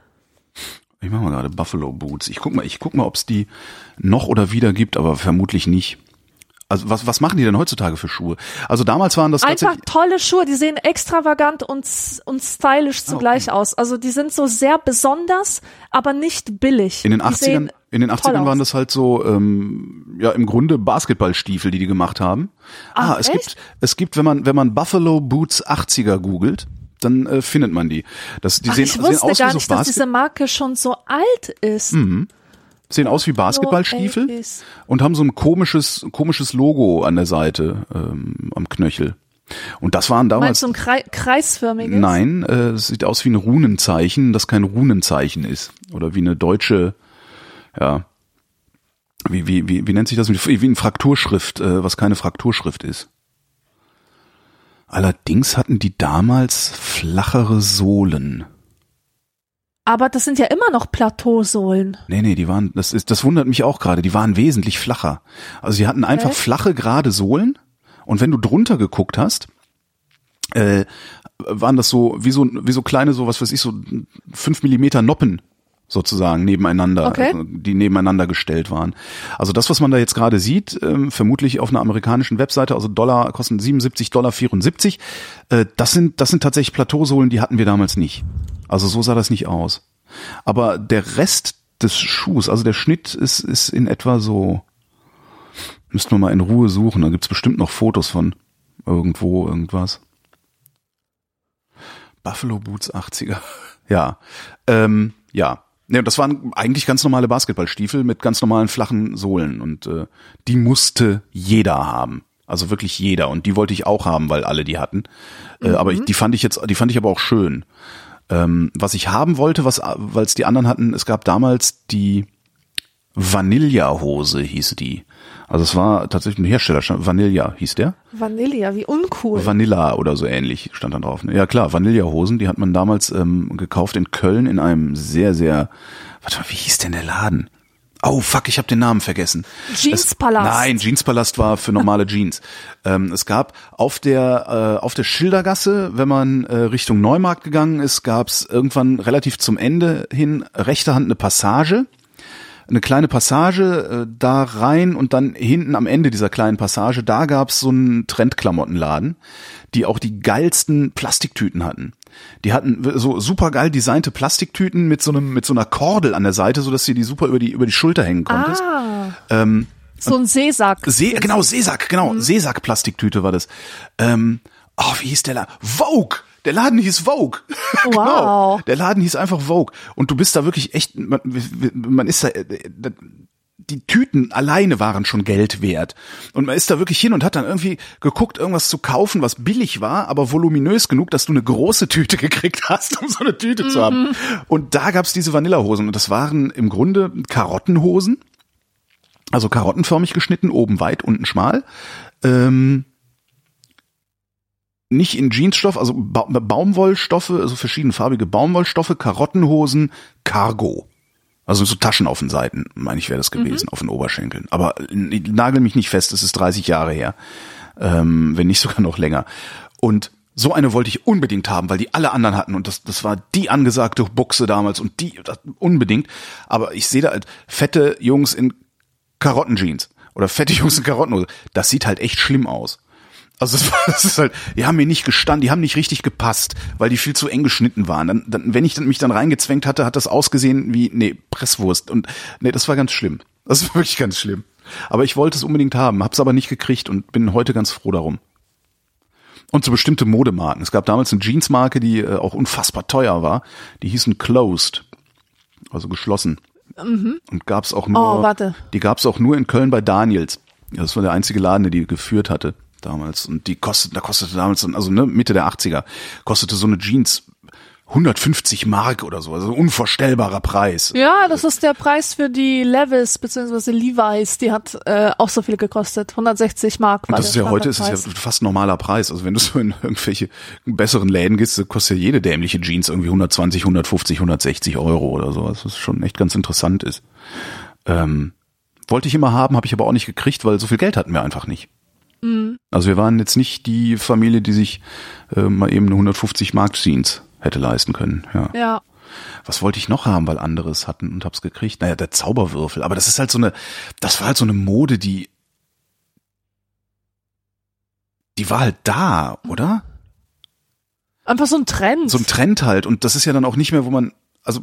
Ich mach mal gerade Buffalo Boots. Ich guck mal, ich guck mal, ob es die noch oder wieder gibt, aber vermutlich nicht. Also was was machen die denn heutzutage für Schuhe? Also damals waren das einfach tatsächlich tolle Schuhe, die sehen extravagant und und stylisch zugleich oh, okay. aus. Also die sind so sehr besonders, aber nicht billig. In den achtzigern, in den achtzigern waren das halt so ähm, ja im Grunde Basketballstiefel, die die gemacht haben. Ach, ah, es echt? gibt es gibt, wenn man wenn man Buffalo Boots achtziger googelt, dann äh, findet man die. Das die Ach, sehen, ich sehen wusste aus gar wie so nicht, dass Basket- diese Marke schon so alt ist. Mhm. Sehen aus wie Basketballstiefel und haben so ein komisches, komisches Logo an der Seite ähm, am Knöchel. Und das waren damals. Meinst du ein Kre- kreisförmiges? Nein, äh, es sieht aus wie ein Runenzeichen, das kein Runenzeichen ist. Oder wie eine deutsche, ja, wie, wie, wie, wie nennt sich das? Wie, wie eine Frakturschrift, äh, was keine Frakturschrift ist. Allerdings hatten die damals flachere Sohlen. Aber das sind ja immer noch Plateausohlen. Nee, nee, die waren, das ist, das wundert mich auch gerade, die waren wesentlich flacher. Also sie hatten einfach okay. flache, gerade Sohlen und wenn du drunter geguckt hast, äh, waren das so, wie so, wie so kleine, so was weiß ich, so fünf Millimeter Noppen sozusagen nebeneinander, okay. also, die nebeneinander gestellt waren. Also das, was man da jetzt gerade sieht, ähm, vermutlich auf einer amerikanischen Webseite, also Dollar, kosten siebenundsiebzig Dollar vierundsiebzig, äh, das sind, das sind tatsächlich Plateausohlen, die hatten wir damals nicht. Also so sah das nicht aus. Aber der Rest des Schuhs, also der Schnitt ist ist in etwa so, müssten wir mal in Ruhe suchen, da gibt's bestimmt noch Fotos von irgendwo, irgendwas. Buffalo Boots achtziger. Ja, ähm, ja. Ja, das waren eigentlich ganz normale Basketballstiefel mit ganz normalen flachen Sohlen und äh, die musste jeder haben. Also wirklich jeder und die wollte ich auch haben, weil alle die hatten. Äh, mhm. Aber ich, die fand ich jetzt, die fand ich aber auch schön. Ähm, was ich haben wollte, was, weil es die anderen hatten, es gab damals die Vanilla-Hose, hieß die. Also es war tatsächlich ein Hersteller, Vanilla hieß der. Vanilla, wie uncool. Vanilla oder so ähnlich stand dann drauf. Ja klar, Vanilla-Hosen, die hat man damals ähm, gekauft in Köln in einem sehr, sehr, warte mal, wie hieß denn der Laden? Oh fuck, ich habe den Namen vergessen. Jeanspalast. Nein, Jeanspalast war für normale Jeans. ähm, es gab auf der äh, auf der Schildergasse, wenn man äh, Richtung Neumarkt gegangen ist, gab es irgendwann relativ zum Ende hin rechter Hand eine Passage, eine kleine Passage äh, da rein und dann hinten am Ende dieser kleinen Passage, da gab es so einen Trendklamottenladen, die auch die geilsten Plastiktüten hatten. Die hatten so super geil designte Plastiktüten mit so einem mit so einer Kordel an der Seite, so dass du die super über die über die Schulter hängen konntest. Ah. Ähm, so ein Seesack. See, genau, Seesack, genau, mhm. Seesack-Plastiktüte war das. Ähm, oh, wie hieß der Laden? Vogue! Der Laden hieß Vogue. Wow. Genau. Der Laden hieß einfach Vogue. Und du bist da wirklich echt, man, man ist da, die Tüten alleine waren schon Geld wert. Und man ist da wirklich hin und hat dann irgendwie geguckt, irgendwas zu kaufen, was billig war, aber voluminös genug, dass du eine große Tüte gekriegt hast, um so eine Tüte mhm. zu haben. Und da gab's diese Vanillehosen. Und das waren im Grunde Karottenhosen. Also karottenförmig geschnitten, oben weit, unten schmal. Ähm, nicht in Jeansstoff, also ba- Baumwollstoffe, also verschiedenfarbige Baumwollstoffe, Karottenhosen, Cargo. Also so Taschen auf den Seiten, meine ich, wäre das gewesen, mhm. auf den Oberschenkeln. Aber nagel mich nicht fest, es ist dreißig Jahre her, ähm, wenn nicht sogar noch länger. Und so eine wollte ich unbedingt haben, weil die alle anderen hatten und das das war die angesagte Buchse damals und die das, unbedingt. Aber ich sehe da halt fette Jungs in Karottenjeans oder fette Jungs in Karottenhose. Das sieht halt echt schlimm aus. Also das, war, das ist halt, die haben mir nicht gestanden, die haben nicht richtig gepasst, weil die viel zu eng geschnitten waren. Dann, dann, wenn ich dann, mich dann reingezwängt hatte, hat das ausgesehen wie, nee, Presswurst. Und nee, das war ganz schlimm. Das war wirklich ganz schlimm. Aber ich wollte es unbedingt haben, hab's aber nicht gekriegt und bin heute ganz froh darum. Und so bestimmte Modemarken. Es gab damals eine Jeansmarke, die äh, auch unfassbar teuer war. Die hießen Closed, also geschlossen. Mhm. Und gab's auch nur, oh, warte. die gab's auch nur in Köln bei Daniels. Das war der einzige Laden, der die geführt hatte damals. Und die kostete, da kostete damals, also ne, Mitte der achtziger, kostete so eine Jeans hundertfünfzig Mark oder so, also ein unvorstellbarer Preis. Ja, das ist der Preis für die Levi's bzw. Levi's, die hat äh, auch so viel gekostet, hundertsechzig Mark. Und das ist ja heute, ist es ja fast ein normaler Preis. Also wenn du so in irgendwelche besseren Läden gehst, kostet ja jede dämliche Jeans irgendwie hundertzwanzig, hundertfünfzig, hundertsechzig Euro oder sowas, was schon echt ganz interessant ist. Ähm, wollte ich immer haben, habe ich aber auch nicht gekriegt, weil so viel Geld hatten wir einfach nicht. Mhm. Also wir waren jetzt nicht die Familie, die sich äh, mal eben eine hundertfünfzig Mark Jeans hätte leisten können. Ja. ja. Was wollte ich noch haben, weil anderes hatten und hab's gekriegt? Naja, der Zauberwürfel. Aber das ist halt so eine, das war halt so eine Mode, die, die war halt da, oder? Einfach so ein Trend. So ein Trend halt. Und das ist ja dann auch nicht mehr, wo man, also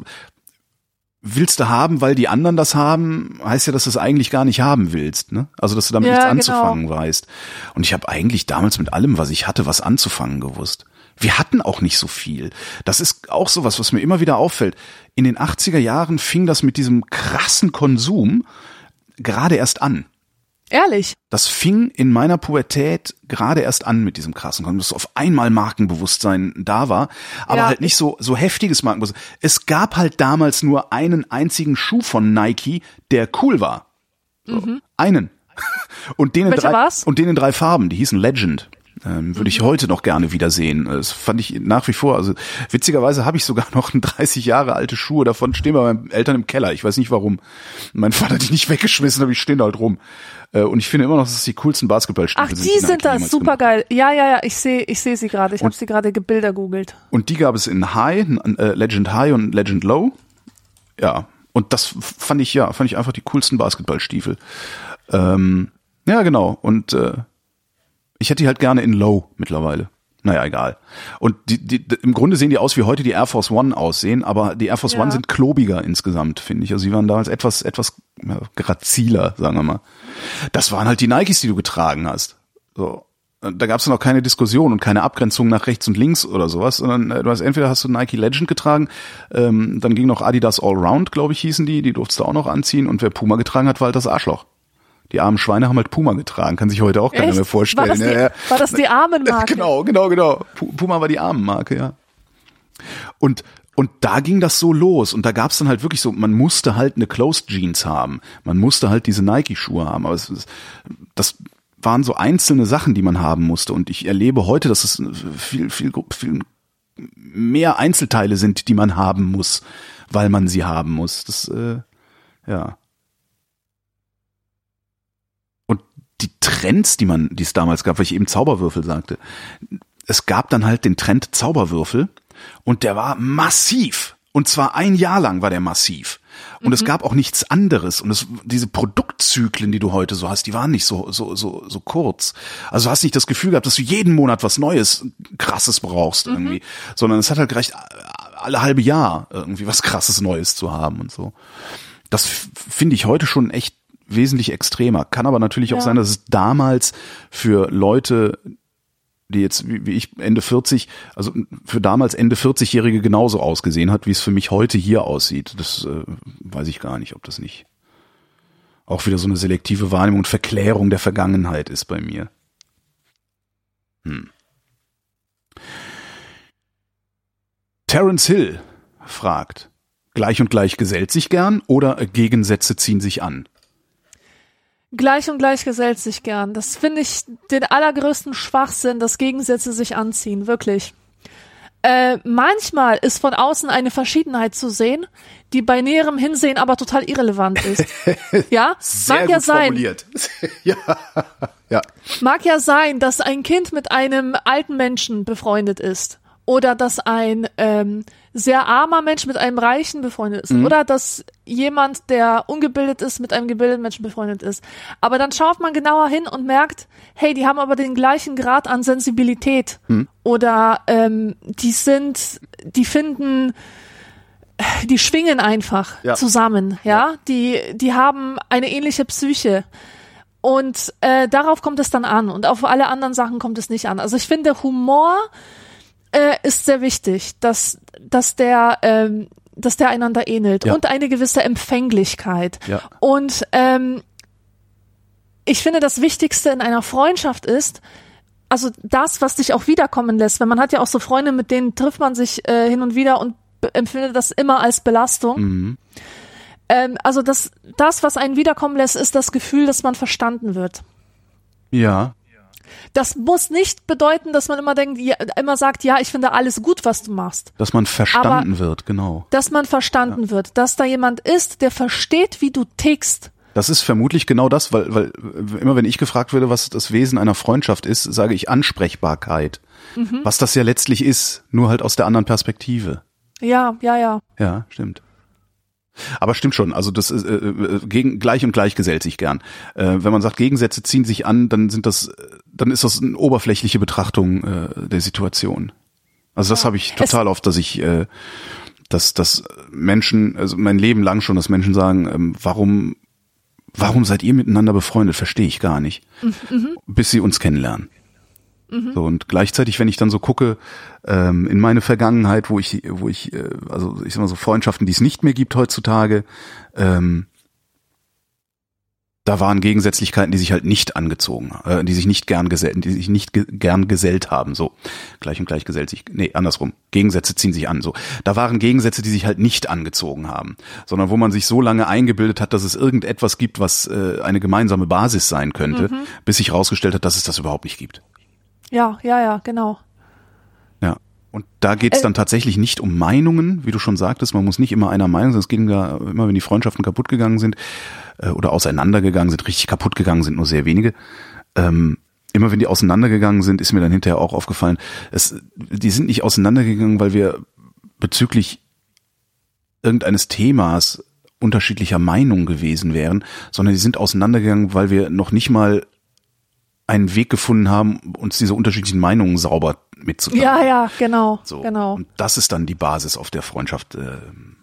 willst du haben, weil die anderen das haben, heißt ja, dass du es eigentlich gar nicht haben willst, ne? Also, dass du damit ja, nichts genau. anzufangen weißt. Und ich habe eigentlich damals mit allem, was ich hatte, was anzufangen gewusst. Wir hatten auch nicht so viel. Das ist auch sowas, was mir immer wieder auffällt. In den achtziger Jahren fing das mit diesem krassen Konsum gerade erst an. Ehrlich? Das fing in meiner Pubertät gerade erst an mit diesem krassen Konsum, dass auf einmal Markenbewusstsein da war, aber ja, halt nicht so so heftiges Markenbewusstsein. Es gab halt damals nur einen einzigen Schuh von Nike, der cool war. So, mhm. Einen. Und den in Welcher drei, war's? und den in drei Farben, die hießen Legend. Ähm, würde ich heute noch gerne wiedersehen. Das fand ich nach wie vor, also witzigerweise habe ich sogar noch ein dreißig Jahre alte Schuhe davon, stehen bei meinen Eltern im Keller. Ich weiß nicht warum. Mein Vater hat die nicht weggeschmissen, aber ich stehen da halt rum. Äh, und ich finde immer noch, dass es die coolsten Basketballstiefel Ach, sind. die, die sind da, super geil. Ja, ja, ja, ich sehe ich sehe sie gerade. Ich habe sie gerade gebilder googelt. Und die gab es in High, äh, Legend High und Legend Low. Ja, und das fand ich, ja, fand ich einfach die coolsten Basketballstiefel. Ähm, ja, genau. Und äh, ich hätte die halt gerne in Low mittlerweile. Naja, egal. Und die, die, im Grunde sehen die aus, wie heute die Air Force One aussehen, aber die Air Force ja. One sind klobiger insgesamt, finde ich. Also sie waren damals etwas, etwas ja, graziler, sagen wir mal. Das waren halt die Nikes, die du getragen hast. So. Da gab es noch keine Diskussion und keine Abgrenzung nach rechts und links oder sowas, sondern äh, du hast entweder hast du Nike Legend getragen, ähm, dann ging noch Adidas Allround, glaube ich, hießen die, die durftest du auch noch anziehen, und wer Puma getragen hat, war halt das Arschloch. Die armen Schweine haben halt Puma getragen, kann sich heute auch keiner Echt? mehr vorstellen. War das die, ja, ja. war das die Armenmarke? Genau, genau, genau. Puma war die Armenmarke, ja. Und und da ging das so los, und da gab's dann halt wirklich so, man musste halt eine Closed Jeans haben, man musste halt diese Nike-Schuhe haben, aber es, das waren so einzelne Sachen, die man haben musste, und ich erlebe heute, dass es viel, viel, viel mehr Einzelteile sind, die man haben muss, weil man sie haben muss. Das, äh, ja. Die Trends, die man, die es damals gab, weil ich eben Zauberwürfel sagte, es gab dann halt den Trend Zauberwürfel, und der war massiv, und zwar ein Jahr lang war der massiv, und mhm. es gab auch nichts anderes, und es, diese Produktzyklen, die du heute so hast, die waren nicht so so so so kurz. Also du hast nicht das Gefühl gehabt, dass du jeden Monat was Neues, Krasses brauchst irgendwie, mhm. sondern es hat halt gereicht, alle halbe Jahr irgendwie was Krasses Neues zu haben und so. Das finde ich heute schon echt wesentlich extremer. Kann aber natürlich ja. auch sein, dass es damals für Leute, die jetzt wie, wie ich Ende vierzig, also für damals Ende vierzig-Jährige genauso ausgesehen hat, wie es für mich heute hier aussieht. Das äh, weiß ich gar nicht, ob das nicht auch wieder so eine selektive Wahrnehmung und Verklärung der Vergangenheit ist bei mir. Hm. Terence Hill fragt, gleich und gleich gesellt sich gern oder Gegensätze ziehen sich an? Gleich und gleich gesellt sich gern. Das finde ich den allergrößten Schwachsinn, dass Gegensätze sich anziehen, wirklich. Äh, manchmal ist von außen eine Verschiedenheit zu sehen, die bei näherem Hinsehen aber total irrelevant ist. Ja, Sehr mag ja gut sein. Formuliert. ja. ja. Mag ja sein, dass ein Kind mit einem alten Menschen befreundet ist. Oder dass ein ähm, sehr armer Mensch mit einem Reichen befreundet ist. Mhm. Oder dass jemand, der ungebildet ist, mit einem gebildeten Menschen befreundet ist. Aber dann schaut man genauer hin und merkt, hey, die haben aber den gleichen Grad an Sensibilität. Mhm. Oder ähm, die sind, die finden, die schwingen einfach ja. zusammen. Ja, ja. Die, die haben eine ähnliche Psyche. Und äh, darauf kommt es dann an. Und auf alle anderen Sachen kommt es nicht an. Also ich finde, Humor Äh, ist sehr wichtig, dass dass der ähm, dass der einander ähnelt ja. und eine gewisse Empfänglichkeit. Ja. Und ähm, ich finde, das Wichtigste in einer Freundschaft ist, also das, was dich auch wiederkommen lässt. Weil man hat ja auch so Freunde, mit denen trifft man sich äh, hin und wieder und be- empfindet das immer als Belastung. Mhm. Ähm, also das das, was einen wiederkommen lässt, ist das Gefühl, dass man verstanden wird. Ja. Das muss nicht bedeuten, dass man immer denkt, ja, immer sagt, ja, ich finde alles gut, was du machst. Dass man verstanden Aber, wird, genau. Dass man verstanden ja. wird, dass da jemand ist, der versteht, wie du tickst. Das ist vermutlich genau das, weil, weil immer wenn ich gefragt werde, was das Wesen einer Freundschaft ist, sage ich Ansprechbarkeit. Mhm. Was das ja letztlich ist, nur halt aus der anderen Perspektive. Ja, ja, ja. Ja, stimmt. Aber stimmt schon, also das äh, gegen gleich und gleich gesellt sich gern. Äh, wenn man sagt, Gegensätze ziehen sich an, dann sind das dann ist das eine oberflächliche Betrachtung äh, der Situation. Also das ja. habe ich total es oft, dass ich, äh, dass, dass Menschen, also mein Leben lang schon, dass Menschen sagen, ähm, warum, warum seid ihr miteinander befreundet? Verstehe ich gar nicht. Mhm. Bis sie uns kennenlernen. Mhm. So, und gleichzeitig, wenn ich dann so gucke, ähm, in meine Vergangenheit, wo ich, wo ich, äh, also ich sag mal so Freundschaften, die es nicht mehr gibt heutzutage, ähm, da waren Gegensätzlichkeiten, die sich halt nicht angezogen, äh, die sich nicht gern gesellt, die sich nicht ge- gern gesellt haben, so. Gleich und gleich gesellt sich, nee, andersrum. Gegensätze ziehen sich an, so. Da waren Gegensätze, die sich halt nicht angezogen haben, sondern wo man sich so lange eingebildet hat, dass es irgendetwas gibt, was äh, eine gemeinsame Basis sein könnte, mhm. bis sich herausgestellt hat, dass es das überhaupt nicht gibt. Ja, ja, ja, genau. Ja. Und da geht's dann tatsächlich nicht um Meinungen, wie du schon sagtest, man muss nicht immer einer Meinung sein, es ging da immer, wenn die Freundschaften kaputt gegangen sind, oder auseinandergegangen sind, richtig kaputt gegangen sind, nur sehr wenige. Ähm, immer wenn die auseinandergegangen sind, ist mir dann hinterher auch aufgefallen, es, die sind nicht auseinandergegangen, weil wir bezüglich irgendeines Themas unterschiedlicher Meinung gewesen wären, sondern die sind auseinandergegangen, weil wir noch nicht mal einen Weg gefunden haben, uns diese unterschiedlichen Meinungen sauber mitzuteilen. Ja, ja, genau, so. genau. Und das ist dann die Basis, auf der Freundschaft äh,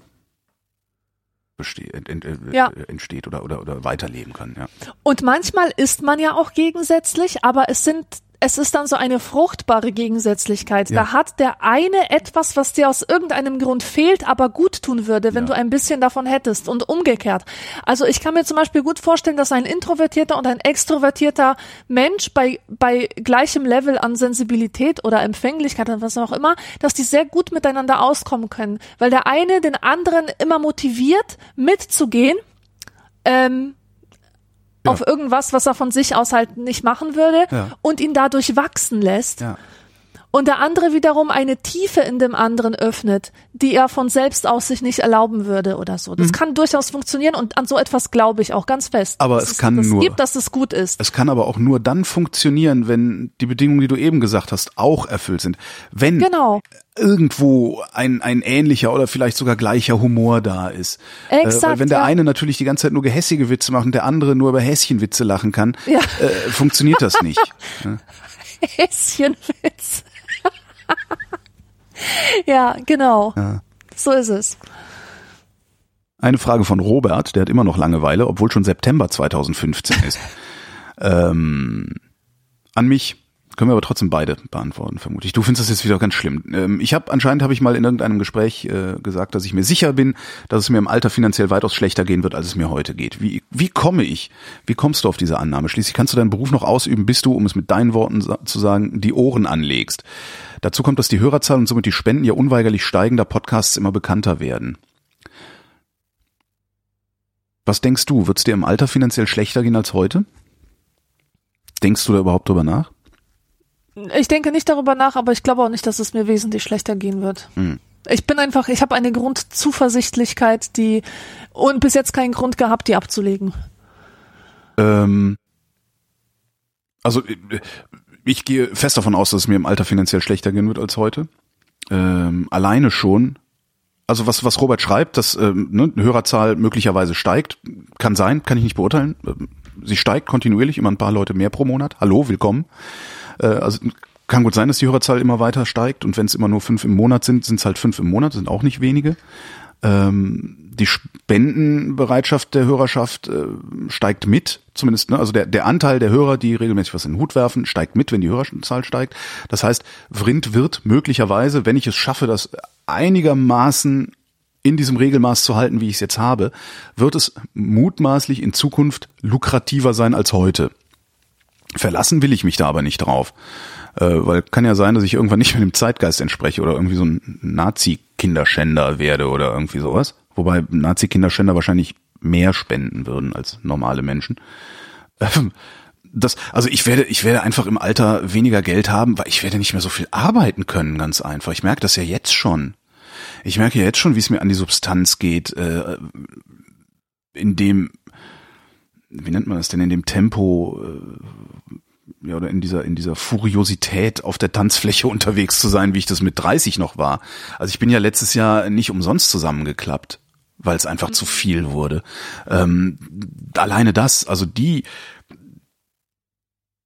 Ent, ent, ja. entsteht oder, oder, oder weiterleben kann, ja. Und manchmal ist man ja auch gegensätzlich, aber es sind, es ist dann so eine fruchtbare Gegensätzlichkeit. Ja. Da hat der eine etwas, was dir aus irgendeinem Grund fehlt, aber gut tun würde, wenn ja. du ein bisschen davon hättest und umgekehrt. Also ich kann mir zum Beispiel gut vorstellen, dass ein introvertierter und ein extrovertierter Mensch bei, bei gleichem Level an Sensibilität oder Empfänglichkeit oder was auch immer, dass die sehr gut miteinander auskommen können, weil der eine den anderen immer motiviert, mitzugehen, ähm, Ja. auf irgendwas, was er von sich aus halt nicht machen würde ja. und ihn dadurch wachsen lässt. Ja. Und der andere wiederum eine Tiefe in dem anderen öffnet, die er von selbst aus sich nicht erlauben würde oder so. Das mhm. kann durchaus funktionieren und an so etwas glaube ich auch ganz fest. Aber dass es es kann das nur, gibt, dass es gut ist. Es kann aber auch nur dann funktionieren, wenn die Bedingungen, die du eben gesagt hast, auch erfüllt sind. Wenn genau. irgendwo ein, ein ähnlicher oder vielleicht sogar gleicher Humor da ist. Exakt, äh, weil wenn der ja. eine natürlich die ganze Zeit nur gehässige Witze macht und der andere nur über Häschenwitze lachen kann, ja. äh, funktioniert das nicht. Ja. Häschenwitz. Ja, genau. Ja. So ist es. Eine Frage von Robert, der hat immer noch Langeweile, obwohl schon September zweitausendfünfzehn ist. ähm, an mich können wir aber trotzdem beide beantworten, vermutlich. Du findest das jetzt wieder ganz schlimm. Ähm, ich habe anscheinend habe ich mal in irgendeinem Gespräch äh, gesagt, dass ich mir sicher bin, dass es mir im Alter finanziell weitaus schlechter gehen wird, als es mir heute geht. Wie wie komme ich? Wie kommst du auf diese Annahme? Schließlich kannst du deinen Beruf noch ausüben, bis du, um es mit deinen Worten sa- zu sagen, die Ohren anlegst. Dazu kommt, dass die Hörerzahl und somit die Spenden ja unweigerlich steigen, da Podcasts immer bekannter werden. Was denkst du? Wird es dir im Alter finanziell schlechter gehen als heute? Denkst du da überhaupt drüber nach? Ich denke nicht darüber nach, aber ich glaube auch nicht, dass es mir wesentlich schlechter gehen wird. Hm. Ich bin einfach, ich habe eine Grundzuversichtlichkeit, die und bis jetzt keinen Grund gehabt, die abzulegen. Ähm, also ich gehe fest davon aus, dass es mir im Alter finanziell schlechter gehen wird als heute. Ähm, alleine schon. Also was was Robert schreibt, dass ähm, ne, Hörerzahl möglicherweise steigt, kann sein, kann ich nicht beurteilen. Sie steigt kontinuierlich, immer ein paar Leute mehr pro Monat. Hallo, willkommen. Also kann gut sein, dass die Hörerzahl immer weiter steigt und wenn es immer nur fünf im Monat sind, sind es halt fünf im Monat, sind auch nicht wenige. Ähm, die Spendenbereitschaft der Hörerschaft äh, steigt mit, zumindest, ne? Also der, der Anteil der Hörer, die regelmäßig was in den Hut werfen, steigt mit, wenn die Hörerzahl steigt. Das heißt, Vrind wird möglicherweise, wenn ich es schaffe, das einigermaßen in diesem Regelmaß zu halten, wie ich es jetzt habe, wird es mutmaßlich in Zukunft lukrativer sein als heute. Verlassen will ich mich da aber nicht drauf, äh, weil kann ja sein, dass ich irgendwann nicht mehr dem Zeitgeist entspreche oder irgendwie so ein Nazi-Kinderschänder werde oder irgendwie sowas. Wobei Nazi-Kinderschänder wahrscheinlich mehr spenden würden als normale Menschen. Ähm, das, also ich werde, ich werde einfach im Alter weniger Geld haben, weil ich werde nicht mehr so viel arbeiten können, ganz einfach. Ich merke das ja jetzt schon. Ich merke ja jetzt schon, wie es mir an die Substanz geht, äh, in dem, wie nennt man das denn, in dem Tempo, äh, ja, oder in dieser, in dieser Furiosität auf der Tanzfläche unterwegs zu sein, wie ich das mit dreißig noch war. Also ich bin ja letztes Jahr nicht umsonst zusammengeklappt, weil es einfach mhm. zu viel wurde. Ähm, alleine das, also die,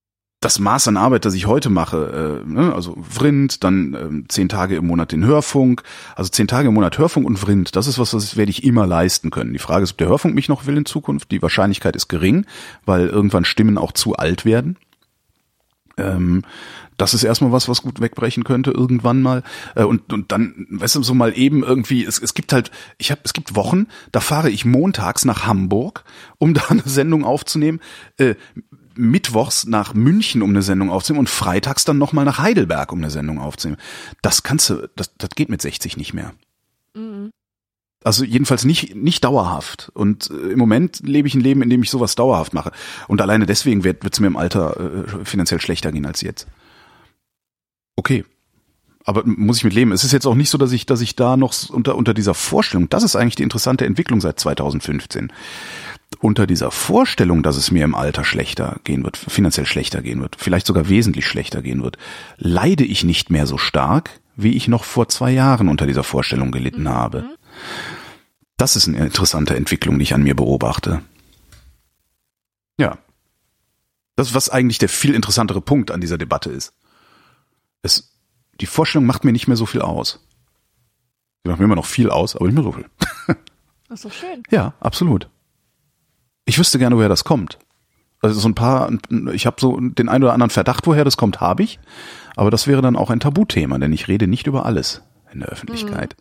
das Maß an Arbeit, das ich heute mache, äh, ne, also Vrind, dann äh, zehn Tage im Monat den Hörfunk, also zehn Tage im Monat Hörfunk und Vrind, das ist was, das werde ich immer leisten können. Die Frage ist, ob der Hörfunk mich noch will in Zukunft. Die Wahrscheinlichkeit ist gering, weil irgendwann Stimmen auch zu alt werden. Ähm, das ist erstmal was, was gut wegbrechen könnte irgendwann mal. Äh, und und dann, weißt du, so mal eben irgendwie, es, es gibt halt, ich habe, es gibt Wochen, da fahre ich montags nach Hamburg, um da eine Sendung aufzunehmen, äh, mittwochs nach München, um eine Sendung aufzunehmen und freitags dann nochmal nach Heidelberg, um eine Sendung aufzunehmen. Das kannst du, das, das geht mit sechzig nicht mehr. Mhm. Also jedenfalls nicht nicht dauerhaft. Und äh, im Moment lebe ich ein Leben, in dem ich sowas dauerhaft mache. Und alleine deswegen wird es mir im Alter äh, finanziell schlechter gehen als jetzt. Okay. Aber muss ich mit leben. Es ist jetzt auch nicht so, dass ich dass ich da noch unter unter dieser Vorstellung, das ist eigentlich die interessante Entwicklung seit zweitausendfünfzehn. Unter dieser Vorstellung, dass es mir im Alter schlechter gehen wird, finanziell schlechter gehen wird, vielleicht sogar wesentlich schlechter gehen wird, leide ich nicht mehr so stark, wie ich noch vor zwei Jahren unter dieser Vorstellung gelitten mhm. habe. Das ist eine interessante Entwicklung, die ich an mir beobachte. Ja. Das, was eigentlich der viel interessantere Punkt an dieser Debatte ist. Es, die Vorstellung macht mir nicht mehr so viel aus. Sie macht mir immer noch viel aus, aber nicht mehr so viel. Das ist doch schön. Ja, absolut. Ich wüsste gerne, woher das kommt. Also so ein paar, ich habe so den einen oder anderen Verdacht, woher das kommt, habe ich. Aber das wäre dann auch ein Tabuthema, denn ich rede nicht über alles in der Öffentlichkeit.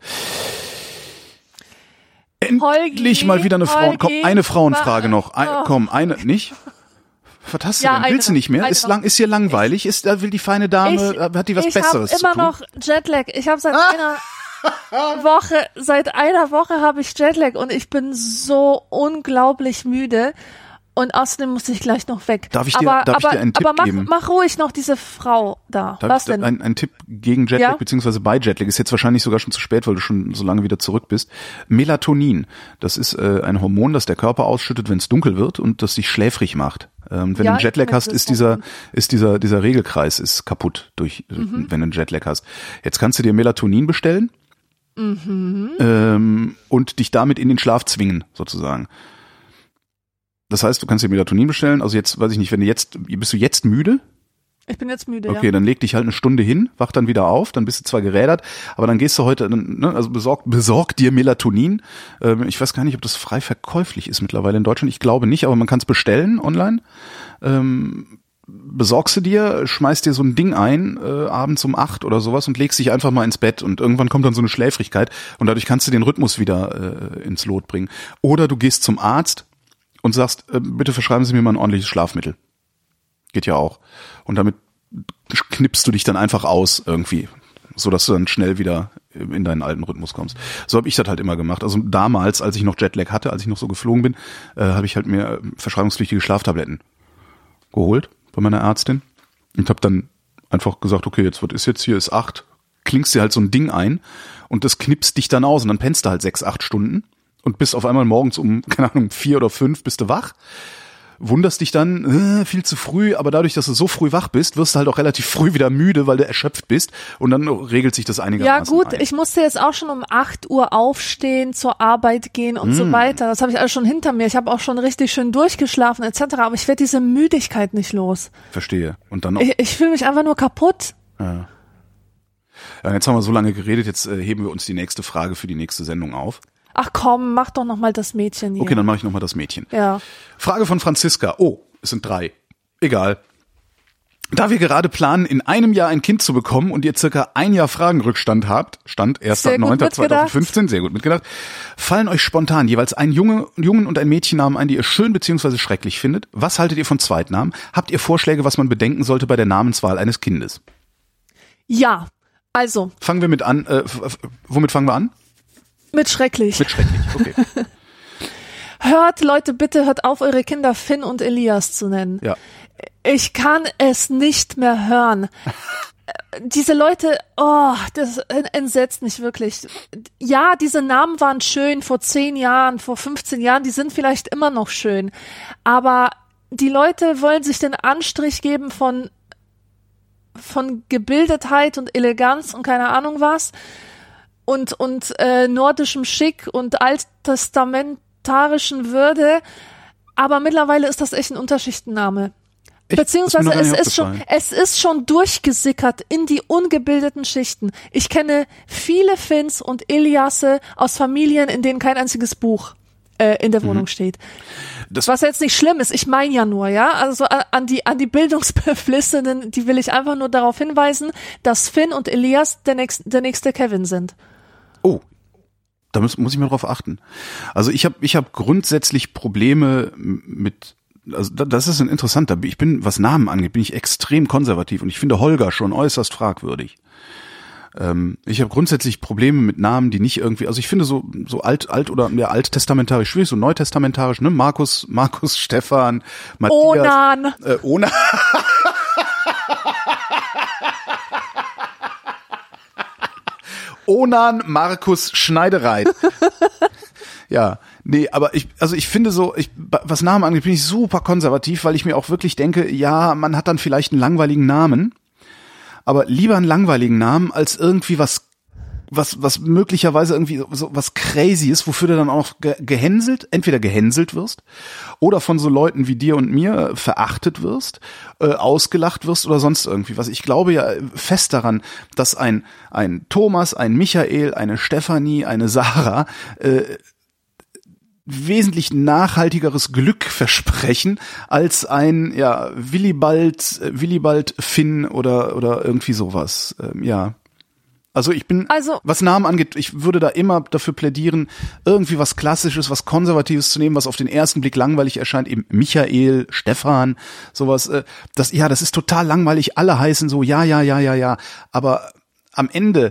Mhm. Endlich Holgi, mal wieder eine Frau. Komm, eine Frauenfrage noch. Ein, oh. Komm, eine, nicht? Was hast du ja, denn? Willst du nicht mehr? Ist lang, ist hier langweilig? Ist, will die feine Dame, ich, hat die was Besseres zu tun? Ich habe immer noch Jetlag. Ich habe seit ah. einer Woche, seit einer Woche habe ich Jetlag und ich bin so unglaublich müde. Und außerdem muss ich gleich noch weg. Darf ich dir, aber, darf aber, ich dir einen Tipp aber mach, geben? mach ruhig noch diese Frau da. Darf Was ich denn? Ein, ein Tipp gegen Jetlag, ja? Beziehungsweise bei Jetlag. Ist jetzt wahrscheinlich sogar schon zu spät, weil du schon so lange wieder zurück bist. Melatonin. Das ist äh, ein Hormon, das der Körper ausschüttet, wenn es dunkel wird und das dich schläfrig macht. Ähm, wenn ja, du einen Jetlag hast, ist dieser, ist dieser, dieser Regelkreis ist kaputt durch, mhm. wenn du einen Jetlag hast. Jetzt kannst du dir Melatonin bestellen. Mhm. Ähm, und dich damit in den Schlaf zwingen, sozusagen. Das heißt, du kannst dir Melatonin bestellen, also jetzt, weiß ich nicht, wenn du jetzt, bist du jetzt müde? Ich bin jetzt müde, Okay, ja. Dann leg dich halt eine Stunde hin, wach dann wieder auf, dann bist du zwar gerädert, aber dann gehst du heute, ne, also besorg, besorg dir Melatonin. Ähm, ich weiß gar nicht, ob das frei verkäuflich ist mittlerweile in Deutschland, ich glaube nicht, aber man kann es bestellen online. Ähm, besorgst du dir, schmeißt dir so ein Ding ein, äh, abends um acht oder sowas und legst dich einfach mal ins Bett und irgendwann kommt dann so eine Schläfrigkeit und dadurch kannst du den Rhythmus wieder äh, ins Lot bringen. Oder du gehst zum Arzt und sagst, äh, bitte verschreiben Sie mir mal ein ordentliches Schlafmittel. Geht ja auch. Und damit knippst du dich dann einfach aus irgendwie, so dass du dann schnell wieder in deinen alten Rhythmus kommst. So habe ich das halt immer gemacht. Also damals, als ich noch Jetlag hatte, als ich noch so geflogen bin, äh, habe ich halt mir verschreibungspflichtige Schlaftabletten geholt bei meiner Ärztin und habe dann einfach gesagt, okay, jetzt wird ist jetzt hier ist acht, klingst dir halt so ein Ding ein und das knipst dich dann aus und dann pennst du halt sechs, acht Stunden. Und bist auf einmal morgens um, keine Ahnung, vier oder fünf bist du wach, wunderst dich dann, äh, viel zu früh, aber dadurch, dass du so früh wach bist, wirst du halt auch relativ früh wieder müde, weil du erschöpft bist und dann regelt sich das einigermaßen. Ja gut, ein. Ich musste jetzt auch schon um acht Uhr aufstehen, zur Arbeit gehen und mm. so weiter. Das habe ich alles schon hinter mir. Ich habe auch schon richtig schön durchgeschlafen et cetera. Aber ich werde diese Müdigkeit nicht los. Verstehe. Und dann noch. Ich, ich fühle mich einfach nur kaputt. Ja. Ja, jetzt haben wir so lange geredet, jetzt äh, heben wir uns die nächste Frage für die nächste Sendung auf. Ach komm, mach doch noch mal das Mädchen hier. Okay, dann mache ich noch mal das Mädchen. Ja. Frage von Franziska. Oh, es sind drei. Egal. Da wir gerade planen, in einem Jahr ein Kind zu bekommen und ihr circa ein Jahr Fragenrückstand habt, Stand erster neunter zweitausendfünfzehn, sehr gut mitgedacht, fallen euch spontan jeweils ein Junge, Jungen und ein Mädchennamen ein, die ihr schön bzw. schrecklich findet. Was haltet ihr von Zweitnamen? Habt ihr Vorschläge, was man bedenken sollte bei der Namenswahl eines Kindes? Ja, also. Fangen wir mit an. Äh, womit fangen wir an? Mit schrecklich. Mit schrecklich, okay. Hört, Leute, bitte hört auf, eure Kinder Finn und Elias zu nennen. Ja. Ich kann es nicht mehr hören. Diese Leute, oh, das entsetzt mich wirklich. Ja, diese Namen waren schön vor zehn Jahren, vor fünfzehn Jahren, die sind vielleicht immer noch schön. Aber die Leute wollen sich den Anstrich geben von, von Gebildetheit und Eleganz und keine Ahnung was. und und äh, nordischem Schick und alttestamentarischen Würde, aber mittlerweile ist das echt ein Unterschichtenname. Echt? Beziehungsweise es ist schon, es ist schon durchgesickert in die ungebildeten Schichten. Ich kenne viele Finns und Iliasse aus Familien, in denen kein einziges Buch äh, in der mhm. Wohnung steht. Das Was jetzt nicht schlimm ist, ich meine ja nur, ja, also an die an die Bildungsbeflissenen, die will ich einfach nur darauf hinweisen, dass Finn und Elias der nächste, der nächste Kevin sind. Oh, da muss, muss ich mal drauf achten. Also ich habe ich habe grundsätzlich Probleme mit, also das ist ein interessanter, ich bin, was Namen angeht, bin ich extrem konservativ und ich finde Holger schon äußerst fragwürdig. Ähm, ich habe grundsätzlich Probleme mit Namen, die nicht irgendwie, also ich finde so so alt alt oder ja, alttestamentarisch schwierig, so neutestamentarisch, ne? Markus, Markus, Stefan, Matthias. Onan. Äh, Onan. Onan Markus Schneidereit. Ja, nee, aber ich, also ich finde so, ich, was Namen angeht, bin ich super konservativ, weil ich mir auch wirklich denke, ja, man hat dann vielleicht einen langweiligen Namen, aber lieber einen langweiligen Namen als irgendwie was, was, was möglicherweise irgendwie so was crazy ist, wofür du dann auch noch ge- gehänselt, entweder gehänselt wirst oder von so Leuten wie dir und mir verachtet wirst, äh, ausgelacht wirst oder sonst irgendwie was. Ich glaube ja fest daran, dass ein, ein Thomas, ein Michael, eine Stefanie, eine Sarah, äh, wesentlich nachhaltigeres Glück versprechen als ein ja Willibald Willibald Finn oder oder irgendwie sowas. Ähm, ja. Also ich bin, also, was Namen angeht, ich würde da immer dafür plädieren, irgendwie was Klassisches, was Konservatives zu nehmen, was auf den ersten Blick langweilig erscheint, eben Michael, Stefan, sowas. Äh, das, ja, das ist total langweilig, alle heißen so, ja, ja, ja, ja, ja, aber am Ende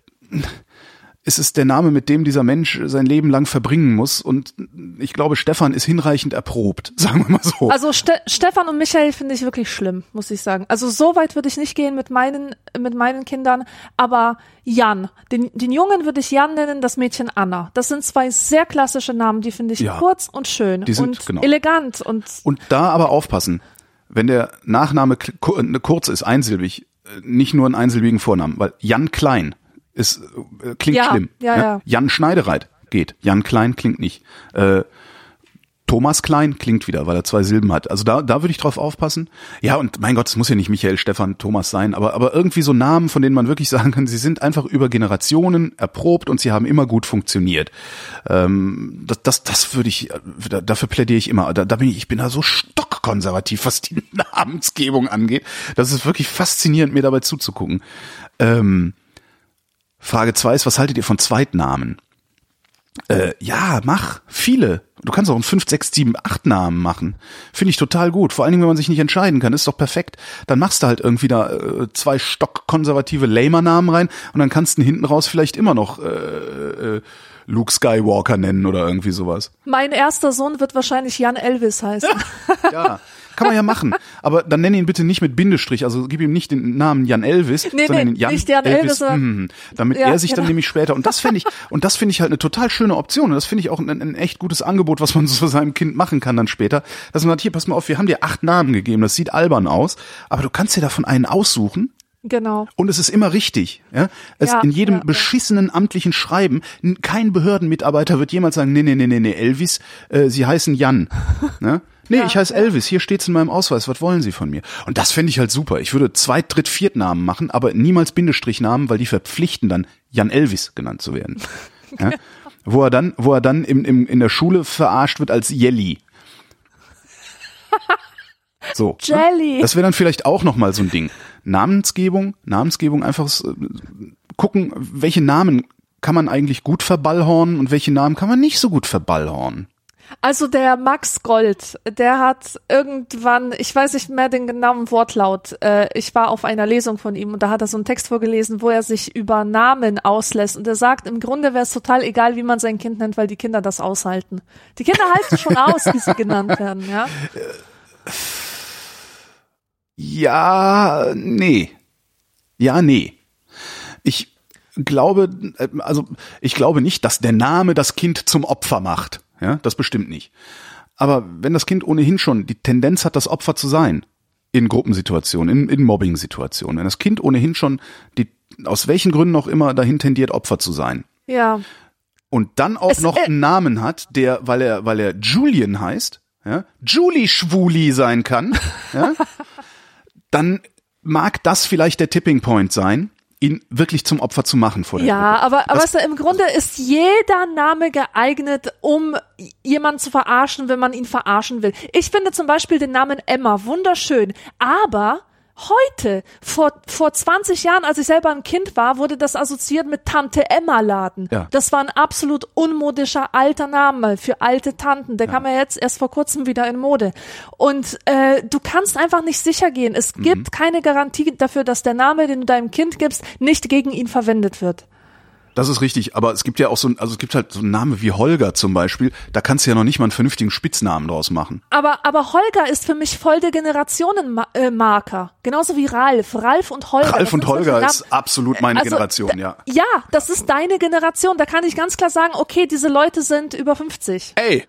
ist es der Name, mit dem dieser Mensch sein Leben lang verbringen muss. Und ich glaube, Stefan ist hinreichend erprobt, sagen wir mal so. Also Ste- Stefan und Michael finde ich wirklich schlimm, muss ich sagen. Also so weit würde ich nicht gehen mit meinen mit meinen Kindern. Aber Jan, den, den Jungen würde ich Jan nennen, das Mädchen Anna. Das sind zwei sehr klassische Namen, die finde ich ja kurz und schön die sind, und genau. elegant. Und und da aber aufpassen, wenn der Nachname kurz ist, einsilbig, nicht nur einen einsilbigen Vornamen, weil Jan Klein ist äh, klingt ja, schlimm. Ja, ja? ja. Jan Schneidereit geht. Jan Klein klingt nicht. Äh, Thomas Klein klingt wieder, weil er zwei Silben hat. Also da da würde ich drauf aufpassen. Ja, und mein Gott, es muss ja nicht Michael, Stefan, Thomas sein, aber aber irgendwie so Namen, von denen man wirklich sagen kann, sie sind einfach über Generationen erprobt und sie haben immer gut funktioniert. Ähm, das das das würde ich, dafür plädiere ich immer. Da, da bin ich, ich bin da so stockkonservativ, was die Namensgebung angeht. Das ist wirklich faszinierend, mir dabei zuzugucken. Ähm, Frage zwei ist, was haltet ihr von Zweitnamen? Äh, ja, mach. Viele. Du kannst auch einen fünf, sechs, sieben, acht Namen machen. Finde ich total gut. Vor allen Dingen, wenn man sich nicht entscheiden kann, ist doch perfekt. Dann machst du halt irgendwie da äh, zwei stockkonservative Lamer-Namen rein und dann kannst du hinten raus vielleicht immer noch äh, äh, Luke Skywalker nennen oder irgendwie sowas. Mein erster Sohn wird wahrscheinlich Jan Elvis heißen. Ja, kann man ja machen. Aber dann nenn ihn bitte nicht mit Bindestrich. Also gib ihm nicht den Namen Jan Elvis, nee, sondern nee, Jan, nicht Jan Elvis, Elvis mm, damit ja, er sich genau. dann nämlich später, und das finde ich, und das finde ich halt eine total schöne Option. Und das finde ich auch ein, ein echt gutes Angebot, was man so seinem Kind machen kann dann später. Dass man sagt, hier, pass mal auf, wir haben dir acht Namen gegeben. Das sieht albern aus. Aber du kannst dir davon einen aussuchen. Genau. Und es ist immer richtig. Ja? Es ja, in jedem ja, beschissenen amtlichen Schreiben, kein Behördenmitarbeiter wird jemals sagen, nee, nee, nee, nee, nee, Elvis, äh, Sie heißen Jan. Ne? Nee, ja, ich heiße ja. Elvis, hier steht's in meinem Ausweis, was wollen Sie von mir? Und das fände ich halt super. Ich würde Zweit-, Dritt-, Viertnamen machen, aber niemals Bindestrichnamen, weil die verpflichten dann, Jan Elvis genannt zu werden. Ja? Wo er dann, wo er dann im, im, in der Schule verarscht wird als Jelly. So, Jelly. Ne? Das wäre dann vielleicht auch nochmal so ein Ding. Namensgebung, Namensgebung, einfach äh, gucken, welche Namen kann man eigentlich gut verballhornen und welche Namen kann man nicht so gut verballhornen. Also der Max Gold, der hat irgendwann, ich weiß nicht mehr den genauen Wortlaut, äh, ich war auf einer Lesung von ihm und da hat er so einen Text vorgelesen, wo er sich über Namen auslässt und er sagt, im Grunde wäre es total egal, wie man sein Kind nennt, weil die Kinder das aushalten. Die Kinder halten schon aus, wie sie genannt werden, ja. Ja, nee. Ja, nee. Ich glaube, also ich glaube nicht, dass der Name das Kind zum Opfer macht. Ja, das bestimmt nicht. Aber wenn das Kind ohnehin schon die Tendenz hat, das Opfer zu sein, in Gruppensituationen, in, in Mobbing-Situationen, wenn das Kind ohnehin schon die, aus welchen Gründen auch immer dahin tendiert, Opfer zu sein. Ja. Und dann auch es, noch äh, einen Namen hat, der, weil er, weil er Julian heißt, ja, Julie Schwuli sein kann, ja, dann mag das vielleicht der Tipping Point sein, ihn wirklich zum Opfer zu machen vor der Ja, Gruppe. aber, aber das, weißt du, im Grunde ist jeder Name geeignet, um jemanden zu verarschen, wenn man ihn verarschen will. Ich finde zum Beispiel den Namen Emma wunderschön, aber heute, vor, vor zwanzig Jahren, als ich selber ein Kind war, wurde das assoziiert mit Tante-Emma-Laden. Ja. Das war ein absolut unmodischer alter Name für alte Tanten. Der ja. kam ja jetzt erst vor kurzem wieder in Mode. Und äh, du kannst einfach nicht sicher gehen. Es gibt mhm. keine Garantie dafür, dass der Name, den du deinem Kind gibst, nicht gegen ihn verwendet wird. Das ist richtig, aber es gibt ja auch so, also es gibt halt so einen Namen wie Holger zum Beispiel, da kannst du ja noch nicht mal einen vernünftigen Spitznamen draus machen. Aber, aber Holger ist für mich voll der Generationenmarker. Genauso wie Ralf. Ralf und Holger. Ralf und Holger ist absolut meine also, Generation, ja. Ja, das ist deine Generation. Da kann ich ganz klar sagen, okay, diese Leute sind über fünfzig. Ey!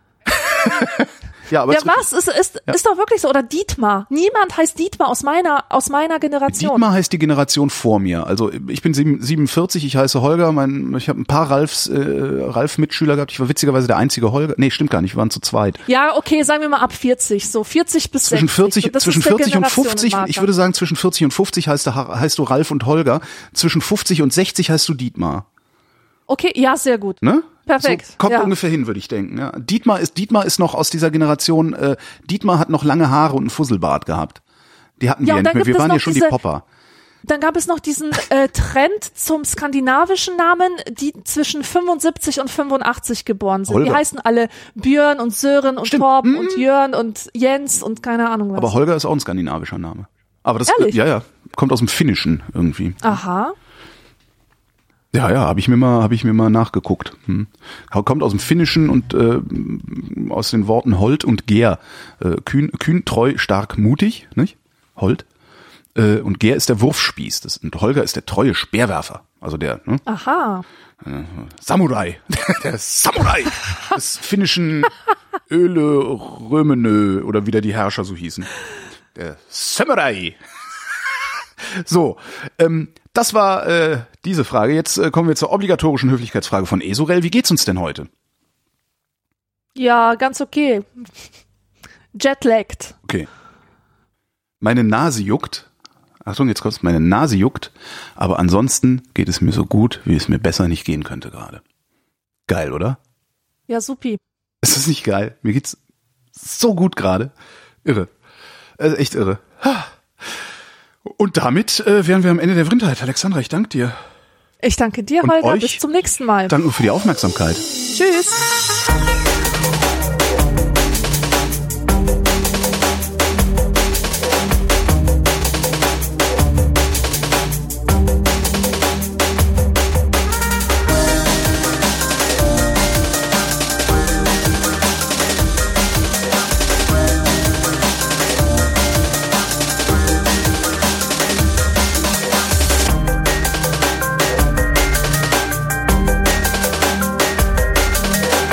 Ja, aber ja was? Ist, ist, ja. ist doch wirklich so. Oder Dietmar. Niemand heißt Dietmar aus meiner, aus meiner Generation. Dietmar heißt die Generation vor mir. Also ich bin siebenundvierzig, ich heiße Holger. Mein, ich habe ein paar Ralfs, äh, Ralf-Mitschüler gehabt. Ich war witzigerweise der einzige Holger. Nee, stimmt gar nicht. Wir waren zu zweit. Ja, okay, sagen wir mal ab vierzig. So vierzig bis zwischen sechzig. vierzig, zwischen vierzig und fünfzig. Ich würde sagen, zwischen vierzig und fünfzig heißt du, heißt du Ralf und Holger. Zwischen fünfzig und sechzig heißt du Dietmar. Okay, ja, sehr gut. Ne? Perfekt. So kommt ja. ungefähr hin, würde ich denken. Ja. Dietmar ist Dietmar ist noch aus dieser Generation. Äh, Dietmar hat noch lange Haare und einen Fusselbart gehabt. Die hatten ja, wir ja nicht mehr. Wir waren ja schon diese, die Popper. Dann gab es noch diesen äh, Trend zum skandinavischen Namen, die zwischen fünfundsiebzig und fünfundachtzig geboren sind. Holger. Die heißen alle Björn und Sören und Stimmt. Torben mm. und Jörn und Jens und keine Ahnung was. Aber Holger ist auch ein skandinavischer Name. Aber das Ehrlich? ja ja kommt aus dem Finnischen irgendwie. Aha. Ja, ja, habe ich mir mal, habe ich mir mal nachgeguckt. Hm. Kommt aus dem Finnischen und äh, aus den Worten Hold und Ger. Äh, kühn, kühn, treu, stark, mutig, nicht? Hold. Äh, und Ger ist der Wurfspieß. Das, und Holger ist der treue Speerwerfer. Also der, ne? Aha. Äh, Samurai. Der Samurai des finnischen Öle Römenö oder wie da die Herrscher so hießen. Der Samurai. So, ähm, das war äh, diese Frage. Jetzt äh, kommen wir zur obligatorischen Höflichkeitsfrage von Esurel. Wie geht's uns denn heute? Ja, ganz okay. Jetlagged. Okay. Meine Nase juckt. Achtung, jetzt kommt's. Meine Nase juckt. Aber ansonsten geht es mir so gut, wie es mir besser nicht gehen könnte gerade. Geil, oder? Ja, supi. Ist das nicht geil? Mir geht's so gut gerade. Irre. Also echt irre. Und damit äh, wären wir am Ende der Vrindheit. Alexandra, ich danke dir. Ich danke dir, Und Holger. euch Bis zum nächsten Mal. Danke für die Aufmerksamkeit. Tschüss.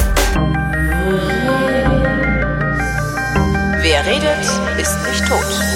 Wer redet, ist nicht tot.